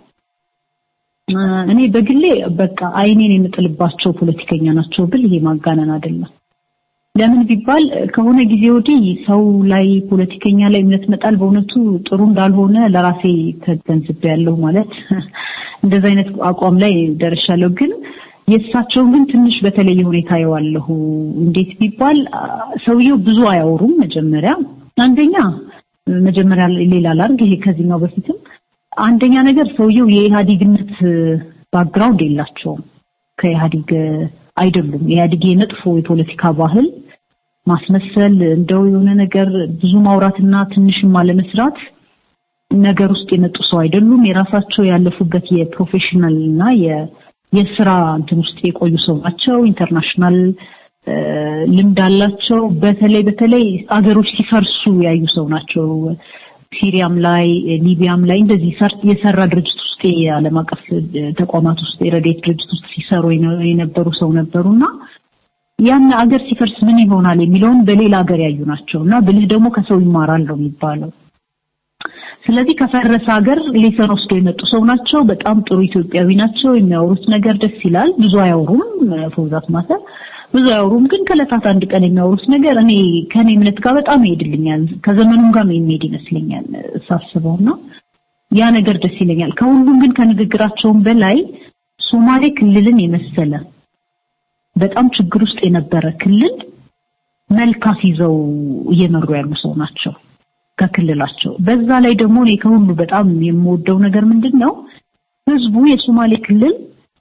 Speaker 7: እኔ በግሌ በቃ አይኔን የምጥልባቸው ፖለቲከኛ ናቸው ብል ይሄ ማጋነን አይደለም ለምን ቢባል ከሆነ ጊዜ ወዲህ ሰው ላይ ፖለቲከኛ ላይ እምነት መጣል በእውነቱ ጥሩ እንዳልሆነ ለራሴ ተገንዝቤያለሁ ማለት እንደዛ አይነት አቋም ላይ ደርሻለሁ ግን የሳቸው ግን ትንሽ በተለየ ሁኔታ ያዋለሁ እንዴት ቢባል ሰውየው ብዙ አያወሩም መጀመሪያ ሌላ ላርግ ይሄ ከዚህኛው በፊትም አንደኛ ነገር ሰውየው የኢህአዲግነት ባክግራውንድ የላቸውም ከኢህአዲግ አይደሉም የኢህአዲግ የመጥፎ የፖለቲካ ባህል ማስመሰል እንደው የሆነ ነገር ብዙ ማውራትና ትንሽም ማለመስራት ነገር ውስጥ የመጡ ሰው አይደሉም የራሳቸው ያለፉበት የፕሮፌሽናል እና የስራ እንትን ውስጥ የቆዩ ሰው ናቸው ኢንተርናሽናል ልምድ አላቸው በተለይ አገሮች ሲፈርሱ ያዩ ሰው ናቸው ሲሪያም ላይ ሊቢያም ላይ እንደዚህ የሰራ ድርጅት ውስጥ የዓለም አቀፍ ተቋማት ውስጥ የረድኤት ድርጅት ውስጥ ሲሰሩ የነበሩ ሰው ነበሩና ያን አገር ሲፈርስ ምን ይሆናል የሚለውን በሌላ ሀገር ያዩ ናቸውና ብልህ ደግሞ ከሰው ይማራል ነው የሚባለው ስለዚህ ከፈረሰ ሀገር ሌሰን ወስዶ የመጡ ሰው ናቸው በጣም ጥሩ ኢትዮጵያዊ ናቸው የሚያወሩት ነገር ደስ ይላል ብዙ አያወሩም ፎዛት ማለት ብዙ አያወሩም ግን ከለታት አንድ ቀን የሚያወሩት ነገር እኔ ከኔ እምነት ጋር በጣም ይሄድልኛል ከዘመኑም ጋር የሚሄድ ይመስለኛል ሳስበውና ያ ነገር ደስ ይለኛል ከሁሉም ግን ከንግግራቸው በላይ ሶማሌ ክልልን የመሰለ በጣም ችግር ውስጥ የነበረ ክልል መልካስ ይዘው እየመሩ ያሉ ሰው ናቸው ከክልላቸው በዛ ላይ ደግሞ እኔ ከሁሉ በጣም የምወደው ነገር ምንድነው ህዝቡ የሶማሌ ክልል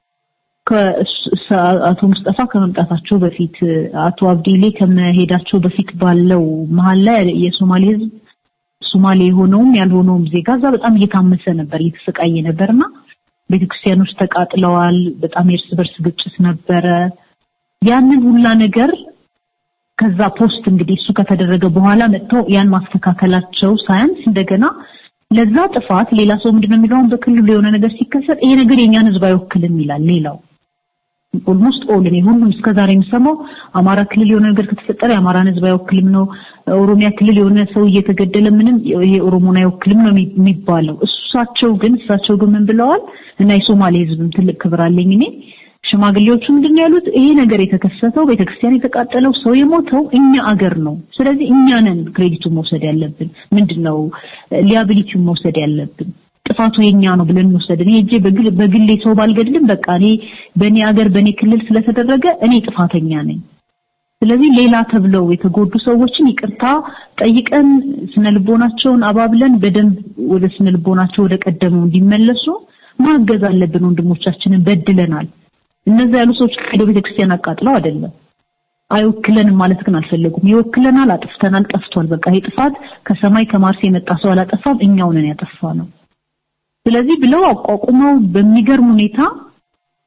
Speaker 7: ከአቶ ሙስጠፋ ከመምጣታቸው በፊት አቶ አብዲሌ ከመሄዳቸው በፊት ባለው መሃል ላይ የሶማሌ ህዝብ ሶማሌ የሆነውም ያልሆነውም ዜጋዛ በጣም እየታመሰ ነበር እየተሰቃየ ነበርና ቤተክርስቲያኖች ተቃጥለዋል በጣም የእርስ በርስ ግጭት ነበረ ያንን ሁላ ነገር ከዛ ፖስት እንግዲህ እሱ ከተደረገ በኋላ መጥተው ያን ማስተካከላቸው ሳይንስ እንደገና ለዛ ጥፋት ሌላ ሰው ምንድነው የሚለው በክልሉ የሆነ ነገር ሲከሰት ይሄ ነገር የኛን ህዝብ አይወክልም ይላል ሌላው ኦልሞስት ኦል እኔ ሁሉም እስከዛሬ የምሰማው አማራ ክልል የሆነ ነገር ከተፈጠረ የአማራን ህዝብ አይወክልም ነው ኦሮሚያ ክልል የሆነ ሰው እየተገደለ ምንም ይሄ ኦሮሞን አይወክልም ነው የሚባለው እሳቸው ግን ምን ብለዋል እና የሶማሌ ህዝብም ትልቅ ክብር አለኝ እኔ ሽማግሌዎቹ ምንድነው ያሉት ይሄ ነገር የተከሰተው ቤተክርስቲያን የተቃጠለው ሰው የሞተው እኛ አገር ነው ስለዚህ እኛ ነን ክሬዲቱን መውሰድ ያለብን ምንድነው ሊያቢሊቲውን መውሰድ ያለብን ጥፋቱ የኛ ነው ብለን ወሰደ እኔ እጄ በግሌ ሰው ባልገድልም በቃ እኔ በኔ ሀገር በኔ ክልል ስለተደረገ እኔ ጥፋተኛ ነኝ ስለዚህ ሌላ ተብለው የተጎዱ ሰዎችን ይቅርታ ጠይቀን ስነልቦናቸውን አባብለን በደንብ ወደ ስነልቦናቸው ወደ ቀደመው እንዲመለሱ ማገዝ አለብን ወንድሞቻችንን በድለናል እነዛ ያሉ ሰዎች ከሄደው ቤተክርስቲያን አቃጥለው አይደለም አይወክለንም ማለት ግን አልፈለጉም ይወክለናል አጥፍተናል ጠፍቷል በቃ ይሄ ጥፋት ከሰማይ ከማርስ የመጣ ሰው አላጠፋም እኛው ነን ያጠፋነው ስለዚህ ብለው አቋቁመው በሚገርም ሁኔታ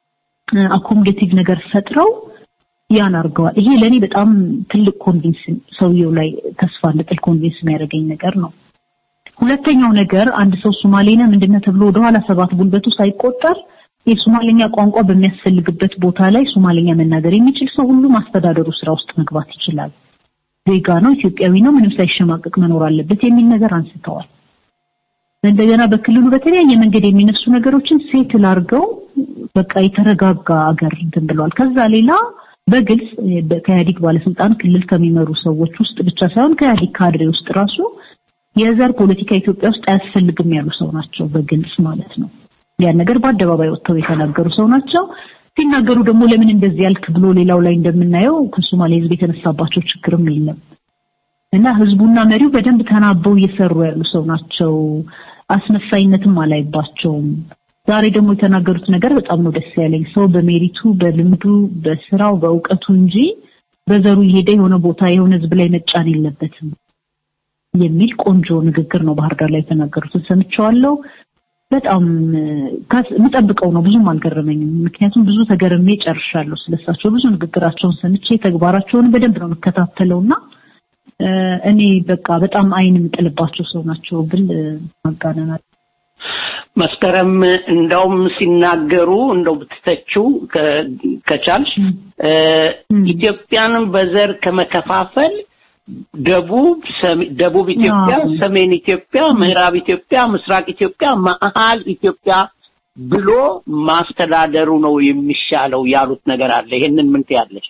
Speaker 7: አኮሞዴቲቭ ነገር ፈጥረው ያን አርገዋል። ይሄ ለኔ በጣም ትልቅ ኮንቪንስ ሰውየው ላይ ተስፋ እንደጥል ኮንቪንስ የሚያደርገኝ ነገር ነው። ሁለተኛው ነገር አንድ ሰው ሶማሌና ምንድነው ተብሎ ወደ ኋላ ሰባት ጉልበቱ ሳይቆጠር የሶማሊኛ ቋንቋ በሚያስፈልግበት ቦታ ላይ ሶማሊኛ መናገር የሚችል ሰው ሁሉ ማስተዳደሩ ስራ ውስጥ መግባት ይችላል። ዜጋ ነው፣ ኢትዮጵያዊ ነው፣ ምንም ሳይሸማቀቅ መኖር አለበት የሚል ነገር አንስተዋል። እንደገና በክልሉ በተለያየ መንገድ የሚነሱ ነገሮችን ሴትል አድርገው በቃ የተረጋጋ አገር እንትን ብለዋል። ከዛ ሌላ በግልጽ ከኢህአዴግ ባለስልጣን ክልል ከሚመሩ ሰዎች ውስጥ ብቻ ሳይሆን ከኢህአዴግ ካድሬ ውስጥ ራሱ የዘር ፖለቲካ ኢትዮጵያ ውስጥ አያስፈልግም ያሉ ሰው ናቸው፣ በግልጽ ማለት ነው። ያን ነገር በአደባባይ ወጥተው የተናገሩ ሰው ናቸው። ሲናገሩ ደግሞ ለምን እንደዚህ ያልክ ብሎ ሌላው ላይ እንደምናየው ከሶማሌ ህዝብ የተነሳባቸው ችግርም የለም እና ህዝቡና መሪው በደንብ ተናበው እየሰሩ ያሉ ሰው ናቸው። አስመሳይነትም አላይባቸውም። ዛሬ ደግሞ የተናገሩት ነገር በጣም ነው ደስ ያለኝ። ሰው በሜሪቱ በልምዱ በስራው በእውቀቱ እንጂ በዘሩ ይሄደ የሆነ ቦታ የሆነ ህዝብ ላይ መጫን የለበትም የሚል ቆንጆ ንግግር ነው ባህር ዳር ላይ የተናገሩት። ሰምቻለሁ። በጣም ምጠብቀው ነው፣ ብዙም አልገረመኝም። ምክንያቱም ብዙ ተገርሜ ጨርሻለሁ ስለሳቸው። ብዙ ንግግራቸውን ሰምቼ ተግባራቸውን በደንብ ነው መከታተለውና እኔ በቃ በጣም አይንም ጥልባቸው ሰው ናቸው ብል ማጋነናል።
Speaker 1: መስከረም እንደውም ሲናገሩ እንደው ብትተቹው ከቻልሽ ኢትዮጵያን በዘር ከመከፋፈል ደቡብ ኢትዮጵያ፣ ሰሜን ኢትዮጵያ፣ ምዕራብ ኢትዮጵያ፣ ምስራቅ ኢትዮጵያ፣ መሀል ኢትዮጵያ ብሎ ማስተዳደሩ ነው የሚሻለው ያሉት ነገር አለ። ይሄንን ምን ትያለሽ?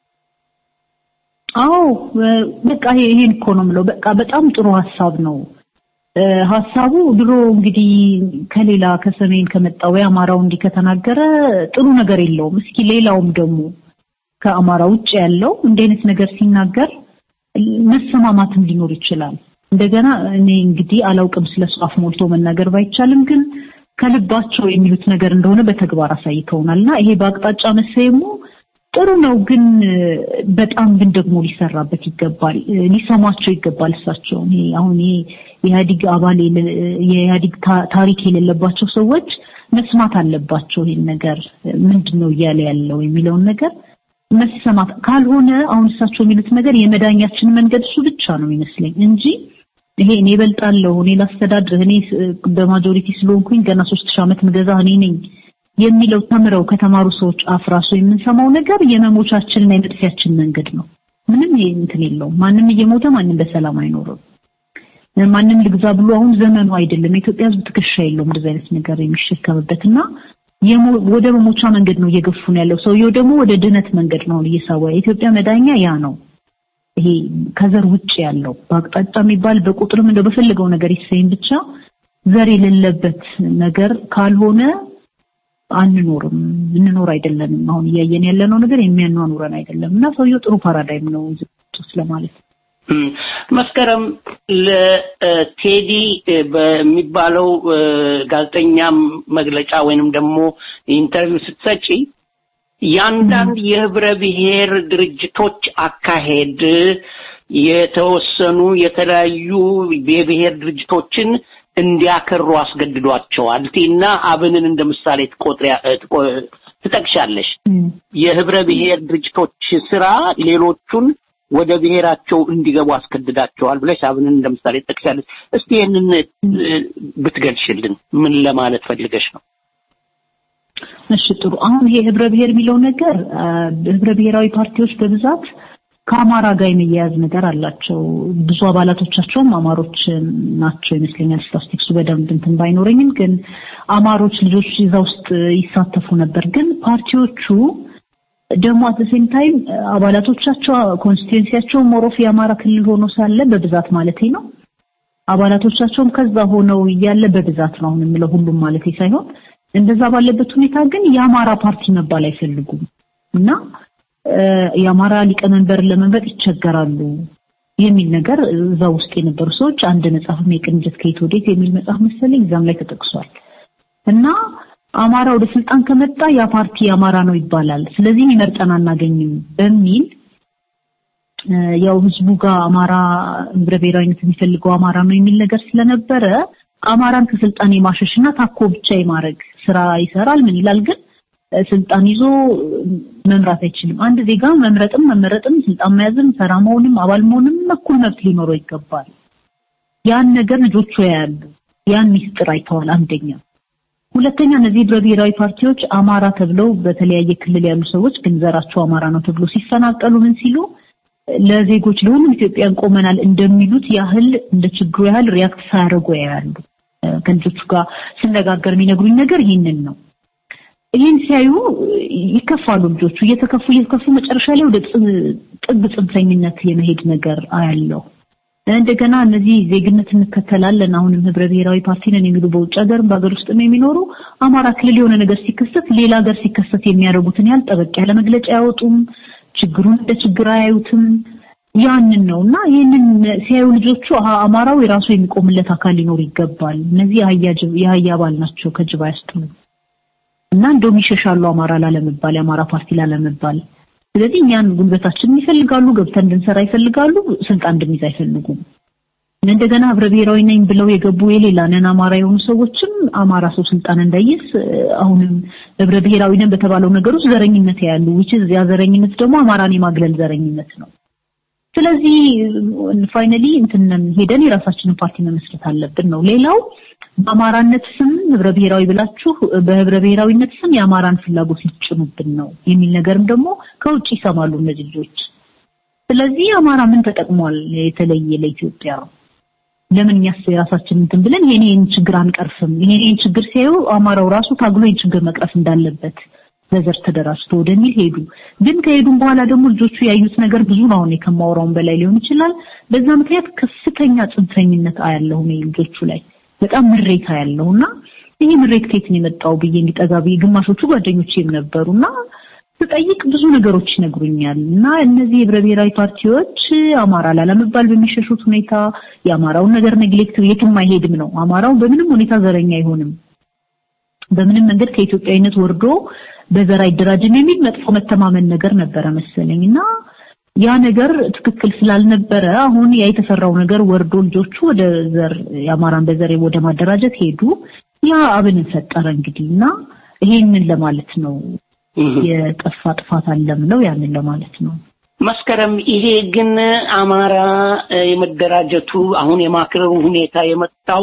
Speaker 7: አዎ በቃ ይሄን እኮ ነው የምለው። በቃ በጣም ጥሩ ሐሳብ ነው። ሐሳቡ ድሮ እንግዲህ ከሌላ ከሰሜን ከመጣው የአማራው እንዲህ ከተናገረ ጥሩ ነገር የለውም። እስኪ ሌላውም ደግሞ ከአማራ ውጭ ያለው እንደዚህ ነገር ሲናገር መሰማማትም ሊኖር ይችላል። እንደገና እኔ እንግዲህ አላውቅም ስለሱ አፍ ሞልቶ መናገር ባይቻልም ግን ከልባቸው የሚሉት ነገር እንደሆነ በተግባር አሳይተውናልና ይሄ በአቅጣጫ መሰየሙ ጥሩ ነው። ግን በጣም ግን ደግሞ ሊሰራበት ይገባል፣ ሊሰማቸው ይገባል። እሳቸው ይሄ አሁን የኢህአዴግ አባል የኢህአዴግ ታሪክ የሌለባቸው ሰዎች መስማት አለባቸው። ይሄን ነገር ምንድነው እያለ ያለው የሚለውን ነገር መስማት ካልሆነ አሁን እሳቸው የሚሉት ነገር የመዳኛችን መንገድ እሱ ብቻ ነው የሚመስለኝ እንጂ ይሄ እኔ እበልጣለሁ፣ እኔ ላስተዳድር፣ እኔ በማጆሪቲ ስለሆንኩኝ ገና 3000 ዓመት ምገዛ እኔ ነኝ የሚለው ተምረው ከተማሩ ሰዎች አፍራሶ የምንሰማው ነገር የመሞቻችንና የመጥፊያችን መንገድ ነው። ምንም እንትን የለውም። ማንም እየሞተ ማንም በሰላም አይኖርም። ማንም ልግዛ ብሎ አሁን ዘመኑ አይደለም። የኢትዮጵያ ህዝብ ትከሻ የለውም እንደዚህ አይነት ነገር የሚሸከምበትና ወደ መሞቻ መንገድ ነው እየገፉን ያለው። ሰውየው ደግሞ ወደ ድነት መንገድ ነው እየሳዋ። የኢትዮጵያ መዳኛ ያ ነው። ይሄ ከዘር ውጭ ያለው በአቅጣጫ የሚባል በቁጥርም እንደው በፈለገው ነገር ይሰይም ብቻ ዘር የሌለበት ነገር ካልሆነ አንኖርም፣ እንኖር አይደለንም። አሁን እያየን ያለነው ነገር የሚያኗኑረን አይደለምና ሰውየው ጥሩ ፓራዳይም ነው ስለማለት
Speaker 1: መስከረም ለቴዲ በሚባለው ጋዜጠኛ መግለጫ ወይንም ደግሞ ኢንተርቪው ስትሰጪ ያንዳንድ የህብረ ብሔር ድርጅቶች አካሄድ የተወሰኑ የተለያዩ የብሔር ድርጅቶችን እንዲያከሩ አስገድዷቸዋል እና አብንን እንደምሳሌ ትጠቅሻለሽ። የህብረ ብሔር ድርጅቶች ስራ ሌሎቹን ወደ ብሔራቸው እንዲገቡ አስገድዳቸዋል ብለሽ አብንን እንደምሳሌ ትጠቅሻለሽ። እስቲ ይሄንን ብትገልሽልን ምን ለማለት ፈልገሽ ነው?
Speaker 7: እሺ ጥሩ። አሁን ይሄ ህብረ ብሔር የሚለው ነገር ህብረ ብሔራዊ ፓርቲዎች በብዛት ከአማራ ጋር የሚያያዝ ነገር አላቸው። ብዙ አባላቶቻቸውም አማሮች ናቸው ይመስለኛል። ስታቲስቲክሱ በደንብ እንትን ባይኖረኝም ግን አማሮች ልጆች እዛ ውስጥ ይሳተፉ ነበር። ግን ፓርቲዎቹ ደግሞ at the same time አባላቶቻቸው ኮንስቲትዩንሲያቸው ሞሮፍ የአማራ ክልል ሆኖ ሳለ በብዛት ማለት ነው አባላቶቻቸውም ከዛ ሆነው ያለ በብዛት ነው አሁን የሚለው ሁሉም ማለት ሳይሆን እንደዛ ባለበት ሁኔታ ግን የአማራ ፓርቲ መባል አይፈልጉም እና የአማራ ሊቀመንበር ለመንበጥ ይቸገራሉ የሚል ነገር እዛ ውስጥ የነበሩ ሰዎች አንድ መጽሐፍም የቅንጅት ከኢትዮዴት የሚል መጽሐፍ መሰለኝ እዛም ላይ ተጠቅሷል እና አማራ ወደ ስልጣን ከመጣ ያ ፓርቲ አማራ ነው ይባላል። ስለዚህ ይመርጠን አናገኝም በሚል ያው ህዝቡ ጋር አማራ ብሔራዊነት የሚፈልገው አማራ ነው የሚል ነገር ስለነበረ አማራን ከስልጣን የማሸሽና ታኮ ብቻ የማረግ ስራ ይሰራል። ምን ይላል ግን ስልጣን ይዞ መምራት አይችልም። አንድ ዜጋ መመረጥም ስልጣን መያዝም ሰራመውንም አባል መሆንም እኩል መብት ሊኖረው ይገባል። ያን ነገር ልጆቹ ያያሉ። ያን ሚስጥር አይተዋል። አንደኛ። ሁለተኛ እነዚህ ብሔራዊ ፓርቲዎች አማራ ተብለው በተለያየ ክልል ያሉ ሰዎች ግን ዘራቸው አማራ ነው ተብሎ ሲፈናቀሉ ምን ሲሉ ለዜጎች ለሁሉም ኢትዮጵያን ቆመናል እንደሚሉት ያህል እንደ ችግሩ ያህል ሪያክት ሳያደርጉ ያያሉ። ከልጆቹ ጋር ሲነጋገር የሚነግሩኝ ነገር ይሄንን ነው። ይሄን ሲያዩ ይከፋሉ። ልጆቹ እየተከፉ መጨረሻ ላይ ወደ ጥግ ጽንፈኝነት የመሄድ ነገር አያለው። እንደገና እነዚህ ዜግነት እንከተላለን አሁንም ህብረ ብሔራዊ ፓርቲ ነን የሚሉ በውጭ ሀገር በአገር ውስጥ የሚኖሩ አማራ ክልል የሆነ ነገር ሲከሰት ሌላ ሀገር ሲከሰት የሚያደርጉትን ያህል ጠበቅ ያለ መግለጫ ያወጡም፣ ችግሩን እንደ ችግር አያዩትም። ያንን ነውና ይሄንን ሲያዩ ልጆቹ አማራው የራሱ የሚቆምለት አካል ሊኖር ይገባል። እነዚህ የአህያ ባል ናቸው ከጅባ ያስጥሉ እና እንደውም ይሸሻሉ አማራ ላለመባል የአማራ ፓርቲ ላለመባል። ስለዚህ እኛን ጉልበታችንን ይፈልጋሉ፣ ገብተን እንድንሰራ ይፈልጋሉ፣ ስልጣን እንድንይዝ አይፈልጉም። እንደገና ህብረ ብሔራዊ ነኝ ብለው የገቡ የሌላ ነን አማራ የሆኑ ሰዎችም አማራ ሰው ስልጣን እንዳይይዝ አሁንም ህብረ ብሔራዊ ነን በተባለው ነገር ውስጥ ዘረኝነት ያያሉ። ያ ዘረኝነት ደግሞ አማራን የማግለል ዘረኝነት ነው። ስለዚህ ፋይናሊ ሄደን የራሳችንን ፓርቲ መመስረት አለብን ነው። ሌላው በአማራነት ስም ህብረ ብሔራዊ ብላችሁ በህብረ ብሔራዊነት ስም የአማራን ፍላጎት ሊጭኑብን ነው የሚል ነገርም ደግሞ ከውጭ ይሰማሉ እነዚህ ልጆች። ስለዚህ አማራ ምን ተጠቅሟል የተለየ ለኢትዮጵያ? ለምን የራሳችንን ብለን ይሄን ችግር አንቀርፍም? ይሄን ችግር ሲያዩ አማራው ራሱ ታግሎ ይሄን ችግር መቅረፍ እንዳለበት በዘር ተደራጅቶ ወደሚል ሄዱ። ግን ከሄዱም በኋላ ደግሞ ልጆቹ ያዩት ነገር ብዙ ነው። እኔ ከማወራው በላይ ሊሆን ይችላል። በዛ ምክንያት ከፍተኛ ጽንፈኝነት አያለሁ ነው ልጆቹ ላይ በጣም ምሬታ ያለውና ይሄ ምሬት ከየት ነው የመጣው ብዬ እንዲጠጋቢ ግማሾቹ ጓደኞቼም ነበሩና ተጠይቅ ብዙ ነገሮች ይነግሩኛል። እና እነዚህ ህብረ ብሔራዊ ፓርቲዎች አማራ ላለመባል በሚሸሹት ሁኔታ የአማራውን ነገር ነግሌክት የትም አይሄድም ነው። አማራው በምንም ሁኔታ ዘረኛ አይሆንም፣ በምንም መንገድ ከኢትዮጵያዊነት ወርዶ በዘር አይደራጅም የሚል መጥፎ መተማመን ነገር ነበረ መሰለኝና ያ ነገር ትክክል ስላልነበረ አሁን ያ የተፈራው ነገር ወርዶ ልጆቹ ወደ ዘር የአማራን በዘር ወደ ማደራጀት ሄዱ። ያ አብን ፈጠረ እንግዲህና ይሄንን ለማለት ነው የጠፋ ጥፋት አለምለው ያንን ለማለት ነው።
Speaker 1: መስከረም ይሄ ግን አማራ የመደራጀቱ አሁን የማክረሩ ሁኔታ የመጣው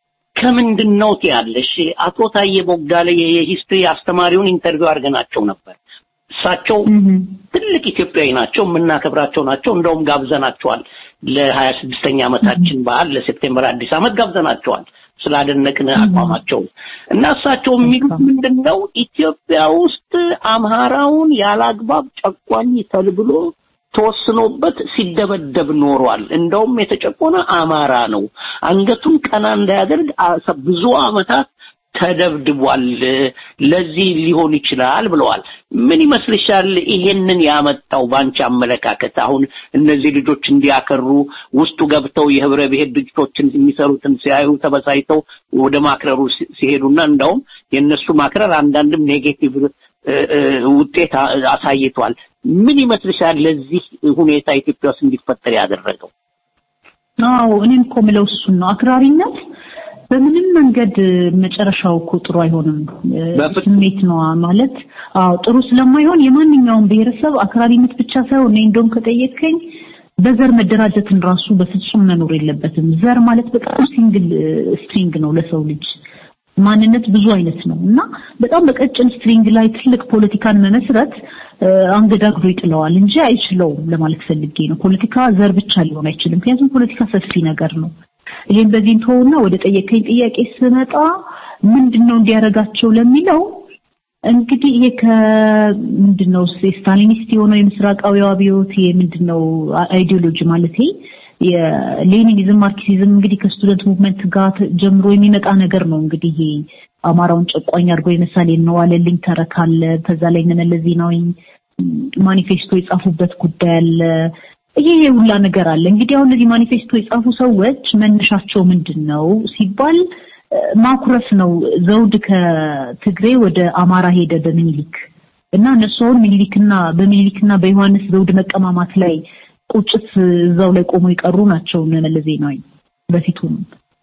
Speaker 1: ከምንድነው ያለሽ? አቶ ታዬ ቦጋለ የሂስትሪ አስተማሪውን ኢንተርቪው አድርገናቸው ነበር። እሳቸው ትልቅ ኢትዮጵያዊ ናቸው፣ የምናከብራቸው ናቸው። እንደውም ጋብዘናቸዋል ለ26ኛ ዓመታችን በዓል ለሴፕቴምበር አዲስ ዓመት ጋብዘናቸዋል ስላደነቅን አቋማቸው። እና እሳቸው የሚሉት ምንድነው ኢትዮጵያ ውስጥ አምሃራውን ያላግባብ ጨቋኝ ተብሎ ተወስኖበት ሲደበደብ ኖሯል። እንደውም የተጨቆነ አማራ ነው፣ አንገቱን ቀና እንዳያደርግ ብዙ ዓመታት ተደብድቧል፣ ለዚህ ሊሆን ይችላል ብለዋል። ምን ይመስልሻል ይሄንን ያመጣው ባንቺ አመለካከት? አሁን እነዚህ ልጆች እንዲያከሩ ውስጡ ገብተው የህብረ ብሔር ድርጅቶችን የሚሰሩትን ሲያዩ ተበሳይተው ወደ ማክረሩ ሲሄዱና እንደውም የነሱ ማክረር አንዳንድም ኔጌቲቭ ውጤት አሳይቷል። ምን ይመስልሻል ለዚህ ሁኔታ ኢትዮጵያ ውስጥ እንዲፈጠር ያደረገው?
Speaker 7: አዎ እኔም ኮምለው እሱ ነው። አክራሪነት በምንም መንገድ መጨረሻው እኮ ጥሩ አይሆንም። ስሜት ነው ማለት ጥሩ ስለማይሆን የማንኛውም ብሔረሰብ አክራሪነት ብቻ ሳይሆን እንደውም ከጠየቀኝ በዘር መደራጀትን ራሱ በፍጹም መኖር የለበትም። ዘር ማለት በጣም ሲንግል ስትሪንግ ነው ለሰው ልጅ ማንነት ብዙ አይነት ነውና በጣም በቀጭን ስትሪንግ ላይ ትልቅ ፖለቲካን መመስረት አንገዳግዶ ይጥለዋል እንጂ አይችለውም ለማለት ፈልጌ ነው። ፖለቲካ ዘር ብቻ ሊሆን አይችልም። ምክንያቱም ፖለቲካ ሰፊ ነገር ነው። ይሄን በዚህ ተውና ወደ ጠየቀኝ ጥያቄ ስመጣ ምንድነው እንዲያረጋቸው ለሚለው እንግዲህ ይሄ ከምንድነው ስታሊኒስት የሆነው የምስራቃዊው አብዮት ምንድነው አይዲዮሎጂ ማለት የሌኒኒዝም ማርክሲዝም እንግዲህ ከስቱደንት ሙቭመንት ጋር ጀምሮ የሚመጣ ነገር ነው። እንግዲህ ይሄ አማራውን ጨቋኝ አድርጎ የመሳሌ ነው አለልኝ ተረካለ ከዛ ላይ መለስ ዜናዊ ማኒፌስቶ የጻፉበት ጉዳይ አለ። ይሄ ሁላ ነገር አለ። እንግዲህ አሁን ለዚህ ማኒፌስቶ የጻፉ ሰዎች መነሻቸው ምንድነው ሲባል ማኩረፍ ነው። ዘውድ ከትግሬ ወደ አማራ ሄደ በሚኒሊክ እና እነሱን ሚኒሊክና በዮሐንስ ዘውድ መቀማማት ላይ ቁጭት እዛው ላይ ቆሞ ይቀሩ ናቸው መለስ ዜናዊ በፊቱም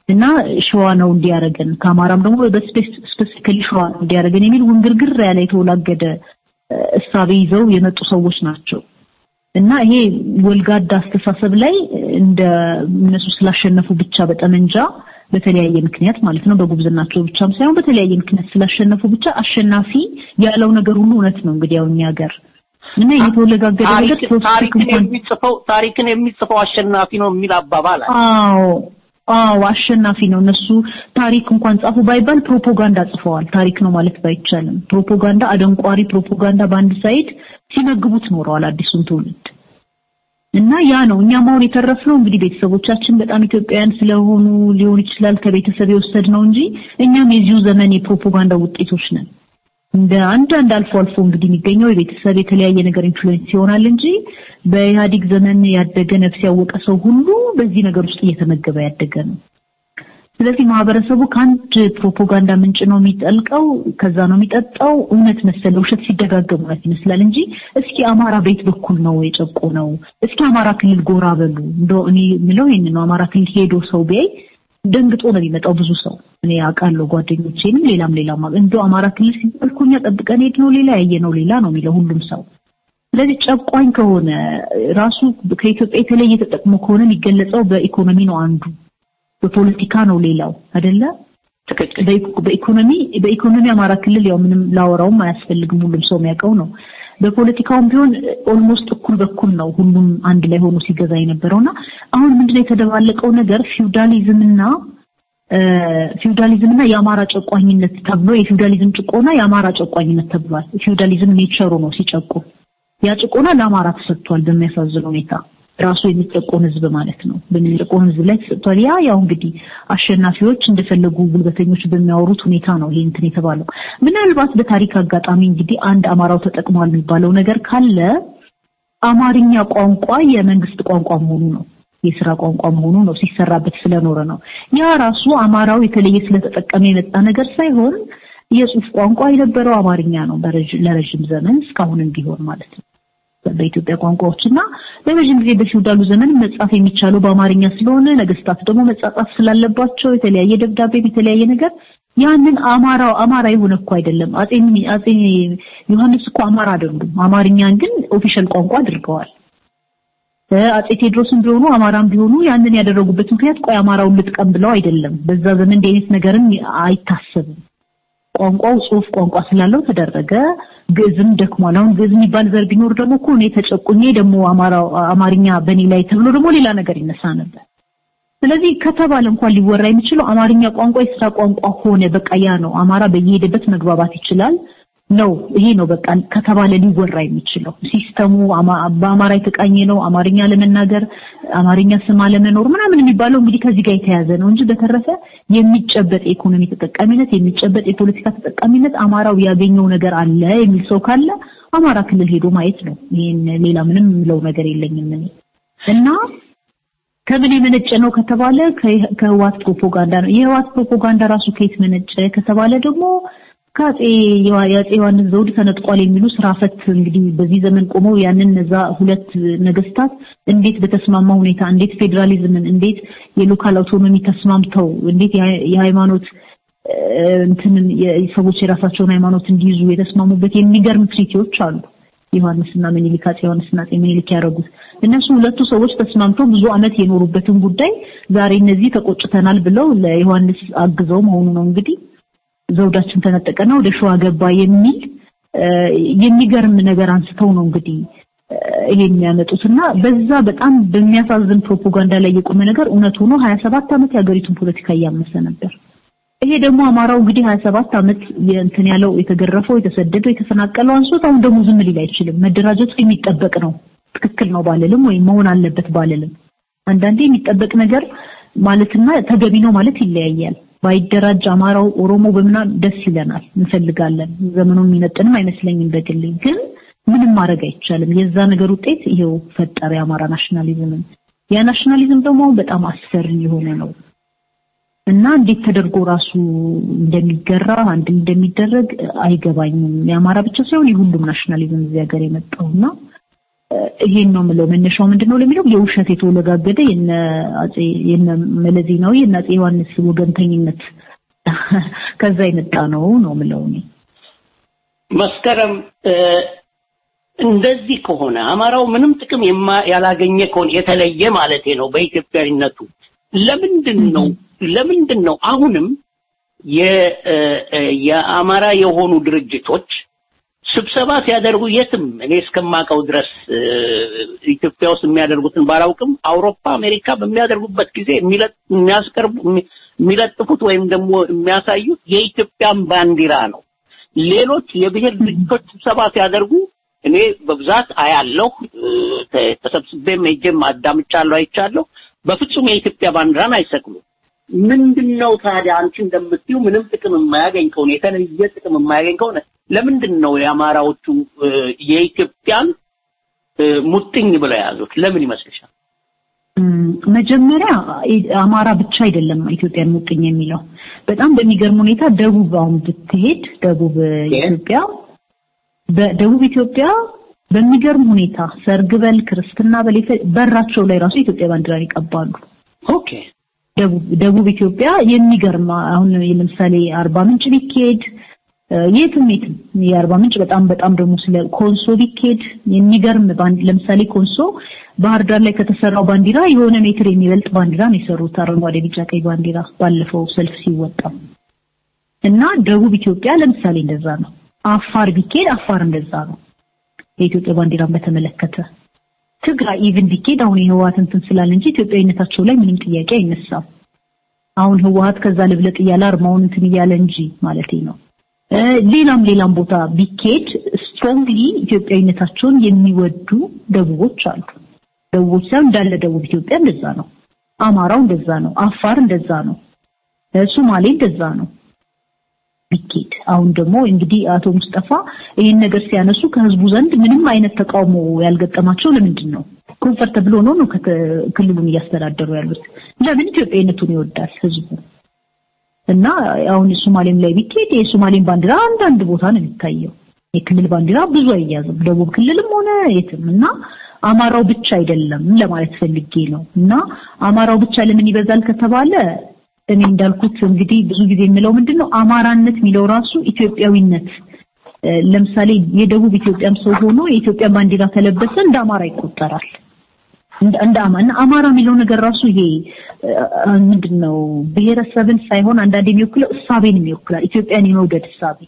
Speaker 7: እና ሸዋ ነው እንዲያረገን ከአማራም ደግሞ በስፔሲፊካሊ ሸዋ ነው እንዲያረገን የሚል ውንግርግር ያለ የተወላገደ እሳቤ ይዘው የመጡ ሰዎች ናቸው። እና ይሄ ወልጋዳ አስተሳሰብ ላይ እንደ እነሱ ስላሸነፉ ብቻ በጠመንጃ በተለያየ ምክንያት ማለት ነው በጉብዝናቸው ብቻም ሳይሆን በተለያየ ምክንያት ስላሸነፉ ብቻ አሸናፊ ያለው ነገር ሁሉ እውነት ነው እንግዲህ ያው እኛ ሀገር እና የተወለጋገደ ነገር
Speaker 1: ታሪክን የሚጽፈው አሸናፊ ነው የሚል አባባል
Speaker 7: አዎ አሸናፊ ነው እነሱ ታሪክ እንኳን ጻፉ ባይባል ፕሮፓጋንዳ ጽፈዋል ታሪክ ነው ማለት ባይቻልም ፕሮፓጋንዳ አደንቋሪ ፕሮፓጋንዳ በአንድ ሳይድ ሲመግቡት ኖረዋል አዲሱን ትውልድ እና ያ ነው እኛ ማውን የተረፍነው እንግዲህ ቤተሰቦቻችን በጣም ኢትዮጵያውያን ስለሆኑ ሊሆን ይችላል ከቤተሰብ የወሰድነው እንጂ እኛም የዚሁ ዘመን የፕሮፓጋንዳ ውጤቶች ነን እንደ አንድ አልፎ እንግዲህ የሚገኘው የቤተሰብ የተለያየ ነገር ኢንፍሉዌንስ ይሆናል እንጂ በኢህአዲግ ዘመን ያደገ ነፍስ ያወቀ ሰው ሁሉ በዚህ ነገር ውስጥ እየተመገበ ያደገ ነው ስለዚህ ማህበረሰቡ ካንድ ፕሮፓጋንዳ ምንጭ ነው የሚጠልቀው ከዛ ነው የሚጠጣው እውነት መሰለው ውሸት ሲደጋገሙ ነው ይመስላል እንጂ እስኪ አማራ ቤት በኩል ነው የጨቆነው እስኪ አማራ ክልል ጎራ በሉ እንደው እኔ ምለው ይሄን ነው አማራ ክልል ሄዶ ሰው ቢያይ ደንግጦ ነው የሚመጣው ብዙ ሰው እኔ አውቃለሁ ጓደኞቼንም ሌላም እንደው አማራ ክልል ሲልኩኛ ጠብቀን ሄድነው ሌላ ያየነው ሌላ ነው የሚለው ሁሉም ሰው ስለዚህ ጨቋኝ ከሆነ ራሱ ከኢትዮጵያ የተለየ ተጠቅሞ ከሆነ የሚገለጸው በኢኮኖሚ ነው አንዱ በፖለቲካ ነው ሌላው አይደለ በኢኮኖሚ አማራ ክልል ያው ምንም ላወራውም አያስፈልግም ሁሉም ሰው የሚያውቀው ነው በፖለቲካውም ቢሆን ኦልሞስት እኩል በኩል ነው ሁሉም አንድ ላይ ሆኖ ሲገዛ የነበረውና አሁን ምንድነው የተደባለቀው ነገር ፊውዳሊዝምና የአማራ ጨቋኝነት ተብሎ የፊውዳሊዝም ጭቆና የአማራ ጨቋኝነት ተብሏል ፊውዳሊዝም ኔቸሩ ነው ሲጨቁ ያ ጭቆና ለአማራ ተሰጥቷል በሚያሳዝን ሁኔታ ራሱ የሚጨቆን ህዝብ ማለት ነው በሚጨቆን ህዝብ ላይ ተሰጥቷል ያው እንግዲህ አሸናፊዎች እንደፈለጉ ጉልበተኞች በሚያወሩት ሁኔታ ነው ይሄ እንትን የተባለው ምናልባት በታሪክ አጋጣሚ እንግዲህ አንድ አማራው ተጠቅሟል የሚባለው ነገር ካለ አማርኛ ቋንቋ የመንግስት ቋንቋ መሆኑ ነው የሥራ ቋንቋ መሆኑ ነው ሲሰራበት ስለኖረ ነው ያ ራሱ አማራው የተለየ ስለተጠቀመ የመጣ ነገር ሳይሆን የጽሁፍ ቋንቋ የነበረው አማርኛ ነው ለረጅም ዘመን እስካሁንም ቢሆን ማለት ነው በኢትዮጵያ ቋንቋዎችና ለረጅም ጊዜ በፊውዳሉ ዘመን መጻፍ የሚቻለው በአማርኛ ስለሆነ ነገስታት ደግሞ መጻጻፍ ስላለባቸው የተለያየ ደብዳቤ የተለያየ ነገር ያንን አማራ የሆነ እኮ አይደለም አጼ ዮሐንስ እኮ አማራ አይደሉም አማርኛን ግን ኦፊሻል ቋንቋ አድርገዋል አጼ ቴዎድሮስም ቢሆኑ አማራም ቢሆኑ ያንን ያደረጉበት ምክንያት ቆይ አማራውን ልጥቀም ብለው አይደለም በዛ ዘመን እንደዚህ ነገርም አይታሰብም ቋንቋው ጽሁፍ ቋንቋ ስላለው ተደረገ ግዕዝም ደክሟላውን ግዕዝ የሚባል ዘር ቢኖር ደግሞ እኮ እኔ ተጨቁኜ ደግሞ አማርኛ በኔ ላይ ተብሎ ደግሞ ሌላ ነገር ይነሳ ነበር ስለዚህ ከተባለ እንኳን ሊወራ የሚችለው አማርኛ ቋንቋ የሥራ ቋንቋ ሆነ በቃ ያ ነው አማራ በየሄደበት መግባባት ይችላል ነው ይሄ ነው በቃ ከተባለ ሊወራ የሚችለው ሲስተሙ በአማራ የተቃኘ ነው አማርኛ ለመናገር አማርኛ ስም አለመኖር ምናምን የሚባለው እንግዲህ ከዚህ ጋር የተያዘ ነው እንጂ በተረፈ የሚጨበጥ ኢኮኖሚ ተጠቃሚነት የሚጨበጥ የፖለቲካ ተጠቃሚነት አማራው ያገኘው ነገር አለ የሚል ሰው ካለ አማራ ክልል ሄዶ ማየት ነው ይሄን ሌላ ምንም ምለው ነገር የለኝም እኔ እና ከምን የመነጨ ነው ከተባለ ከህዋት ፕሮፓጋንዳ ነው የህዋት ፕሮፓጋንዳ ራሱ ከየት መነጨ ከተባለ ደግሞ ካጼ ዮሐንስ ዘውድ ተነጥቋል የሚሉ ስራፈት እንግዲህ በዚህ ዘመን ቆመው ያንን ነዛ ሁለት ነገስታት እንዴት በተስማማ ሁኔታ እንዴት ፌደራሊዝምን እንዴት የሎካል አውቶኖሚ ተስማምተው እንዴት የሃይማኖት እንትንን የሰዎች የራሳቸውን ሃይማኖት እንዲይዙ የተስማሙበት የሚገርም ትሪቲዎች አሉ ዮሐንስና ምኒልክ አጼ ዮሐንስና አጼ ምኒልክ ያደረጉት እነሱ ሁለቱ ሰዎች ተስማምተው ብዙ አመት የኖሩበትን ጉዳይ ዛሬ እነዚህ ተቆጭተናል ብለው ለዮሐንስ አግዘው መሆኑ ነው እንግዲህ ዘውዳችን ተነጠቀና ወደ ሸዋ ገባ የሚል የሚገርም ነገር አንስተው ነው እንግዲህ ይሄን የሚያመጡትና በዛ በጣም በሚያሳዝን ፕሮፓጋንዳ ላይ የቆመ ነገር እውነት ሆኖ 27 አመት የሀገሪቱን ፖለቲካ ያመሰ ነበር ይሄ ደግሞ አማራው እንግዲህ 27 አመት እንትን ያለው የተገረፈው የተሰደደው የተፈናቀለው አንሶት አሁን ደግሞ ዝም ሊል አይችልም መደራጀቱ የሚጠበቅ ነው ትክክል ነው ባለልም ወይ መሆን አለበት ባለልም አንዳንዴ የሚጠበቅ ነገር ማለትና ተገቢ ነው ማለት ይለያያል ባይደራጅ አማራው ኦሮሞ በመና ደስ ይለናል እንፈልጋለን ዘመኑን የሚነጥንም አይመስለኝም በግሌ ግን ምንም ማድረግ አይቻልም የዛ ነገር ውጤት ይሄው ፈጠረ የአማራ ናሽናሊዝም ያ ናሽናሊዝም ደግሞ በጣም አስፈሪ የሆነ ነው እና እንዴት ተደርጎ ራሱ እንደሚገራ አንድ እንደሚደረግ አይገባኝም የአማራ ብቻ ሳይሆን የሁሉም ናሽናሊዝም እዚህ ሀገር የመጣውና ይሄን ነው ምለው መነሻው ምንድነው ለሚለው የውሸት የተወለጋገደ የነ መለዚናዊ የነ አፄ ዮሐንስ ወገንተኝነት ከዛ የመጣ ነው ምለው ነው
Speaker 1: መስከረም እንደዚህ ከሆነ አማራው ምንም ጥቅም ያላገኘ ከሆነ የተለየ ማለት ነው በኢትዮጵያዊነቱ ለምንድነው አሁንም የአማራ የሆኑ ድርጅቶች ስብሰባ ሲያደርጉ የትም እኔ እስከማቀው ድረስ ኢትዮጵያ ውስጥ የሚያደርጉትን ባላውቅም አውሮፓ አሜሪካ በሚያደርጉበት ጊዜ የሚለጥፉት ወይም ደግሞ የሚያሳዩት የኢትዮጵያን ባንዲራ ነው ሌሎች የብሔር ድርጅቶች ስብሰባ ሲያደርጉ እኔ በብዛት አያለሁ ተሰብስቤም ሄጄም አዳምጫለሁ አይቻለሁ በፍጹም የኢትዮጵያ ባንዲራን አይሰቅሉም ምንድነው ታዲያ አንቺ እንደምትዩ ምንም ጥቅም የማያገኝ ከሆነ የተለየ ጥቅም የማያገኝ ከሆነ ለምንድነው የአማራዎቹ የኢትዮጵያን ሙጥኝ ብለው ያዙት ለምን ይመስልሻል
Speaker 7: መጀመሪያ አማራ ብቻ አይደለም ኢትዮጵያን ሙጥኝ የሚለው በጣም በሚገርም ሁኔታ ደቡብ አሁን ብትሄድ ደቡብ ኢትዮጵያ በሚገርም ሁኔታ ሰርግበል ክርስትና በሌፈ በራቸው ላይ ራሱ ኢትዮጵያ ባንዲራ ይቀባሉ
Speaker 1: ኦኬ
Speaker 7: ደቡብ ኢትዮጵያ የሚገርም አሁን ለምሳሌ አርባ ምንጭ ቢኬድ የትም የአርባ ምንጭ በጣም ደግሞ ስለ ኮንሶ ቢኬድ የሚገርም ለምሳሌ ኮንሶ ባህር ዳር ላይ ከተሰራው ባንዲራ የሆነ ሜትር የሚበልጥ ባንዲራ ነው የሰሩት አረንጓዴ ቢጫ ቀይ ባንዲራ ባለፈው ሰልፍ ሲወጣ እና ደቡብ ኢትዮጵያ ለምሳሌ እንደዛ ነው አፋር ቢኬድ አፋር እንደዛ ነው የኢትዮጵያ ባንዲራን በተመለከተ ትግራይ ኢቭን ቢኬድ አሁን የህወሓት እንትን ስላለ እንጂ ኢትዮጵያዊነታቸው ላይ ምንም ጥያቄ አይነሳም አሁን ህወሓት ከዛ ልብለጥ ይያለ አርማውን እንትን ይያለ እንጂ ማለት ነው ሌላም ቦታ ቢኬድ ስትሮንግሊ ኢትዮጵያዊነታቸውን የሚወዱ ደቡቦች አሉ ደቡቦች እንዳለ ደቡብ ኢትዮጵያ እንደዛ ነው አማራው እንደዛ ነው አፋር እንደዛ ነው ሶማሌ እንደዛ ነው ቢኬድ አሁን ደግሞ እንግዲህ አቶ ሙስጠፋ ይሄን ነገር ሲያነሱ ከህዝቡ ዘንድ ምንም አይነት ተቃውሞ ያልገጠማቸው ለምንድን ነው ኮንፈርተብል ሆኖ ነው ክልሉን እያስተዳደሩ ያሉት ለምን ኢትዮጵያዊነቱን ይወዳል ህዝቡ እና አሁን ሶማሌም ላይ ቢኬድ የሶማሌን ባንዲራ አንዳንድ ቦታ ነው የሚታየው የክልል ባንዲራ ብዙ አይያዝም ደቡብ ክልልም ሆነ የትም እና አማራው ብቻ አይደለም ለማለት ፈልጌ ነው እና አማራው ብቻ ለምን ይበዛል ከተባለ እኔ እንዳልኩት እንግዲህ ብዙ ጊዜ የምለው ምንድነው አማራነት የሚለው ራሱ ኢትዮጵያዊነት ለምሳሌ የደቡብ ኢትዮጵያም ሰው ሆኖ የኢትዮጵያ ባንዲራ ተለበሰ እንደ አማራ ይቆጠራል እንደ አማራ የሚለው ነገር ራሱ ይሄ ምንድነው ብሔረሰብን ሳይሆን አንዳንዴ የሚወክለው እሳቤን የሚወክላል ኢትዮጵያን የመውደድ እሳቤ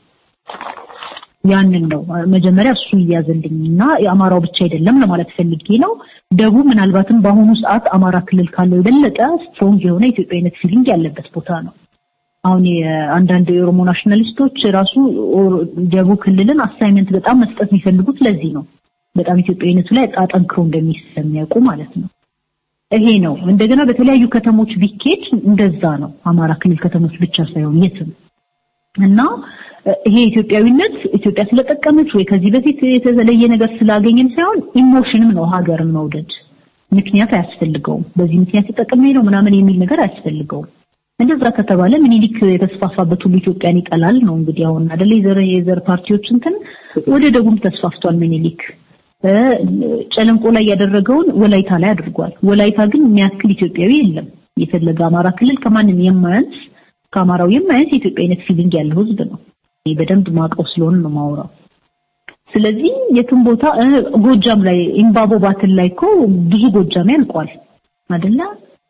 Speaker 7: ያንን ነው መጀመሪያ እሱ ይያዝልኝና የአማራው ብቻ አይደለም ለማለት ፈልጌ ነው ደቡብ ምናልባትም በአሁኑ ሰዓት አማራ ክልል ካለው የበለጠ ስትሮንግ የሆነ ኢትዮጵያዊነት ፊሊንግ ያለበት ቦታ ነው አሁን አንዳንድ የኦሮሞ ናሽናሊስቶች ራሱ ደቡብ ክልልን አሳይመንት በጣም መስጠት የሚፈልጉት ለዚህ ነው በጣም ኢትዮጵያዊነቱ ላይ አጣጥንክሮ እንደሚሰሚያውቁ ማለት ነው ይሄ ነው እንደገና በተለያዩ ከተሞች ቢኬድ እንደዛ ነው አማራ ክልል ከተሞች ብቻ ሳይሆን የትም እና ይሄ ኢትዮጵያዊነት ኢትዮጵያ ስለተጠቀመች ወይ ከዚህ በፊት የተለየ ነገር ስላገኘን ሳይሆን ኢሞሽንም ነው ሀገርን መውደድ ምክንያት አያስፈልገውም በዚህ ምክንያት ተጠቅሜ ነው ምናምን የሚል ነገር አያስፈልገውም እንደዛ ከተባለ ምኒልክ የተስፋፋበት ሁሉ ኢትዮጵያን ይጠላል ነው እንግዲህ አሁን አይደል የዘር ፓርቲዎች እንትን ወደ ደቡብ ተስፋፍቷል ምኒልክ ጨለንቆ ላይ ያደረገውን ወላይታ ላይ አድርጓል ወላይታ ግን የሚያክል ኢትዮጵያዊ የለም የፈለገ አማራ ክልል ከማንም የማያንስ ከአማራው የማያንስ ኢትዮጵያዊነት ፊሊንግ ያለው ህዝብ ነው በደንብ ማቀው ስለሆነ ነው ማውራው ስለዚህ የትም ቦታ ጎጃም ላይ ኢምባቦ ባትል ላይ እኮ ብዙ ጎጃም ያልቋል አይደለ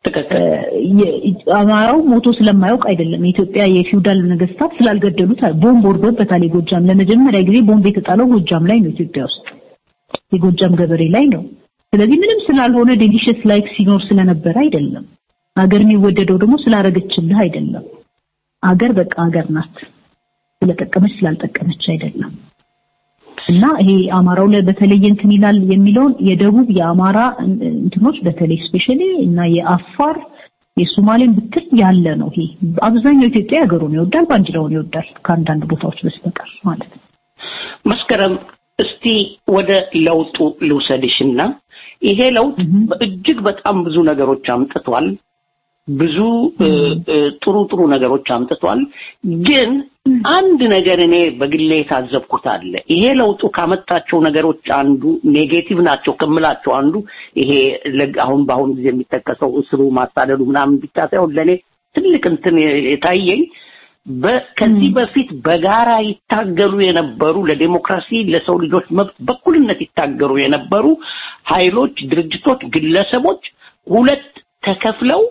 Speaker 7: አማራው ሞቶ ስለማያውቅ አይደለም ኢትዮጵያ የፊውዳል ነገስታት ስላልገደሉት ቦምብ ወርዶበታል ጎጃም ለመጀመሪያ ጊዜ ቦምብ የተጣለው ጎጃም ላይ ነው ኢትዮጵያ ውስጥ የጎጃም ገበሬ ላይ ነው ስለዚህ ምንም ስላልሆነ ዴሊሽስ ላይፍ ሲኖር ስለነበረ አይደለም አገር የሚወደደው ደግሞ ስላረገችልህ አይደለም አገር በቃ አገር ናት ስለተጠቀመች ስላልተጠቀመች አይደለም እና ይሄ አማራው ላይ በተለየ እንትን ይላል የሚለውን የደቡብ የአማራ እንትኖች በተለይ ስፔሻሊ እና የአፋር የሶማሌን ብትል ያለ ነው ይሄ አብዛኛው ኢትዮጵያ ሀገሩን ይወዳል ባንዲራውን ይወዳል ከአንዳንድ ቦታዎች በስተቀር ማለት ነው
Speaker 1: መስከረም እስቲ ወደ ለውጡ ልውሰድሽና ይሄ ለውጥ እጅግ በጣም ብዙ ነገሮች አምጥቷል ብዙ ጥሩ ነገሮች አምጥቷል። ግን አንድ ነገር እኔ በግሌ ታዘብኩት አለ። ይሄ ለውጡ ካመጣቸው ነገሮች አንዱ ኔጌቲቭ ናቸው ከምላቸው አንዱ ይሄ በአሁን ጊዜ የሚጠቀሰው እስሩ ማሳደዱ ምናምን ብቻ ሳይሆን ለኔ ትልቅ እንትን የታየኝ ከዚህ በፊት በጋራ ይታገሉ የነበሩ ለዲሞክራሲ ለሰው ልጆች መብት በኩልነት ይታገሉ የነበሩ ኃይሎች፣ ድርጅቶች፣ ግለሰቦች ሁለት ተከፍለው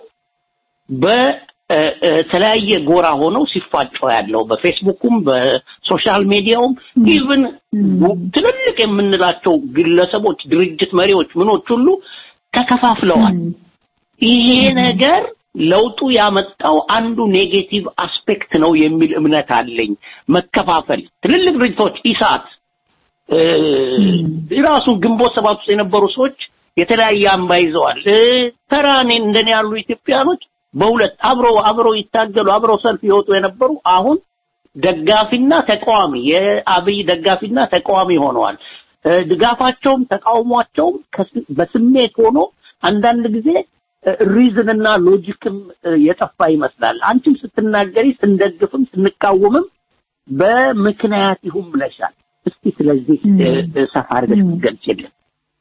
Speaker 1: በተለያየ ጎራ ሆነው ሲፋጩ ያለው በፌስቡክም በሶሻል ሚዲያውም ኢቭን ትልልቅ የምንላቸው ግለሰቦች፣ ድርጅት መሪዎች ምኖች ሁሉ ተከፋፍለዋል። ይሄ ነገር ለውጡ ያመጣው አንዱ ኔጌቲቭ አስፔክት ነው የሚል እምነት አለኝ። መከፋፈል ትልልቅ ድርጅቶች ኢሳት ራሱ ግንቦት ሰባት ውስጥ የነበሩ ሰዎች የተለያየ አምባ ይዘዋል። ተራኔ እንደኔ ያሉ ኢትዮጵያኖች በሁለት አብረው ይታገሉ አብረው ሰልፍ ይወጡ የነበሩ አሁን ደጋፊና ተቃዋሚ የአብይ ደጋፊና ተቃዋሚ ሆነዋል። ድጋፋቸውም ተቃውሟቸውም በስሜት ሆኖ አንዳንድ ጊዜ ሪዝንና ሎጂክም የጠፋ ይመስላል። አንቺም ስትናገሪ ስንደግፍም ስንቃወምም በምክንያት ይሁን ብለሻል። እስቲ ስለዚህ ሰፋ አድርገሽ ገልጪልን።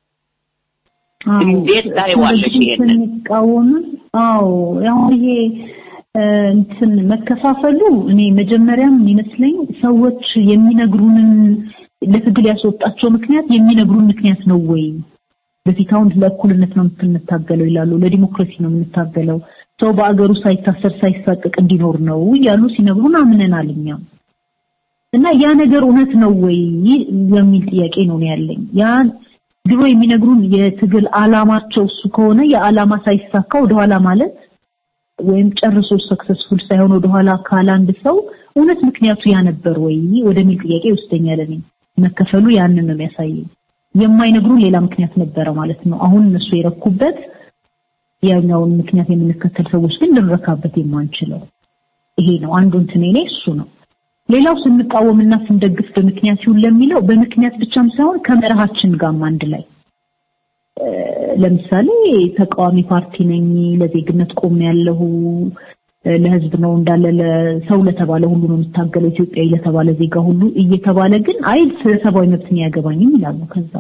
Speaker 1: እንዴት ታይዋለሽ ይሄንን?
Speaker 7: ስንቃወም ያው ይሄ እንትን መከፋፈሉ እኔ መጀመሪያም ይመስለኝ ሰዎች የሚነግሩንን ለትግል ያስወጣቸው ምክንያት የሚነግሩን ምክንያት ነው ወይ? በፊታውን ለእኩልነት ነው የምንታገለው ይላሉ፣ ለዲሞክራሲ ነው የምንታገለው፣ ሰው በአገሩ ሳይታሰር ሳይሳቀቅ እንዲኖር ነው ያሉ ሲነግሩን አምነናል እኛም። እና ያ ነገር እውነት ነው ወይ የሚል ጥያቄ ነው ያለኝ። ያ ድሮ የሚነግሩን የትግል አላማቸው እሱ ከሆነ የዓላማ ሳይሳካ ወደኋላ ማለት ወይም ጨርሶ ሰክሰስፉል ሳይሆን ወደኋላ ካላንድ ሰው እውነት ምክንያቱ ያ ነበር ወይ ወደሚል ጥያቄ ወስደኛል። እኔ መከፈሉ ያንን ነው የሚያሳየው። የማይነግሩን ሌላ ምክንያት ነበረ ማለት ነው። አሁን እነሱ የረኩበት ያኛውን ምክንያት የምንከተል ሰዎች ግን ልንረካበት የማንችለው ይሄ ነው። አንዱ እንትን እኔ እሱ ነው። ሌላው ስንቃወምና ስንደግፍ በምክንያት ይሁን ለሚለው በምክንያት ብቻም ሳይሆን ከመርሃችን ጋርም አንድ ላይ ለምሳሌ ተቃዋሚ ፓርቲ ነኝ፣ ለዜግነት ቆም ያለሁ፣ ለህዝብ ነው እንዳለ ለሰው ለተባለ ሁሉ ነው የምታገለው ኢትዮጵያዊ ለተባለ ዜጋ ሁሉ እየተባለ ግን አይል ሰብአዊ መብትን ያገባኝም ይላሉ። ከዛ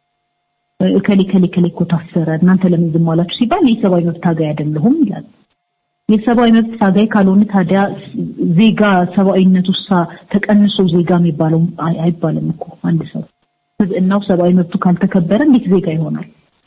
Speaker 7: ከሊ እኮ ታሰረ እናንተ ለምን ዝም አላችሁ ሲባል የሰብአዊ መብት ታጋይ አይደለሁም ይላሉ። የሰብአዊ መብት ታጋይ ካልሆነ ታዲያ ዜጋ ሰብአዊነቱሳ ተቀንሶ ዜጋ የሚባለው አይባልም እኮ። አንድ ሰው እናው ሰብአዊ መብቱ ካልተከበረ እንዴት ዜጋ ይሆናል?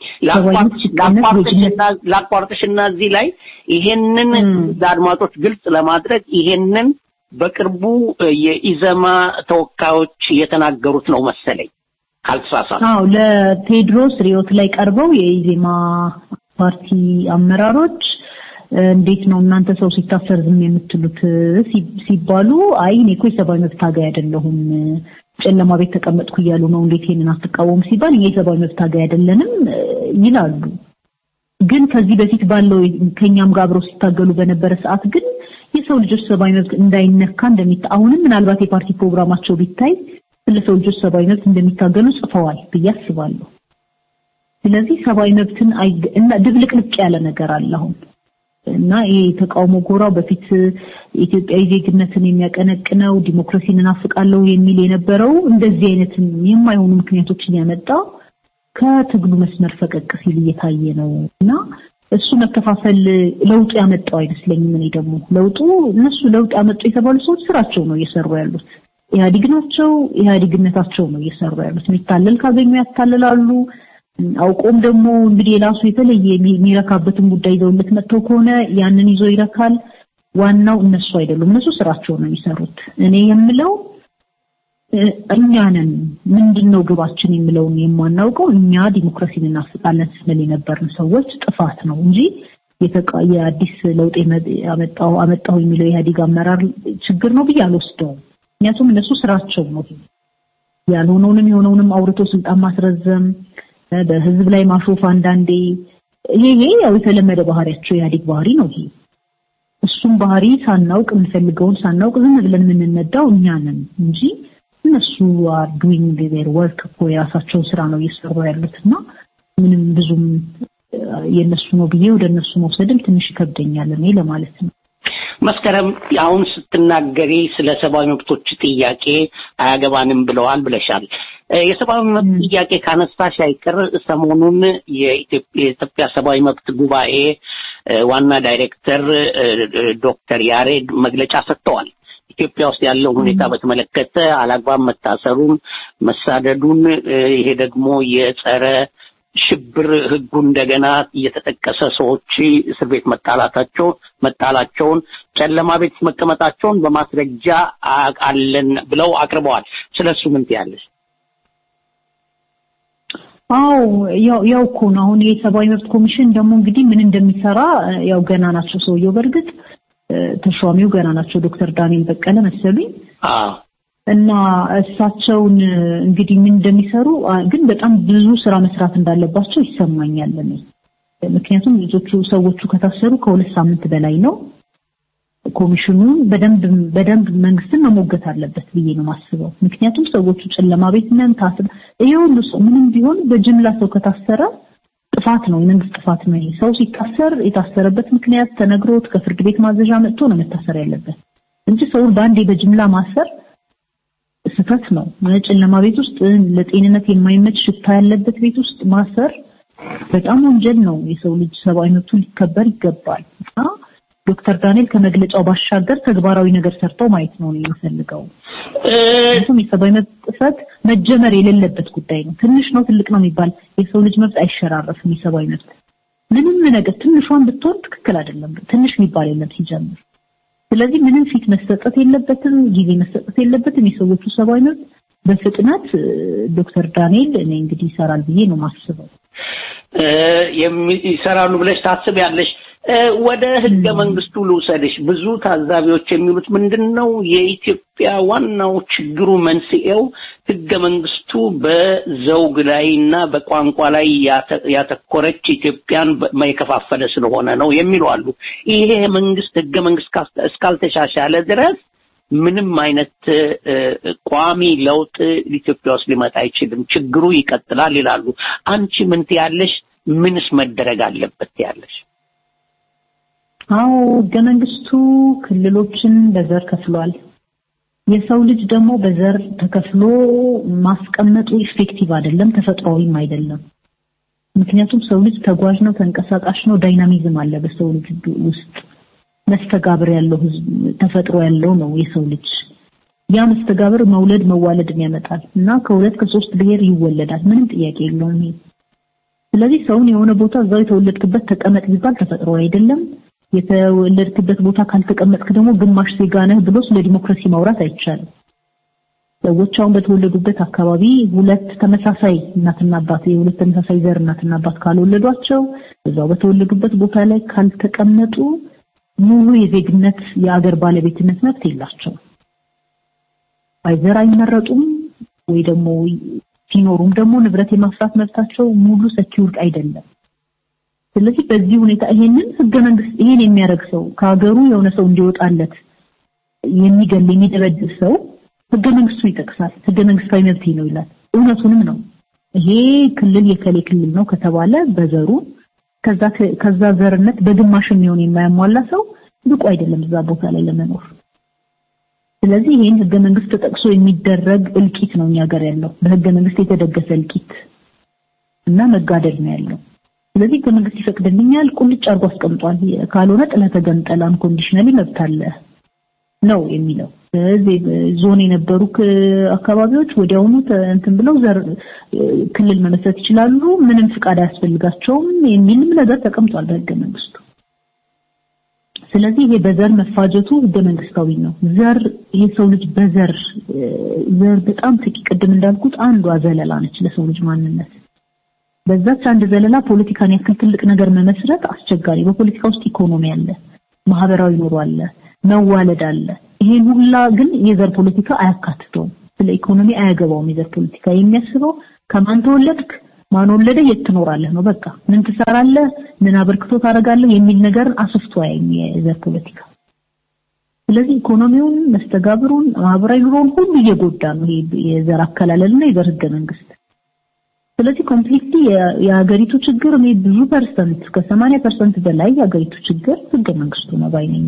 Speaker 1: ላቋርጥሽና እዚህ ላይ ይሄንን ለአድማጮች ግልጽ ለማድረግ ይሄንን በቅርቡ የኢዘማ ተወካዮች የተናገሩት ነው መሰለኝ ካልተሳሳትኩ።
Speaker 7: ለቴድሮስ ሪዮት ላይ ቀርበው የኢዜማ ፓርቲ አመራሮች እንዴት ነው እናንተ ሰው ሲታሰር ዝም የምትሉት ሲባሉ አይ እኔ እኮ የሰብአዊ መብት ታጋይ አይደለሁም ጨለማ ቤት ተቀመጥኩ እያሉ ነው እንዴት ይሄንን አትቃወሙ ሲባል የሰብአዊ መብት ታጋይ አይደለንም ይላሉ። ግን ከዚህ በፊት ባለው ከኛም ጋር አብረው ሲታገሉ በነበረ ሰዓት ግን የሰው ልጆች ሰብአዊ መብት እንዳይነካ አሁንም ምናልባት የፓርቲ ፕሮግራማቸው ቢታይ ስለ ሰው ልጆች ሰብአዊ መብት እንደሚታገሉ ጽፈዋል ብዬ አስባለሁ። ስለዚህ ሰብአዊ መብትን እና ድብልቅልቅ ያለ ነገር አለ አሁን እና ይሄ ተቃውሞ ጎራው በፊት ኢትዮጵያዊ ዜግነትን የሚያቀነቅነው ዲሞክራሲን እናፍቃለሁ የሚል የነበረው እንደዚህ አይነት የማይሆኑ ምክንያቶችን ያመጣ ከትግሉ መስመር ፈቀቅ ሲል እየታየ ነው እና እሱ መከፋፈል ለውጡ ያመጣው አይመስለኝም። እኔ ደግሞ እነሱ ለውጥ ያመጡ የተባሉ ሰዎች ስራቸው ነው እየሰሩ ያሉት። ኢህአዲግ ናቸው፣ ኢህአዲግነታቸው ነው እየሰሩ ያሉት። የሚታለል ካገኙ ያታለላሉ። አውቆም ደግሞ እንግዲህ የራሱ የተለየ የሚረካበትን ጉዳይ ይዘውለት መጥተው ከሆነ ያንን ይዞ ይረካል። ዋናው እነሱ አይደሉም፣ እነሱ ስራቸው ነው የሚሰሩት። እኔ የምለው እኛንን ምንድነው ግባችን የምለውን የማናውቀው እኛ ዲሞክራሲን እናስጣለን ስንል የነበርን ሰዎች ጥፋት ነው እንጂ የአዲስ ለውጥ አመጣው የሚለው የኢህአዲግ አመራር ችግር ነው ብዬ አልወስደውም። ምክንያቱም እነሱ ስራቸው ነው ያልሆነውንም የሆነውንም አውርቶ ስልጣን ማስረዘም በህዝብ ላይ ማሾፍ አንዳንዴ ይሄ ያው የተለመደ ባህሪያቸው የኢህአዲግ ባህሪ ነው። ይሄ እሱም ባህሪ ሳናውቅ የምንፈልገውን ሳናውቅ ዝም ብለን የምንነዳው እኛ ነን እንጂ እነሱ are doing their work እኮ የራሳቸው ስራ ነው እየሰሩ ያሉትና ምንም ብዙም የነሱ ነው ብዬ ወደ እነሱ መውሰድም ትንሽ ይከብደኛል እኔ ለማለት ነው።
Speaker 1: መስከረም አሁን ስትናገሪ ስለ ሰብአዊ መብቶች ጥያቄ አያገባንም ብለዋል ብለሻል። የሰብአዊ መብት ጥያቄ ካነሳሽ አይቀር ሰሞኑን የኢትዮጵያ ሰብአዊ መብት ጉባኤ ዋና ዳይሬክተር ዶክተር ያሬድ መግለጫ ሰጥተዋል። ኢትዮጵያ ውስጥ ያለው ሁኔታ በተመለከተ አላግባብ መታሰሩን፣ መሳደዱን፣ ይሄ ደግሞ የጸረ ሽብር ህጉ እንደገና እየተጠቀሰ ሰዎች እስር ቤት መጣላቸውን ጨለማ ቤት መቀመጣቸውን በማስረጃ አለን ብለው አቅርበዋል። ስለሱ ምን ትያለሽ?
Speaker 7: ያው እኮ ነው አሁን የሰብአዊ መብት ኮሚሽን ደግሞ እንግዲህ ምን እንደሚሰራ ያው ገና ናቸው ሰውየው በርግጥ ተሿሚው ገና ናቸው ዶክተር ዳንኤል በቀለ መሰሉኝ እና እሳቸውን እንግዲህ ምን እንደሚሰሩ ግን በጣም ብዙ ስራ መስራት እንዳለባቸው ይሰማኛል እኔ ምክንያቱም ሰዎቹ ከታሰሩ ከሁለት ሳምንት በላይ ነው ኮሚሽኑ በደንብ መንግስትን መሞገት አለበት ብዬ ነው ማስበው ምክንያቱም ሰዎቹ ጨለማ ቤት ነን ታስረ ይሄውሉ ምንም ቢሆን በጅምላ ሰው ከታሰረ ጥፋት ነው የመንግስት ጥፋት ነው ሰው ሲታሰር የታሰረበት ምክንያት ተነግሮት ከፍርድ ቤት ማዘዣ መጥቶ ነው መታሰር ያለበት እንጂ ሰው ባንዴ በጅምላ ማሰር ስህተት ነው ጨለማ ቤት ውስጥ ለጤንነት የማይመች ሽታ ያለበት ቤት ውስጥ ማሰር በጣም ወንጀል ነው የሰው ልጅ ሰብአዊ መብቱ ሊከበር ይገባል ዶክተር ዳንኤል ከመግለጫው ባሻገር ተግባራዊ ነገር ሰርተው ማየት ነው የሚፈልገው እሱም የሰብአዊ መብት ጥሰት መጀመር የሌለበት ጉዳይ ነው ትንሽ ነው ትልቅ ነው የሚባል የሰው ልጅ መብት አይሸራረፍም የሰብአዊ መብት ምንም ነገር ትንሿን ብትሆን ትክክል አይደለም ትንሽ የሚባል የለም ሲጀምር ስለዚህ ምንም ፊት መስጠት የለበትም ጊዜ መስጠት የለበትም የሰዎቹ ሰብአዊ መብት በፍጥነት ዶክተር ዳንኤል እኔ እንግዲህ ይሰራል ብዬ ነው ማስበው
Speaker 1: ይሰራሉ ብለሽ ታስቢያለሽ ወደ ህገ መንግስቱ ልውሰድሽ ብዙ ታዛቢዎች የሚሉት ምንድነው የኢትዮጵያ ዋናው ችግሩ መንስኤው ህገ መንግስቱ በዘውግ ላይና በቋንቋ ላይ ያተኮረች ኢትዮጵያን ማይከፋፈለ ስለሆነ ነው የሚሉ አሉ ይሄ መንግስት ህገ መንግስት እስካልተሻሻለ ድረስ ምንም አይነት ቋሚ ለውጥ ኢትዮጵያ ውስጥ ሊመጣ አይችልም ችግሩ ይቀጥላል ይላሉ አንቺ ምን ትያለሽ ምንስ መደረግ አለበት ትያለሽ
Speaker 7: ህገ መንግስቱ ክልሎችን በዘር ከፍሏል የሰው ልጅ ደግሞ በዘር ተከፍሎ ማስቀመጡ ኢፌክቲቭ አይደለም ተፈጥሯዊም አይደለም ምክንያቱም ሰው ልጅ ተጓዥ ነው ተንቀሳቃሽ ነው ዳይናሚዝም አለ በሰው ልጅ ውስጥ መስተጋብር ያለው ተፈጥሮ ያለው ነው የሰው ልጅ ያ መስተጋብር መውለድ መዋለድን ያመጣል እና ከሁለት ከሶስት ብሔር ይወለዳል ምንም ጥያቄ የለውም ስለዚህ ሰውን የሆነ ቦታ እዛው የተወለድክበት ተቀመጥ ቢባል ተፈጥሮ አይደለም የተወለድክበት ቦታ ካልተቀመጥክ ደግሞ ግማሽ ዜጋ ነህ ብሎ ስለ ዲሞክራሲ ማውራት አይቻልም ሰዎች አሁን በተወለዱበት አካባቢ ሁለት ተመሳሳይ እናትና አባት የሁለት ተመሳሳይ ዘር እናትና አባት ካልወለዷቸው እዛው በተወለዱበት ቦታ ላይ ካልተቀመጡ ሙሉ የዜግነት የአገር ባለቤትነት መብት የላቸውም አይዘር አይመረጡም ወይ ደግሞ ሲኖሩም ደግሞ ንብረት የማፍራት መብታቸው ሙሉ ሰኪውርድ አይደለም ስለዚህ በዚህ ሁኔታ ይሄንን ህገ መንግስት ይሄን የሚያደርግ ሰው ከሀገሩ የሆነ ሰው እንዲወጣለት የሚገል የሚደረድር ሰው ህገ መንግስቱ ይጠቅሳል ህገ መንግስታዊ መብት ነው ይላል እውነቱንም ነው ይሄ ክልል የከሌ ክልል ነው ከተባለ በዘሩ ከዛ ዘርነት በግማሽ የሚሆን የማያሟላ ሰው ብቁ አይደለም እዛ ቦታ ላይ ለመኖር ስለዚህ ይሄን ህገ መንግስት ተጠቅሶ የሚደረግ እልቂት ነው ኛገር ያለው በህገ መንግስት የተደገፈ እልቂት እና መጋደል ነው ያለው ስለዚህ ህገ መንግስት ይፈቅድልኛል ቁልጭ አርጎ አስቀምጧል ካልሆነ ጥለ ተገንጠል አንኮንዲሽናሊ መብት አለ ነው የሚለው ስለዚህ ዞን የነበሩ አካባቢዎች ወዲያውኑ እንትን ብለው ዘር ክልል መመስረት ይችላሉ ምንም ፍቃድ አያስፈልጋቸውም የሚልም ነገር ተቀምጧል በህገ መንግስቱ ስለዚህ ይሄ በዘር መፋጀቱ ህገ መንግስታዊ ነው ዘር የሰው ልጅ በዘር በጣም ጥቂት እንዳልኩት አንዷ ዘለላ ነች ለሰው ልጅ ማንነት በዛች አንድ ዘለላ ፖለቲካን ያክል ትልቅ ነገር መመስረት አስቸጋሪ በፖለቲካ ውስጥ ኢኮኖሚ አለ ማህበራዊ ኑሮ አለ መዋለድ አለ ይሄን ሁላ ግን የዘር ፖለቲካ አያካትተውም ስለ ኢኮኖሚ አያገባውም የዘር ፖለቲካ የሚያስበው ከማን ተወለድክ ማን ወለደ የት ትኖራለህ ነው በቃ ምን ትሰራለህ ምን አበርክቶ ታረጋለህ የሚል ነገር አስፍቶ የዘር ፖለቲካ ስለዚህ ኢኮኖሚውን መስተጋብሩን ማህበራዊ ኑሮውን ሁሉ እየጎዳ ነው የዘር አከላለልና የዘር ህገ መንግስት ስለዚህ ኮምፕሊትሊ የሀገሪቱ ችግር እኔ ብዙ ፐርሰንት ከ80% በላይ የሀገሪቱ ችግር ህገ መንግስቱ ነው ባይነኝ።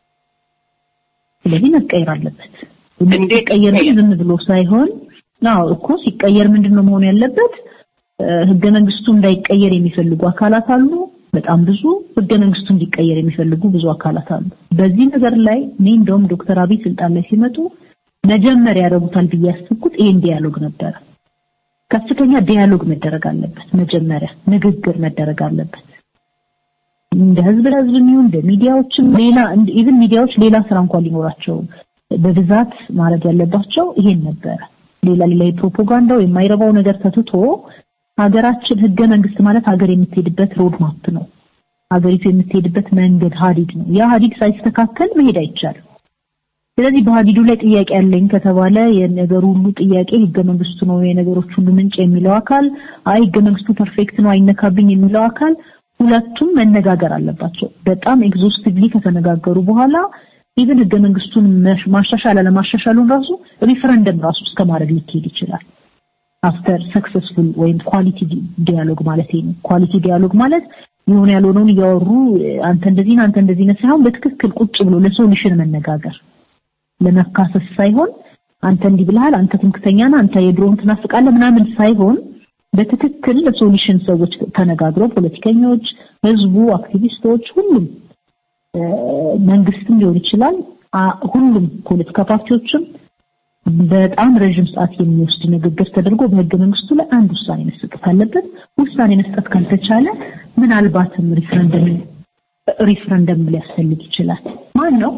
Speaker 7: ስለዚህ መቀየር አለበት። እንዲቀየር ዝም ብሎ ሳይሆን ነው እኮ ሲቀየር ምንድነው መሆን ያለበት? ህገ መንግስቱ እንዳይቀየር የሚፈልጉ አካላት አሉ። በጣም ብዙ ህገ መንግስቱ እንዲቀየር የሚፈልጉ ብዙ አካላት አሉ። በዚህ ነገር ላይ እንደውም ዶክተር አብይ ስልጣን ላይ ሲመጡ መጀመሪያ ያደረጉታል ብዬ ያስብኩት ይሄን ዲያሎግ ነበር። ከፍተኛ ዲያሎግ መደረግ አለበት። መጀመሪያ ንግግር መደረግ አለበት። እንደ ህዝብ ለህዝብ የሚሆን በሚዲያዎችም ሌላ ኢቭን ሚዲያዎች ሌላ ስራ እንኳን ሊኖራቸው በብዛት ማድረግ ያለባቸው ይሄን ነበር። ሌላ ፕሮፓጋንዳው የማይረባው ነገር ተትቶ ሀገራችን ህገ መንግስት ማለት ሀገር የምትሄድበት ሮድ ማፕ ነው። ሀገሪቱ የምትሄድበት መንገድ ሀዲድ ነው። ያ ሀዲድ ሳይስተካከል መሄድ አይቻልም። ስለዚህ በሀዲዱ ላይ ጥያቄ ያለኝ ከተባለ የነገሩ ሁሉ ጥያቄ ህገ መንግስቱ ነው የነገሮች ሁሉ ምንጭ የሚለው አካል ህገ መንግስቱ ፐርፌክት ነው አይነካብኝ የሚለው አካል ሁለቱም መነጋገር አለባቸው። በጣም ኤግዞስቲቭሊ ከተነጋገሩ በኋላ ኢቭን ህገ መንግስቱን ማሻሻል አለማሻሻሉን ራሱ ሪፈረንደም ራሱ እስከማድረግ ሊሄድ ይችላል። አፍተር ሰክሰስፉል ወይም ኳሊቲ ዲያሎግ ማለት ነው። ኳሊቲ ዲያሎግ ማለት የሆነ ያልሆነውን ያወሩ አንተ እንደዚህ ነህ ሳይሆን በትክክል ቁጭ ብሎ ለሶሉሽን መነጋገር ለመካሰስ ሳይሆን አንተ እንዲህ ብለሃል አንተ ትምክተኛ ነህ አንተ የድሮውን ትናፍቃለህ ምናምን ሳይሆን በትክክል ለሶሉሽን ሰዎች ተነጋግረው ፖለቲከኞች፣ ህዝቡ፣ አክቲቪስቶች ሁሉም መንግስትም ሊሆን ይችላል ሁሉም ፖለቲካ ፓርቲዎችም በጣም ረጅም ሰዓት የሚወስድ ንግግር ተደርጎ በህገ መንግስቱ ላይ አንድ ውሳኔ መስጠት አለበት። ውሳኔ መስጠት ካልተቻለ ምናልባትም ሪፍረንደም ሊያስፈልግ ይችላል። ማን ነው?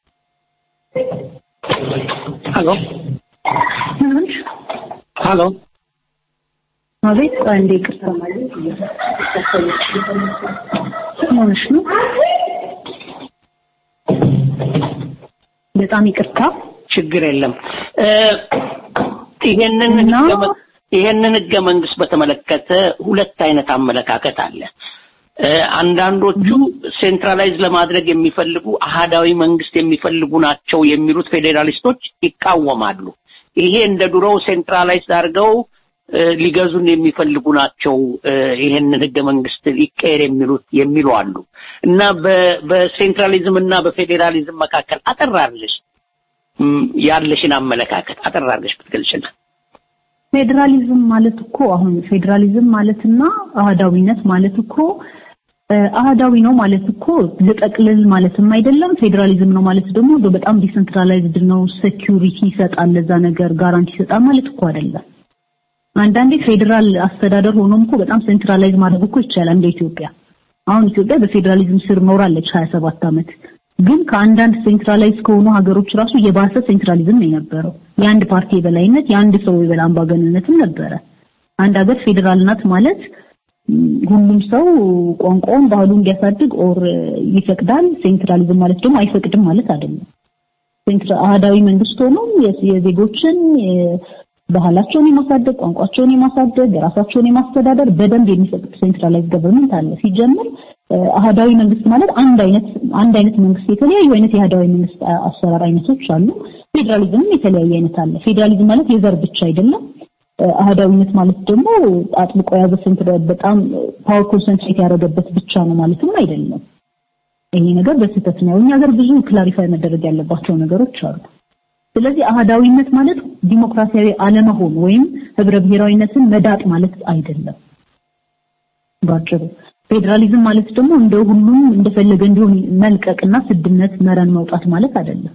Speaker 1: ሄሎ
Speaker 7: አቤት አንዴ ይቅርታ ማለት ነው። በጣም ይቅርታ
Speaker 1: ችግር የለም። ይሄንን ህገ መንግስት በተመለከተ ሁለት አይነት አመለካከት አለ። አንዳንዶቹ ሴንትራላይዝ ለማድረግ የሚፈልጉ አሃዳዊ መንግስት የሚፈልጉ ናቸው የሚሉት ፌዴራሊስቶች ይቃወማሉ። ይሄ እንደ ድሮው ሴንትራላይዝ አድርገው ሊገዙን የሚፈልጉ ናቸው ይሄንን ህገ መንግስት ይቀየር የሚሉ አሉ። እና በሴንትራሊዝም እና በፌዴራሊዝም መካከል አጠራርልሽ ያለሽን አመለካከት አጠራርልሽ ብትገልጪና።
Speaker 7: ፌዴራሊዝም ማለት እኮ አሁን ፌዴራሊዝም ማለትና አሃዳዊነት ማለት እኮ አሃዳዊ ነው ማለት እኮ ለጠቅልል ማለትም አይደለም። ፌዴራሊዝም ነው ማለት ደግሞ በጣም ዲሰንትራላይዝድ ነው ሴኩሪቲ ይሰጣል ለዛ ነገር ጋራንቲ ይሰጣል ማለት እኮ አይደለም። አንዳንዴ ፌዴራል አስተዳደር ሆኖም እኮ በጣም ሴንትራላይዝ ማድረግ እኮ ይቻላል። እንደ ኢትዮጵያ አሁን ኢትዮጵያ በፌዴራሊዝም ስር ኖራለች 27 ዓመት። ግን ከአንዳንድ ሴንትራላይዝ ከሆኑ ሀገሮች ራሱ የባሰ ሴንትራሊዝም ነው የነበረው። የአንድ ፓርቲ የበላይነት የአንድ ሰው የበላይ አምባገነንነትም ነበረ። አንድ ሀገር ፌዴራል ናት ማለት ሁሉም ሰው ቋንቋውን ባህሉን እንዲያሳድግ ኦር ይፈቅዳል። ሴንትራሊዝም ማለት ደግሞ አይፈቅድም ማለት አይደለም። አሃዳዊ መንግስት ሆኖ የዜጎችን ባህላቸውን የማሳደግ ቋንቋቸውን የማሳደግ ራሳቸውን የማስተዳደር በደንብ የሚፈቅድ ሴንትራላይዝ ገቨርንመንት አለ። ሲጀምር አሃዳዊ መንግስት ማለት አንድ አይነት መንግስት የተለያዩ አይነት የአሃዳዊ መንግስት አሰራር አይነቶች አሉ። ፌዴራሊዝም የተለያየ አይነት አለ። ፌዴራሊዝም ማለት የዘር ብቻ አይደለም። አሃዳዊነት ማለት ደግሞ አጥብቆ ያዘ ሴንትራል በጣም ፓወር ኮንሰንትሬት ያደረገበት ብቻ ነው ማለትም አይደለም። ይሄ ነገር በስህተት ነው። እኛ ሀገር ብዙ ክላሪፋይ መደረግ ያለባቸው ነገሮች አሉ። ስለዚህ አሃዳዊነት ማለት ዲሞክራሲያዊ አለመሆን ወይም ህብረ ብሔራዊነትን መዳጥ ማለት አይደለም። ባጭሩ ፌዴራሊዝም ማለት ደግሞ እንደ ሁሉም እንደፈለገ እንዲሆን መልቀቅና ስድነት መረን መውጣት ማለት አይደለም።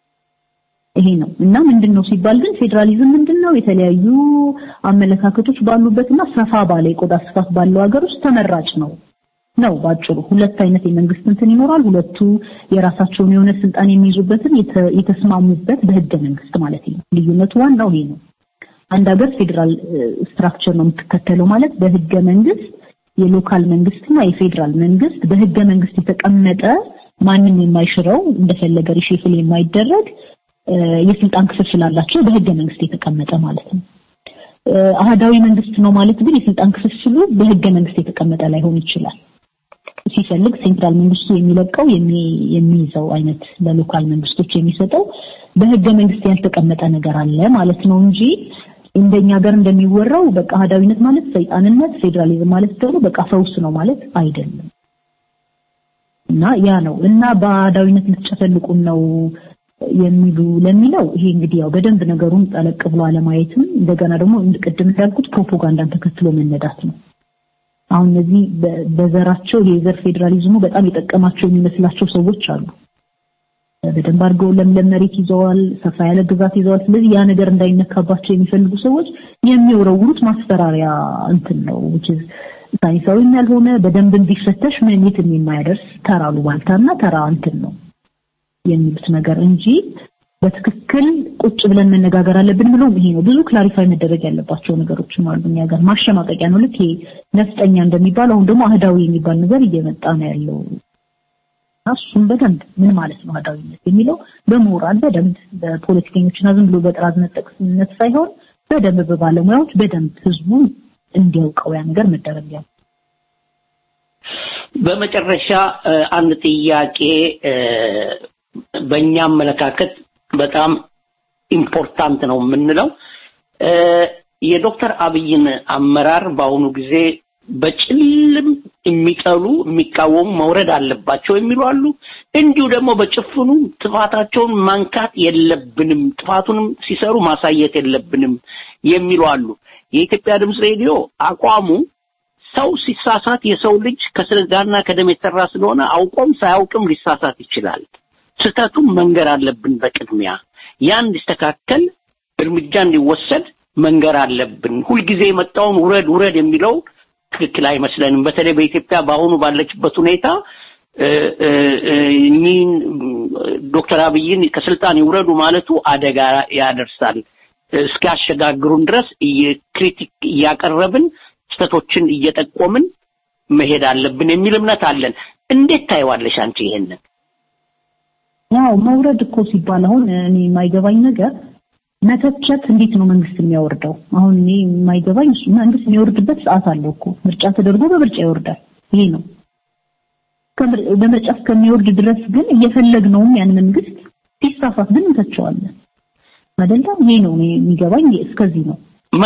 Speaker 7: ይሄ ነው እና ምንድነው ሲባል ግን ፌዴራሊዝም ምንድነው የተለያዩ አመለካከቶች ባሉበትና ሰፋ ባለ የቆዳ ስፋት ባለው ሀገር ውስጥ ተመራጭ ነው ባጭሩ። ሁለት አይነት የመንግስት እንትን ይኖራል። ሁለቱ የራሳቸውን የሆነ ስልጣን የሚይዙበትን የተስማሙበት በህገ መንግስት ማለት ነው። ልዩነቱ ዋናው ይሄ ነው። አንድ ሀገር ፌዴራል ስትራክቸር ነው የምትከተለው ማለት በህገ መንግስት የሎካል መንግስትና የፌዴራል መንግስት በህገ መንግስት የተቀመጠ ማንንም የማይሽረው እንደፈለገ ሪሼፍል የማይደረግ የስልጣን ክፍፍል አላቸው በህገ መንግስት የተቀመጠ ማለት ነው። አሃዳዊ መንግስት ነው ማለት ግን የስልጣን ክፍፍሉ በህገ መንግስት የተቀመጠ ላይሆን ይችላል። ሲፈልግ ሴንትራል መንግስቱ የሚለቀው የሚይዘው አይነት ለሎካል መንግስቶች የሚሰጠው በህገ መንግስት ያልተቀመጠ ነገር አለ ማለት ነው እንጂ እንደኛ ሀገር እንደሚወራው በቃ አህዳዊነት ማለት ሰይጣንነት፣ ፌዴራሊዝም ማለት ደግሞ በቃ ፈውስ ነው ማለት አይደለም። እና ያ ነው እና በአህዳዊነት ልትጨፈልቁን ነው የሚሉ ለሚለው ይሄ እንግዲህ ያው በደንብ ነገሩን ጠለቅ ብሎ አለማየትም እንደገና ደግሞ ቅድም እንዳልኩት ፕሮፓጋንዳን ተከትሎ መነዳት ነው። አሁን እነዚህ በዘራቸው የዘር ፌዴራሊዝሙ በጣም የጠቀማቸው የሚመስላቸው ሰዎች አሉ። በደንብ አድርገው ለምለም መሬት ይዘዋል፣ ሰፋ ያለ ግዛት ይዘዋል። ስለዚህ ያ ነገር እንዳይነካባቸው የሚፈልጉ ሰዎች የሚወረውሩት ማስፈራሪያ እንትን ነው which is ሳይንሳዊ ያልሆነ በደንብ እንዲፈተሽ ምንት የማያደርስ ተራሉ ባልታና ተራ እንትን ነው የሚሉት ነገር እንጂ በትክክል ቁጭ ብለን መነጋገር አለብን ብለው ይሄ ነው ብዙ ክላሪፋይ መደረግ ያለባቸው ነገሮችም አሉ። እኛ ጋር ማሸማቀቂያ ነው ልክ ነፍጠኛ እንደሚባለው አሁን ደግሞ አህዳዊ የሚባል ነገር እየመጣ ነው ያለው። እሱም በደንብ ምን ማለት ነው አህዳዊነት የሚለው በሞራል በደንብ በፖለቲከኞችና ዝም ብሎ በጥራዝ ነጠቅነት ሳይሆን በደንብ በባለሙያዎች በደንብ ህዝቡ እንዲያውቀው ያ ነገር መደረግ ያለው።
Speaker 1: በመጨረሻ አንድ ጥያቄ በእኛ አመለካከት በጣም ኢምፖርታንት ነው የምንለው የዶክተር አብይን አመራር በአሁኑ ጊዜ በጭልም የሚጠሉ የሚቃወሙ መውረድ አለባቸው የሚሉ አሉ። እንዲሁ ደግሞ በጭፍኑ ጥፋታቸውን ማንካት የለብንም ጥፋቱንም ሲሰሩ ማሳየት የለብንም የሚሉ አሉ። የኢትዮጵያ ድምጽ ሬዲዮ አቋሙ ሰው ሲሳሳት የሰው ልጅ ከስጋና ከደም የተሰራ ስለሆነ አውቆም ሳያውቅም ሊሳሳት ይችላል። ስተቱም መንገር አለብን በቅድሚያ ያን እንዲስተካከል እርምጃ እንዲወሰድ መንገር አለብን። ሁሉ ጊዜ የመጣውን ውረድ የሚለው ትክክል አይመስለንም። በተለይ በኢትዮጵያ በአሁኑ ባለችበት ሁኔታ ዶክተር አብይን ከስልጣን ይውረዱ ማለቱ አደጋ ያደርሳል። እስኪያሸጋግሩን ድረስ ክሪቲክ ያቀረብን ስተቶችን እየጠቆምን መሄድ አለብን የሚል እምነት አለን። እንዴት ታይዋለሽ አንቺ ይሄንን?
Speaker 7: ያው መውረድ እኮ ሲባል አሁን እኔ የማይገባኝ ነገር መተቸት እንዴት ነው መንግስት የሚያወርደው? አሁን እኔ የማይገባኝ መንግስት የሚያወርድበት ሰዓት አለው እኮ ምርጫ ተደርጎ በምርጫ ይወርዳል። ይሄ ነው በምርጫ እስከሚወርድ ድረስ ግን እየፈለግነውም ያን መንግስት ሲሳሳት ግን እንተቸዋለን አይደለም? ይሄ ነው እኔ የሚገባኝ እስከዚህ ነው።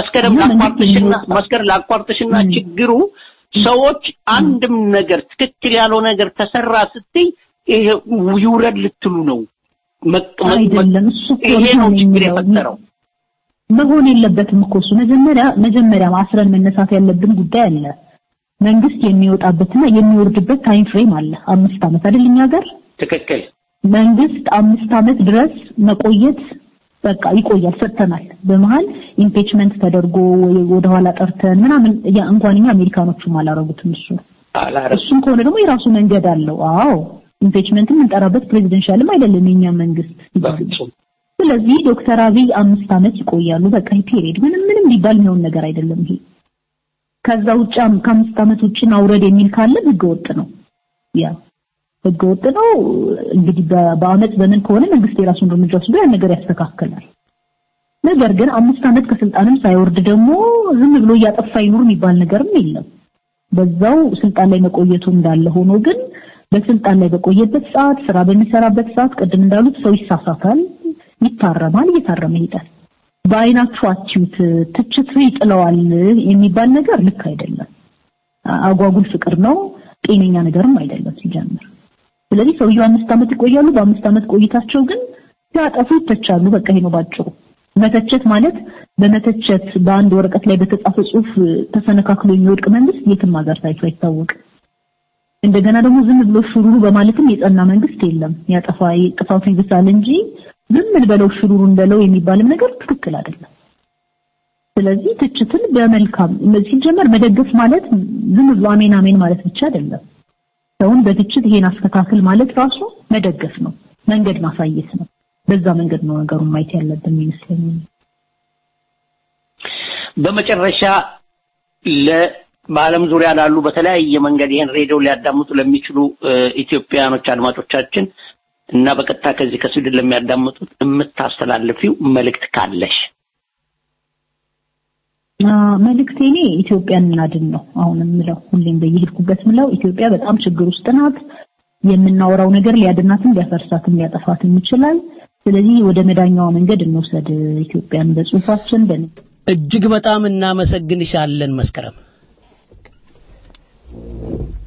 Speaker 7: መስከረም ላቋርጥሽና ችግሩ ሰዎች አንድም ነገር ትክክል ያለው ነገር ተሰራ ስትይ ይሄ ይውረድ ልትሉ ነው አይደለም። እሱ
Speaker 1: ይሄ ነው ችግር የፈጠረው።
Speaker 7: መሆን የለበትም እኮ እሱ መጀመሪያ ማስረን መነሳት ያለብን ጉዳይ አለ። መንግስት የሚወጣበትና የሚወርድበት ታይም ፍሬም አለ። 5 አመት አይደልኛ ጋር
Speaker 1: ትክክል።
Speaker 7: መንግስት 5 አመት ድረስ መቆየት በቃ ይቆያል ሰጥተናል። በመሃል ኢምፒችመንት ተደርጎ ወደ ኋላ ጠርተን ምናምን እንኳንኛ አሜሪካኖቹም አላረጉትም። እሱም ከሆነ ደግሞ የራሱ መንገድ አለው። አዎ ኢምፒችመንትም እንጠራበት ፕሬዚደንሻልም አይደለም የኛ መንግስት። ስለዚህ ዶክተር አብይ 5 አመት ይቆያሉ በቃ ፒሪየድ ምንም ሊባል ነው ነገር አይደለም ይሄ። ከዛ ውጪ ከ5 አመት ውጪ አውረድ የሚል ካለ ህገወጥ ነው። ያ ህገወጥ ነው። እንግዲህ በአመት ዘመን ከሆነ መንግስት የራሱን እርምጃ ወስዶ ያን ነገር ያስተካክላል። ነገር ግን 5 አመት ከስልጣንም ሳይወርድ ደግሞ ዝም ብሎ ያጠፋ ይኑር የሚባል ነገርም የለም። በዛው ስልጣን ላይ መቆየቱ እንዳለ ሆኖ ግን በስልጣን ላይ በቆየበት ሰዓት ስራ በሚሰራበት ሰዓት ቅድም እንዳሉት ሰው ይሳሳታል፣ ይታረማል፣ እየታረመ ይሄዳል። በአይናችሁ አትዩት ትችት ይጥለዋል የሚባል ነገር ልክ አይደለም። አጓጉል ፍቅር ነው፣ ጤነኛ ነገርም አይደለም ሲጀምር። ስለዚህ ሰውየው 5 አመት ይቆያሉ። በ5 አመት ቆይታቸው ግን ያጠፉ ይተቻሉ። በቃ ይሄ ነው ባጭሩ። መተቸት ማለት በመተቸት በአንድ ወረቀት ላይ በተጻፈ ጽሁፍ ተሰነካክሎ የሚወድቅ መንግስት የትም ሀገር ታይቶ አይታወቅም። እንደገና ደግሞ ዝም ብሎ ሽሩሩ በማለትም የጸና መንግስት የለም። ያጠፋ ጥፋቱ ይብሳል እንጂ ዝም ብለው ሽሩሩ እንደለው የሚባልም ነገር ትክክል አይደለም። ስለዚህ ትችትን በመልካም ሲጀመር መደገፍ ማለት ዝም ብሎ አሜን አሜን ማለት ብቻ አይደለም። ሰውን በትችት ይሄን አስተካክል ማለት ራሱ መደገፍ ነው፣ መንገድ ማሳየት ነው። በዛ መንገድ ነው ነገሩን ማየት ያለብን ይመስለኛል። በመጨረሻ
Speaker 1: በዓለም ዙሪያ ላሉ በተለያየ መንገድ ይሄን ሬዲዮ ሊያዳምጡ ለሚችሉ ኢትዮጵያኖች አድማጮቻችን እና በቀጥታ ከዚህ ከስዊድን ለሚያዳምጡት የምታስተላልፊው መልእክት ካለሽ?
Speaker 7: መልእክቴ ኢትዮጵያን እናድን ነው። አሁንም ምለው ሁሌም በየሄድኩበት ምለው ኢትዮጵያ በጣም ችግር ውስጥ ናት። የምናወራው ነገር ሊያድናትም ሊያፈርሳትም ሊያጠፋትም ይችላል። ስለዚህ ወደ መዳኛው መንገድ እንወሰድ ኢትዮጵያን በጽሁፋችን
Speaker 1: እጅግ በጣም እናመሰግንሻለን መስከረም።